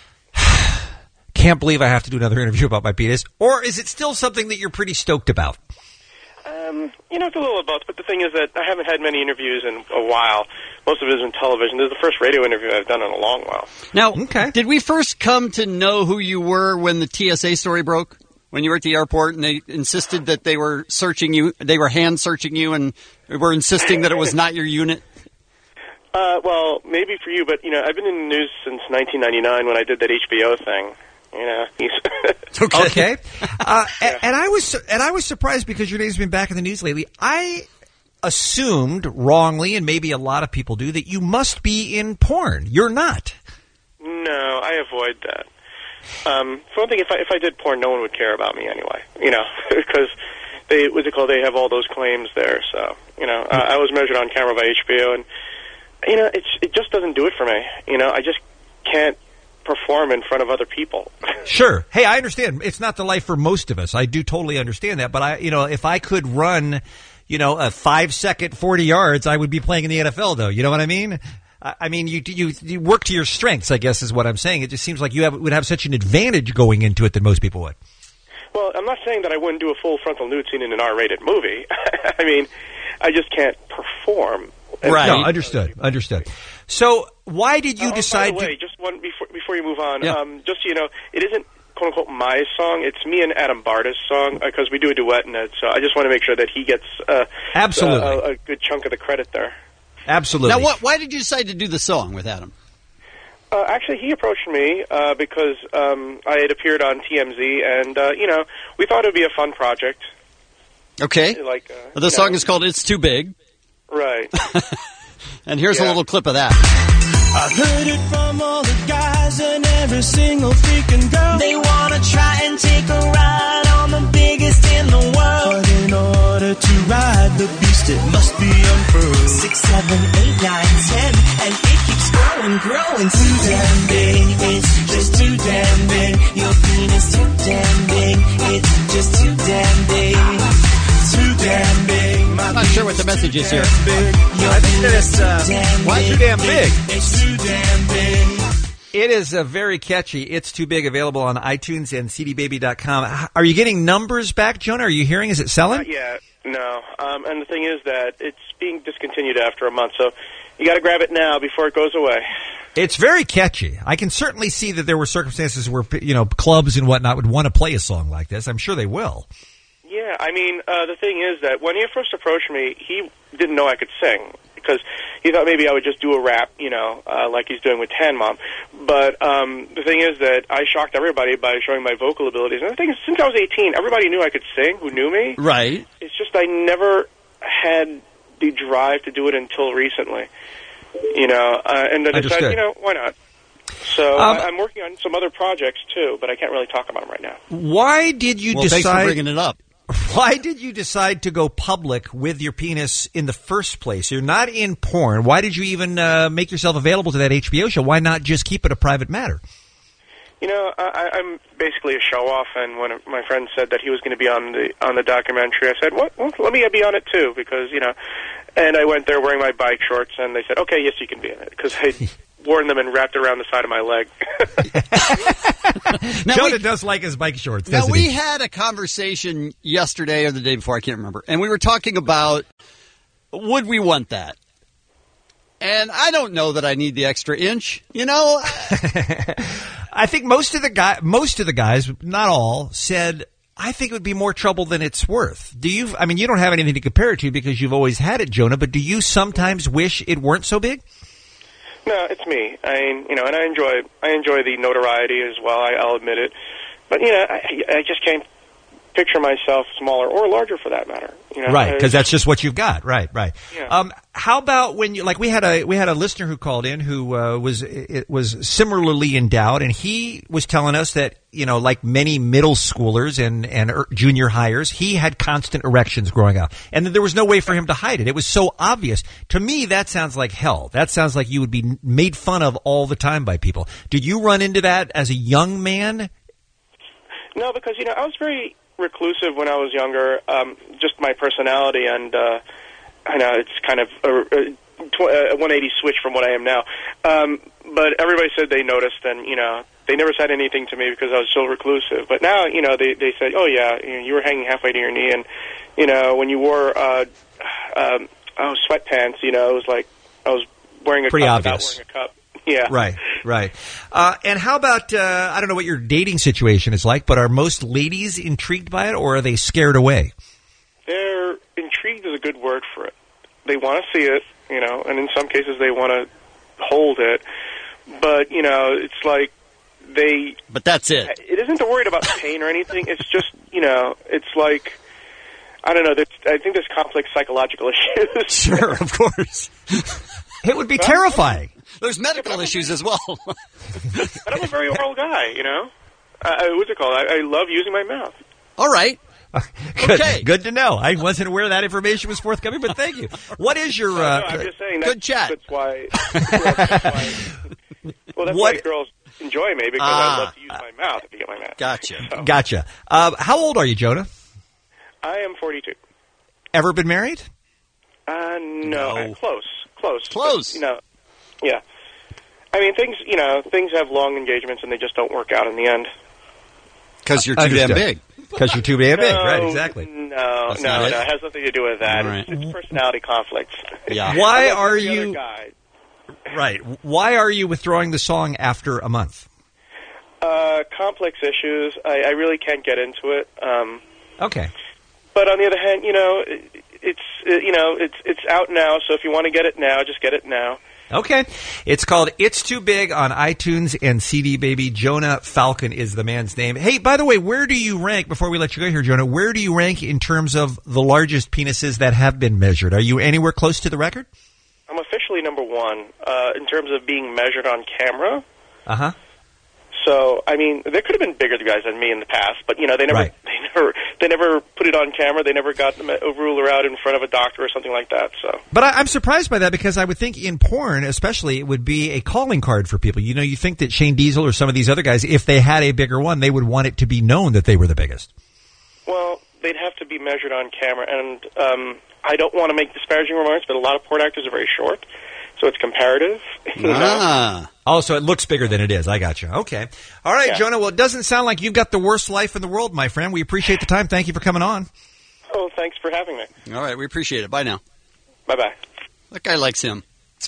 can't believe I have to do another interview about my penis? Or is it still something that you're pretty stoked about? Um, you know, it's a little of both, but the thing is that I haven't had many interviews in a while. Most of it is in television. This is the first radio interview I've done in a long while. Now, okay. Did we first come to know who you were when the T S A story broke? When you were at the airport and they insisted that they were searching you, they were hand searching you and were insisting that it was not your unit? Uh, well, maybe for you, but, you know, I've been in the news since nineteen ninety-nine when I did that H B O thing. You know, okay. okay. Uh, yeah. and, and I was and I was surprised because your name's been back in the news lately. I assumed wrongly, and maybe a lot of people do, that you must be in porn. You're not. No, I avoid that. Um, for one thing, if I if I did porn, no one would care about me anyway. You know, because they what's it called? They have all those claims there. So you know, uh, I was measured on camera by H B O, and you know, it's it just doesn't do it for me. You know, I just can't perform in front of other people. Sure. Hey, I understand. It's not the life for most of us. I do totally understand that. But I, you know, if I could run, you know, a five second forty yards, I would be playing in the N F L, though. You know what I mean? I, I mean, you, you you work to your strengths, I guess, is what I'm saying. It just seems like you have, would have such an advantage going into it than most people would. Well, I'm not saying that I wouldn't do a full frontal nude scene in an R rated movie. I mean, I just can't perform Right. No, understood. Understood. So why did you oh, decide by the way, to... just one before before you move on. Yeah. Um, just so you know, it isn't quote unquote my song. It's me and Adam Barda's song because we do a duet in it. So I just want to make sure that he gets uh, Absolutely. a, a, a good chunk of the credit there. Absolutely. Now, what, why did you decide to do the song with Adam? Uh, actually, he approached me uh, because um, I had appeared on T M Z, and uh, you know, we thought it would be a fun project. Okay. Like uh, Well, the song is called "It's Too Big," right? and here's a Yeah. little clip of that. I heard it from all the guys and every single freaking girl. They wanna try and take a ride on the biggest in the world. But in order to ride the beast, it must be unfurled. Six, seven, eight, nine, ten, and it keeps growing, growing. Too damn big, it's just too damn big. Your penis too damn big, it's just too damn big. Too damn big. I'm not sure what the message is here. I think that it's, uh, why too damn big? It's too damn big. It is uh, very catchy. It's Too Big, available on iTunes and C D baby dot com. Are you getting numbers back, Jonah? Are you hearing? Is it selling? Not yet, no. Um, and the thing is that it's being discontinued after a month, so you got to grab it now before it goes away. It's very catchy. I can certainly see that there were circumstances where, you know, clubs and whatnot would want to play a song like this. I'm sure they will. Yeah, I mean, uh, the thing is that when he first approached me, he didn't know I could sing because he thought maybe I would just do a rap, you know, uh, like he's doing with Tan Mom. But um, the thing is that I shocked everybody by showing my vocal abilities. And the thing is, since I was eighteen, everybody knew I could sing who knew me. Right. It's just I never had the drive to do it until recently, you know, uh, and I decided, Understood. you know, why not? So Um, I, I'm working on some other projects, too, but I can't really talk about them right now. Why did you Well, decide... thanks for bringing it up. Why did you decide to go public with your penis in the first place? You're not in porn. Why did you even uh, make yourself available to that H B O show? Why not just keep it a private matter? You know, I, I'm basically a show-off, and when my friend said that he was going to be on the on the documentary, I said, "What? Well, let me be on it too," because you know. And I went there wearing my bike shorts, and they said, "Okay, yes, you can be in it," because I worn them and wrapped around the side of my leg. Now Jonah we- does like his bike shorts, Now, doesn't we he? had a conversation yesterday or the day before, I can't remember, and we were talking about would we want that? And I don't know that I need the extra inch, you know? I think most of the guy, most of the guys, not all, said, I think it would be more trouble than it's worth. Do you, I mean, you don't have anything to compare it to because you've always had it, Jonah, but do you sometimes wish it weren't so big? No, it's me. I mean, you know, and I enjoy I enjoy the notoriety as well. I, I'll admit it, but you know, I, I just can't picture myself smaller or larger for that matter. You know, Right, because I- that's just what you've got. Right, right. Yeah. Um, how about when you like we had a we had a listener who called in who uh, was it was similarly endowed, and he was telling us that you know like many middle schoolers and and er, junior hires, he had constant erections growing up, and that there was no way for him to hide it. It was so obvious to me. That sounds like hell. That sounds like you would be made fun of all the time by people. Did you run into that as a young man? No, because you know, I was very reclusive when I was younger. Um, just my personality, and uh, I know it's kind of a, a, tw- a one eighty switch from what I am now. Um, but everybody said they noticed, and you know, they never said anything to me because I was so reclusive. But now, you know, they they said, "Oh yeah, you, know, you were hanging halfway to your knee," and you know, when you wore uh, um, oh sweatpants, you know, it was like I was wearing a Pretty cup obvious. without wearing a cup. Yeah. Right, right. Uh, and how about, uh, I don't know what your dating situation is like, but are most ladies intrigued by it, or are they scared away? They're intrigued is a good word for it. They want to see it, you know, and in some cases they want to hold it. But, you know, it's like they... But that's it. It isn't to worry about pain or anything. It's just, you know, it's like... I don't know. There's, I think there's complex psychological issues. Sure, of course. It would be terrifying. There's medical issues as well. But I'm a very oral guy, you know? I, what's it called? I, I love using my mouth. All right. Good, Okay. good to know. I wasn't aware that information was forthcoming, but thank you. What is your... Uh, no, I'm just saying that, good chat. That's why... That's why well, that's What- why girls enjoy me, because Ah. I love to use my mouth, if you get my mouth. Gotcha. So, Gotcha. Uh, how old are you, Jonah? I am forty-two. Ever been married? Uh, no, No. uh, close, close, Close. But, you know, yeah. I mean, things. You know, things have long engagements, and they just don't work out in the end. Because you're too Understood. damn big. Because you're too damn big, No, right? Exactly. No, That's no, not no. it? It has nothing to do with that. All right. It's, it's personality conflicts. Yeah. Why I'm like are every other you- guy. Right. Why are you withdrawing the song after a month? Uh, complex issues. I, I really can't get into it. Um, Okay. but on the other hand, you know, it, it's uh, you know, it's it's out now. So if you want to get it now, just get it now. Okay. It's called It's Too Big on iTunes and C D Baby. Jonah Falcon is the man's name. Hey, by the way, where do you rank, before we let you go here, Jonah, where do you rank in terms of the largest penises that have been measured? Are you anywhere close to the record? I'm officially number one uh, in terms of being measured on camera. Uh-huh. So, I mean, there could have been bigger guys than me in the past, but you know, they never, Right. they never, they never put it on camera. They never got a ruler out in front of a doctor or something like that. So, But I, I'm surprised by that because I would think in porn, especially, it would be a calling card for people. You know, you think that Shane Diesel or some of these other guys, if they had a bigger one, they would want it to be known that they were the biggest. well, they'd have to be measured on camera, and um, I don't want to make disparaging remarks, but a lot of porn actors are very short, so it's comparative. you know? Ah. Oh, so it looks bigger than it is. I got you. Okay. All right, Yeah. Jonah. Well, it doesn't sound like you've got the worst life in the world, my friend. We appreciate the time. Thank you for coming on. Oh, thanks for having me. All right, we appreciate it. Bye now. Bye bye. That guy likes him.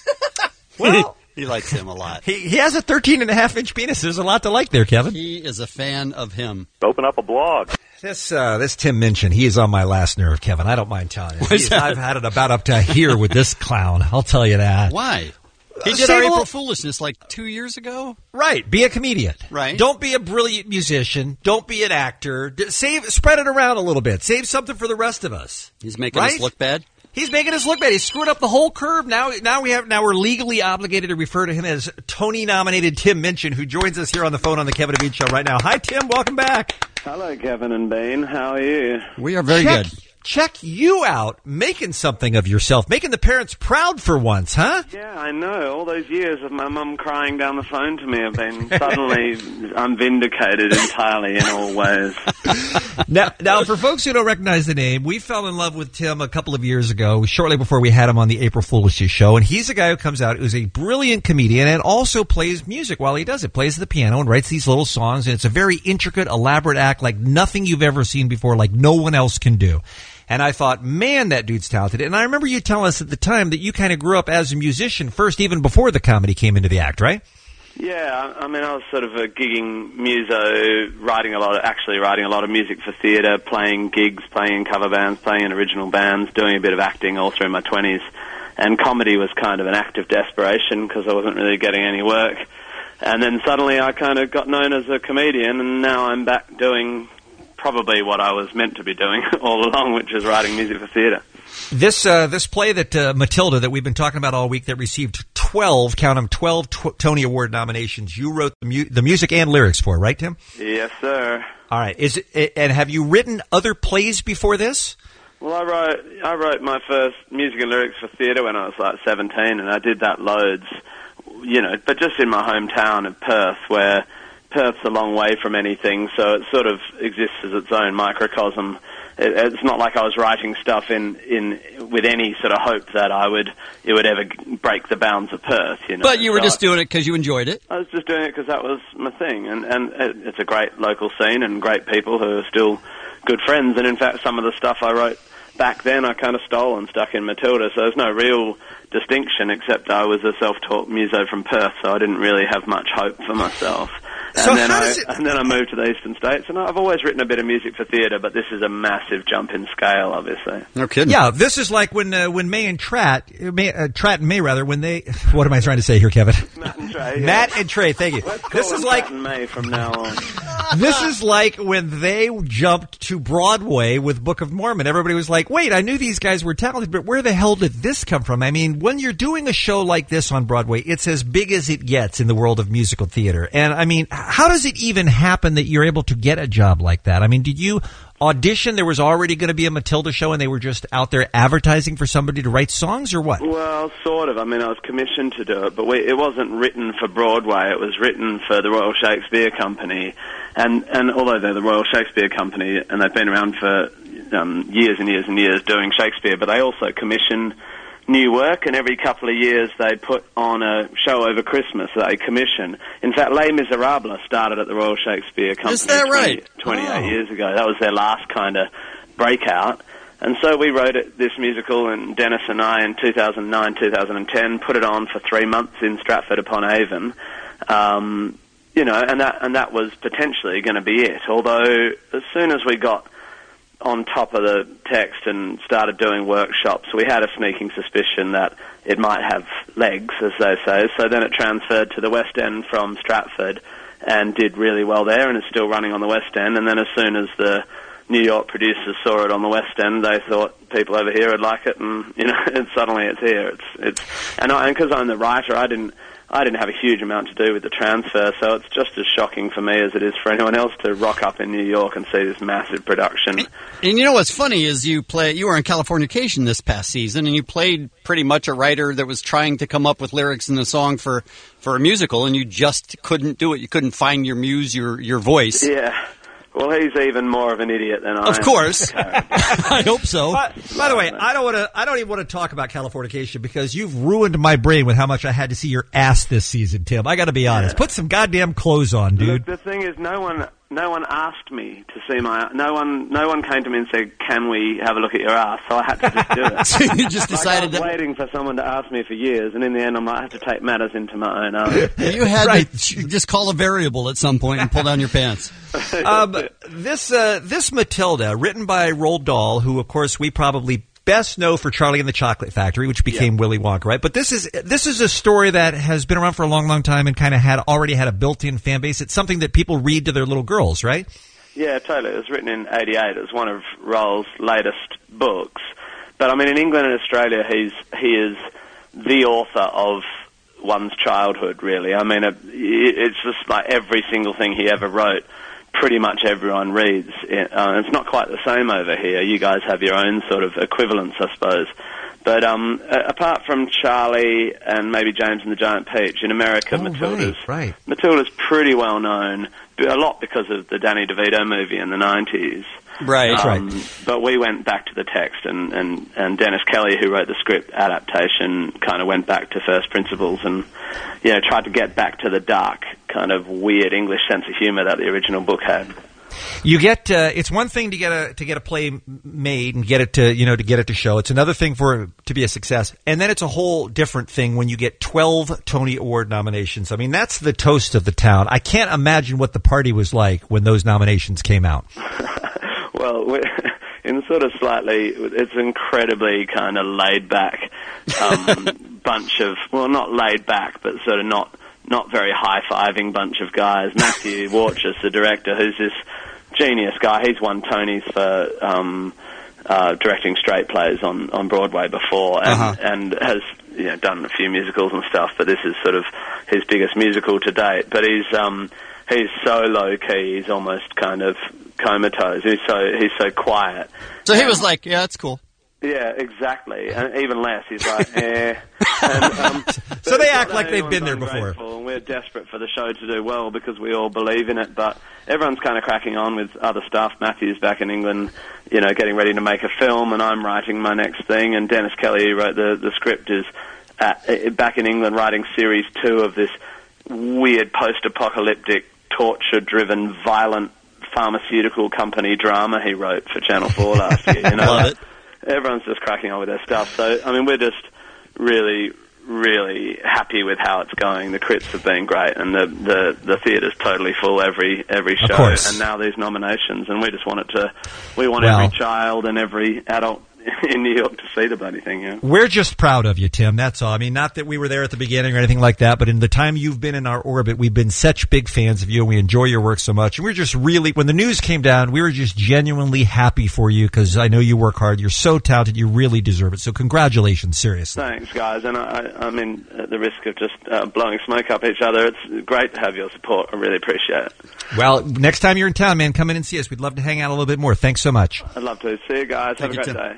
Well, he likes him a lot. He, he has a thirteen and a half inch penis. There's a lot to like there, Kevin. He is a fan of him. Open up a blog. This uh, this Tim Minchin, he is on my last nerve, Kevin. I don't mind telling you. He's- I've had it about up to here with this clown. I'll tell you that. Why? He Uh, did say our a April little- Foolishness like two years ago. Right. Be a comedian. Right. Don't be a brilliant musician. Don't be an actor. D- save, spread it around a little bit. Save something for the rest of us. He's making Right? us look bad. He's making us look bad. He's screwed up the whole curve. Now, now we have. Now we're legally obligated to refer to him as Tony-nominated Tim Minchin, who joins us here on the phone on the Kevin and Bean Show right now. Hi, Tim. Welcome back. Hello, Kevin and Bean. How are you? We are very check, good. Check you out, making something of yourself, making the parents proud for once, huh? Yeah, I know. All those years of my mum crying down the phone to me have been suddenly I'm vindicated entirely in all ways. now, now, for folks who don't recognize the name, we fell in love with Tim a couple of years ago, shortly before we had him on the April Foolishness show. And he's a guy who comes out who's a brilliant comedian and also plays music while he does it. Plays the piano and writes these little songs. And it's a very intricate, elaborate act like nothing you've ever seen before, like no one else can do. And I thought, man, that dude's talented. And I remember you telling us at the time that you kind of grew up as a musician first, even before the comedy came into the act, right? Yeah, I I mean, I was sort of a gigging muso, writing a lot, of, actually writing a lot of music for theatre, playing gigs, playing in cover bands, playing in original bands, doing a bit of acting all through my twenties. And comedy was kind of an act of desperation because I wasn't really getting any work. And then suddenly I kind of got known as a comedian, and now I'm back doing probably what I was meant to be doing all along, which is writing music for theatre. This uh, this play that uh, Matilda that we've been talking about all week that received twelve, count them, twelve tw- Tony Award nominations. You wrote the, mu- the music and lyrics for, right, Tim? Yes, sir. All right. Is it, and have you written other plays before this? Well, I wrote I wrote my first music and lyrics for theatre when I was like seventeen, and I did that loads, you know, but just in my hometown of Perth, where Perth's a long way from anything, so it sort of exists as its own microcosm. It, it's not like I was writing stuff in, in with any sort of hope that I would it would ever break the bounds of Perth, you know. But you were So just doing it because you enjoyed it. I was just doing it because that was my thing, and and it, it's a great local scene and great people who are still good friends. And in fact, some of the stuff I wrote back then I kind of stole and stuck in Matilda, so there's no real distinction except I was a self-taught muso from Perth, so I didn't really have much hope for myself. So and then how I does it- and then I moved to the Eastern States, and I've always written a bit of music for theatre, but this is a massive jump in scale, obviously. No kidding. Yeah, this is like when uh, when May and Tratt, May, uh, Tratt and May rather, when they. What am I trying to say here, Kevin? Matt and Trey. yeah. Matt and Trey, thank you. Let's call This is them like Matt and May from now on. this is like when they jumped to Broadway with Book of Mormon. Everybody was like, "Wait, I knew these guys were talented, but where the hell did this come from?" I mean, when you're doing a show like this on Broadway, it's as big as it gets in the world of musical theater. And I mean, how does it even happen that you're able to get a job like that? I mean, did you audition? There was already going to be a Matilda show, and they were just out there advertising for somebody to write songs, or what? Well, sort of. I mean, I was commissioned to do it, but we, it wasn't written for Broadway. It was written for the Royal Shakespeare Company. And, and although they're the Royal Shakespeare Company, and they've been around for um, years and years and years doing Shakespeare, but they also commission new work, and every couple of years they put on a show over Christmas that they commission. In fact, Les Miserables started at the Royal Shakespeare Company Is that right? twenty, twenty-eight Oh. years ago. That was their last kind of breakout. And so we wrote it, this musical, and Dennis and I in two thousand nine, two thousand ten put it on for three months in Stratford-upon-Avon. Um, you know, and that and that was potentially going to be it. Although as soon as we got on top of the text and started doing workshops, we had a sneaking suspicion that it might have legs, as they say. So then it transferred to the West End from Stratford and did really well there, and is still running on the West End. And then as soon as the New York producers saw it on the West End, they thought people over here would like it, and you know, and suddenly it's here. It's it's and because I'm the writer, I didn't. I didn't have a huge amount to do with the transfer, so it's just as shocking for me as it is for anyone else to rock up in New York and see this massive production. And, and you know what's funny is you play. You were in Californication this past season, and you played pretty much a writer that was trying to come up with lyrics in the song for, for a musical, and you just couldn't do it. You couldn't find your muse, your your voice. Yeah. Well, he's even more of an idiot than I am. Of course. I hope so. By, by the way, I don't want to. I don't even want to talk about Californication because you've ruined my brain with how much I had to see your ass this season, Tim. I got to be honest. Yeah. Put some goddamn clothes on, dude. Look, the thing is, no one, no one asked me to see my. No one, no one came to me and said, "Can we have a look at your ass?" So I had to just do it. So you just decided like I was that. waiting for someone to ask me for years, and in the end, I might have to take matters into my own hands. You had Right. to just call a variable at some point and pull down your pants. Um, this uh, this Matilda, written by Roald Dahl, who of course we probably best know for Charlie and the Chocolate Factory, which became Yeah. Willy Wonka, right? But this is this is a story that has been around for a long, long time and kind of had already had a built-in fan base. It's something that people read to their little girls, right? Yeah, totally. It was written in eighty-eight. It was one of Roald's latest books. But I mean, in England and Australia, he's he is the author of one's childhood, really. I mean, it, it's just like every single thing he ever wrote, pretty much everyone reads. It, uh, it's not quite the same over here. You guys have your own sort of equivalents, I suppose. But um, a- apart from Charlie and maybe James and the Giant Peach, in America, Oh, Matilda's, right, right. Matilda's pretty well known, a lot because of the Danny DeVito movie in the nineties. Right, That's Um, right. But we went back to the text, and, and, and Dennis Kelly, who wrote the script adaptation, kind of went back to first principles and, you know, tried to get back to the dark, kind of weird English sense of humor that the original book had. You get uh, it's one thing to get a to get a play made and get it to you know to get it to show. It's another thing for it to be a success, and then it's a whole different thing when you get twelve Tony Award nominations. I mean, that's the toast of the town. I can't imagine what the party was like when those nominations came out. Well, we in sort of slightly, it's incredibly kind of laid back um, bunch of, well, not laid back, but sort of not not very high-fiving bunch of guys. Matthew Warchus, the director, who's this genius guy. He's won Tonys for um, uh, directing straight plays on, on Broadway before, and, Uh-huh. and has you know done a few musicals and stuff. But this is sort of his biggest musical to date. But he's um, he's so low key. He's almost kind of comatose. He's so he's so quiet. So he was like, "Yeah, that's cool." Yeah, exactly. And even less, he's like, eh. And, um, So they but act it's like not they've been there anyone's before. ungrateful, and we're desperate for the show to do well because we all believe in it, but everyone's kind of cracking on with other stuff. Matthew's back in England, you know, getting ready to make a film, and I'm writing my next thing, and Dennis Kelly, who wrote the, the script, is at, uh, back in England writing series two of this weird post-apocalyptic, torture-driven, violent pharmaceutical company drama he wrote for Channel four last year. You know? Love it. Everyone's just cracking on with their stuff. So, I mean, we're just really, really happy with how it's going. The crits have been great, and the the, the theatre's totally full every every Of show. course. And now these nominations, and we just want it to. We want Well- every child and every adult in New York to see the bloody thing. Yeah. We're just proud of you, Tim. That's all. I mean, not that we were there at the beginning or anything like that, but in the time you've been in our orbit, we've been such big fans of you, and we enjoy your work so much. And we're just really, when the news came down, we were just genuinely happy for you because I know you work hard. You're so talented. You really deserve it. So congratulations, seriously. Thanks, guys. And I, I, I mean, at the risk of just uh, blowing smoke up each other, it's great to have your support. I really appreciate it. Well, next time you're in town, man, come in and see us. We'd love to hang out a little bit more. Thanks so much. I'd love to. See you guys. Thank have you, a great Tim. day.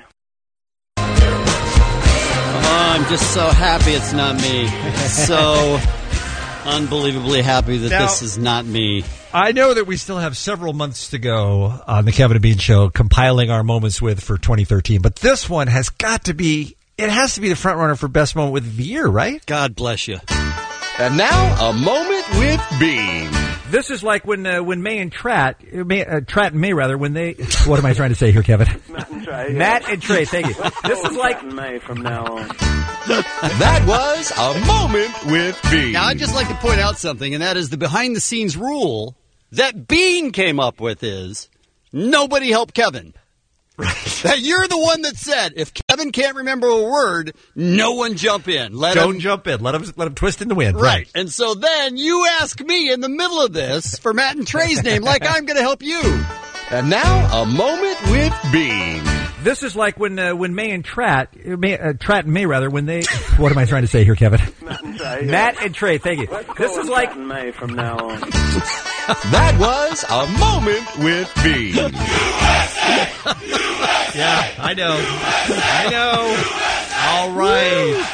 Oh, I'm just so happy it's not me. So unbelievably happy that Now- this is not me. I know that we still have several months to go on the Kevin and Bean Show, compiling our moments with for twenty thirteen, but this one has got to be it has to be the front runner for best moment with the year, right? God bless you. And now, a moment with Bean. This is like when uh, when May and Tratt, uh, May, uh, Tratt and May rather, when they. What am I trying to say here, Kevin? Matt and Trey. Matt and Trey, thank you. This is like Matt and May from now on. That was a moment with Bean. Now, I'd just like to point out something, and that is the behind-the-scenes rule that Bean came up with is nobody help Kevin. Right. That you're the one that said, if Kevin can't remember a word, no one jump in. Let Don't him jump in. Let him let him twist in the wind. Right. Right. And so then you ask me in the middle of this for Matt and Trey's name, like I'm going to help you. And now, a moment with Bean. This is like when uh, when May and Tratt, uh, May, uh, Tratt and May rather, when they. What am I trying to say here, Kevin? Matt and Trey. Matt and Trey, thank you. Let's This call is them like. Matt and May from now on. That was a moment with Bean. Yeah, I know. I know. All right.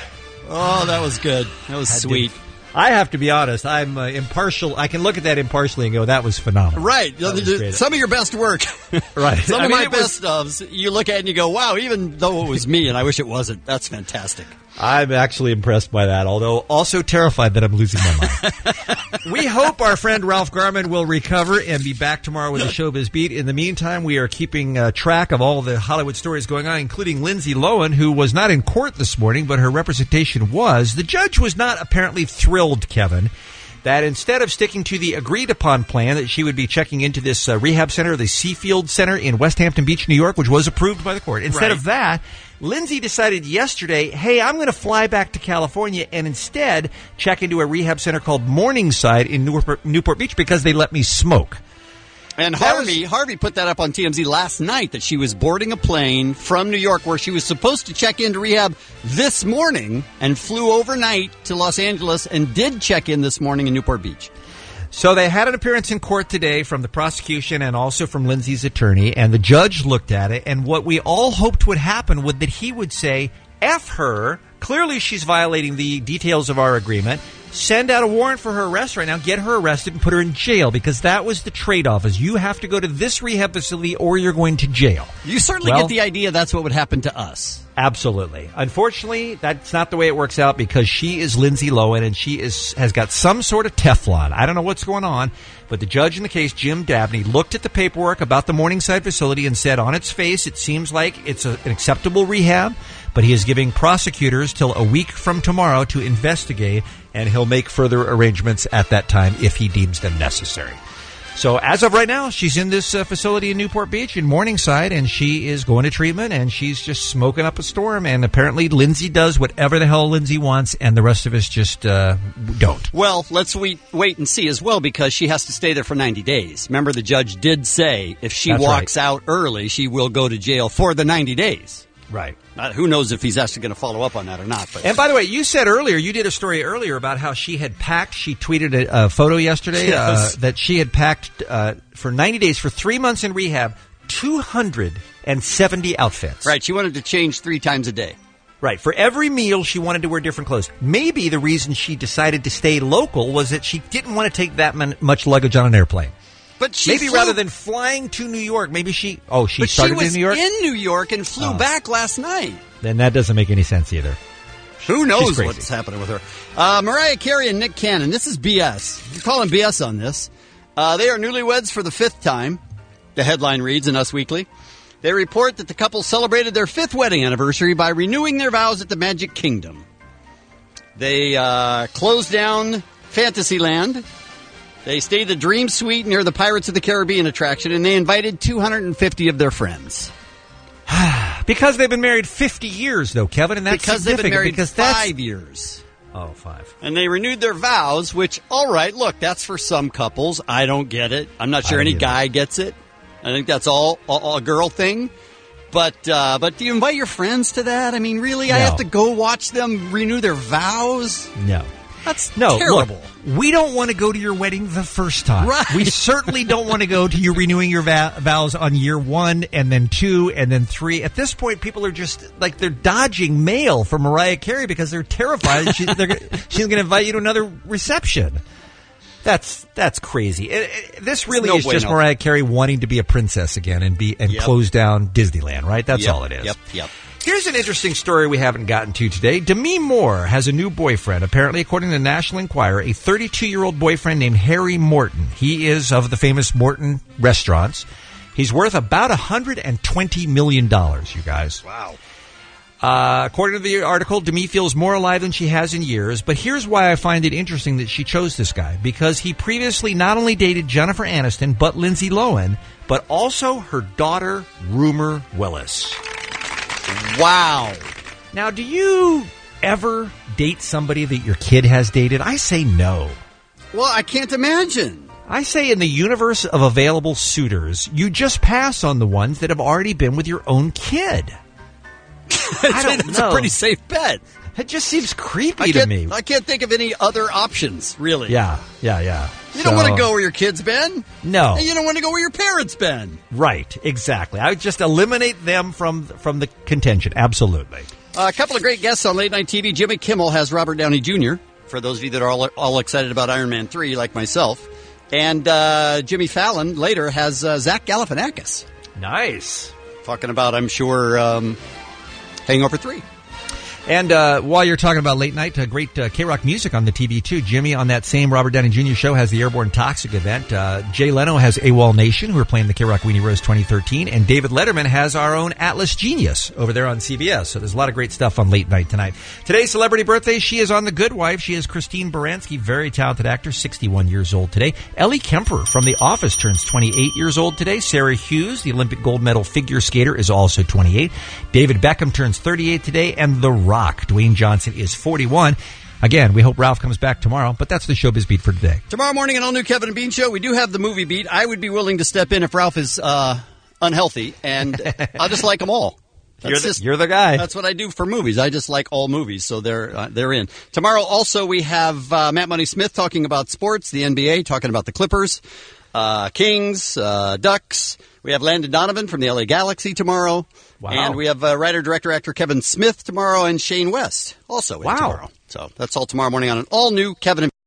Oh, that was good. That was sweet. I have to be honest. I'm uh, impartial. I can look at that impartially and go, "That was phenomenal." Right. That was great. Some of your best work. Right. Some I of mean, my it was- best ofs, you look at it and you go, wow, even though it was me and I wish it wasn't, that's fantastic. I'm actually impressed by that, although also terrified that I'm losing my mind. We hope our friend Ralph Garman will recover and be back tomorrow with the Showbiz Beat. In the meantime, we are keeping uh, track of all the Hollywood stories going on, including Lindsay Lohan, who was not in court this morning, but her representation was. The judge was not apparently thrilled, Kevin, that instead of sticking to the agreed-upon plan that she would be checking into this uh, rehab center, the Seafield Center in West Hampton Beach, New York, which was approved by the court. Instead Right. of that, Lindsay decided yesterday, hey, I'm going to fly back to California and instead check into a rehab center called Morningside in Newport, Newport Beach because they let me smoke. And That Harvey, was- Harvey put that up on T M Z last night that she was boarding a plane from New York where she was supposed to check into rehab this morning and flew overnight to Los Angeles and did check in this morning in Newport Beach. So they had an appearance in court today from the prosecution and also from Lindsay's attorney, and the judge looked at it, and what we all hoped would happen was that he would say, F her, clearly she's violating the details of our agreement, send out a warrant for her arrest right now, get her arrested and put her in jail, because that was the trade-off, is you have to go to this rehab facility or you're going to jail. You certainly Well- get the idea that's what would happen to us. Absolutely. Unfortunately, that's not the way it works out because she is Lindsay Lohan and she is has got some sort of Teflon. I don't know what's going on, but the judge in the case, Jim Dabney, looked at the paperwork about the Morningside facility and said on its face it seems like it's a, an acceptable rehab, but he is giving prosecutors till a week from tomorrow to investigate, and he'll make further arrangements at that time if he deems them necessary. So as of right now, she's in this uh, facility in Newport Beach in Morningside, and she is going to treatment, and she's just smoking up a storm. And apparently Lindsay does whatever the hell Lindsay wants, and the rest of us just uh, don't. Well, let's wait, wait and see as well, because she has to stay there for ninety days. Remember, the judge did say if she That's walks right. out early, she will go to jail for the ninety days. Right. Uh, who knows if he's actually going to follow up on that or not. But And by the way, you said earlier, you did a story earlier about how she had packed, she tweeted a, a photo yesterday, Yes. uh, that she had packed uh, for ninety days, for three months in rehab, two hundred seventy outfits. Right, she wanted to change three times a day. Right. For every meal, she wanted to wear different clothes. Maybe the reason she decided to stay local was that she didn't want to take that man- much luggage on an airplane. But she maybe flew- rather than flying to New York, maybe she. Oh, she but started she was in New York. in New York and flew Oh. back last night. Then that doesn't make any sense either. Who She's knows crazy. what's happening with her? Uh, Mariah Carey and Nick Cannon. This is B S. You're calling B S on this. Uh, they are newlyweds for the fifth time. The headline reads in Us Weekly. They report that the couple celebrated their fifth wedding anniversary by renewing their vows at the Magic Kingdom. They uh, closed down Fantasyland. They stayed the Dream Suite near the Pirates of the Caribbean attraction, and they invited two hundred fifty of their friends. Because they've been married fifty years, though, Kevin, and that's Because they've been significant married because that's- five years. Oh, five. And they renewed their vows, which, all right, look, that's for some couples. I don't get it. I'm not sure I don't any either. guy gets it. I think that's all, all, all a girl thing. But uh, but do you invite your friends to that? I mean, really? I No. have to go watch them renew their vows? No. That's No, terrible. look, we don't want to go to your wedding the first time. Right. We certainly don't want to go to you renewing your va- vows on year one and then two and then three. At this point, people are just like they're dodging mail for Mariah Carey because they're terrified she, they're, she's going to invite you to another reception. That's that's crazy. It, it, this really no is just bueno. Mariah Carey wanting to be a princess again and be and Yep. close down Disneyland, right? That's Yep, all it is. Yep, yep. Here's an interesting story we haven't gotten to today. Demi Moore has a new boyfriend. Apparently, according to the National Enquirer, a thirty-two-year-old boyfriend named Harry Morton. He is of the famous Morton restaurants. He's worth about one hundred twenty million dollars, you guys. Wow. Uh, according to the article, Demi feels more alive than she has in years. But here's why I find it interesting that she chose this guy. Because he previously not only dated Jennifer Aniston, but Lindsay Lohan, but also her daughter, Rumer Willis. Wow. Now, do you ever date somebody that your kid has dated? I say no. Well, I can't imagine. I say in the universe of available suitors, you just pass on the ones that have already been with your own kid. I don't It's know. a pretty safe bet. It just seems creepy I to can't- me. I can't think of any other options, really. Yeah, yeah, yeah. You don't So- want to go where your kid's been. No. And you don't want to go where your parents been. Right, exactly. I would just eliminate them from from the contention. Absolutely. Uh, a couple of great guests on late night T V. Jimmy Kimmel has Robert Downey Junior For those of you that are all, all excited about Iron Man three, like myself, and uh, Jimmy Fallon later has uh, Zach Galifianakis. Nice. Talking about, I'm sure, um, Hangover three. And uh, while you're talking about late night, uh, great uh, K-Rock music on the T V, too. Jimmy, on that same Robert Downey Junior show, has the Airborne Toxic event. Uh, Jay Leno has AWOL Nation, who are playing the K-Rock Weenie Rose twenty thirteen. And David Letterman has our own Atlas Genius over there on C B S. So there's a lot of great stuff on late night tonight. Today's celebrity birthday, she is on The Good Wife. She is Christine Baranski, very talented actor, sixty-one years old today. Ellie Kemper from The Office turns twenty-eight years old today. Sarah Hughes, the Olympic gold medal figure skater, is also twenty-eight. David Beckham turns thirty-eight today. And The Rock, Dwayne Johnson, is forty-one. Again, we hope Ralph comes back tomorrow, but that's the Showbiz Beat for today. Tomorrow morning, an all-new Kevin and Bean show. We do have the movie beat. I would be willing to step in if Ralph is uh, unhealthy, and I'll just like them all. That's You're the- just, you're the guy. That's what I do for movies. I just like all movies, so they're uh, they're in. Tomorrow, also, we have uh, Matt Money Smith talking about sports, the N B A, talking about the Clippers, uh, Kings, uh, Ducks. We have Landon Donovan from the L A Galaxy tomorrow. Wow. And we have uh, writer, director, actor Kevin Smith tomorrow, and Shane West also in Wow. tomorrow. So that's all tomorrow morning on an all-new Kevin and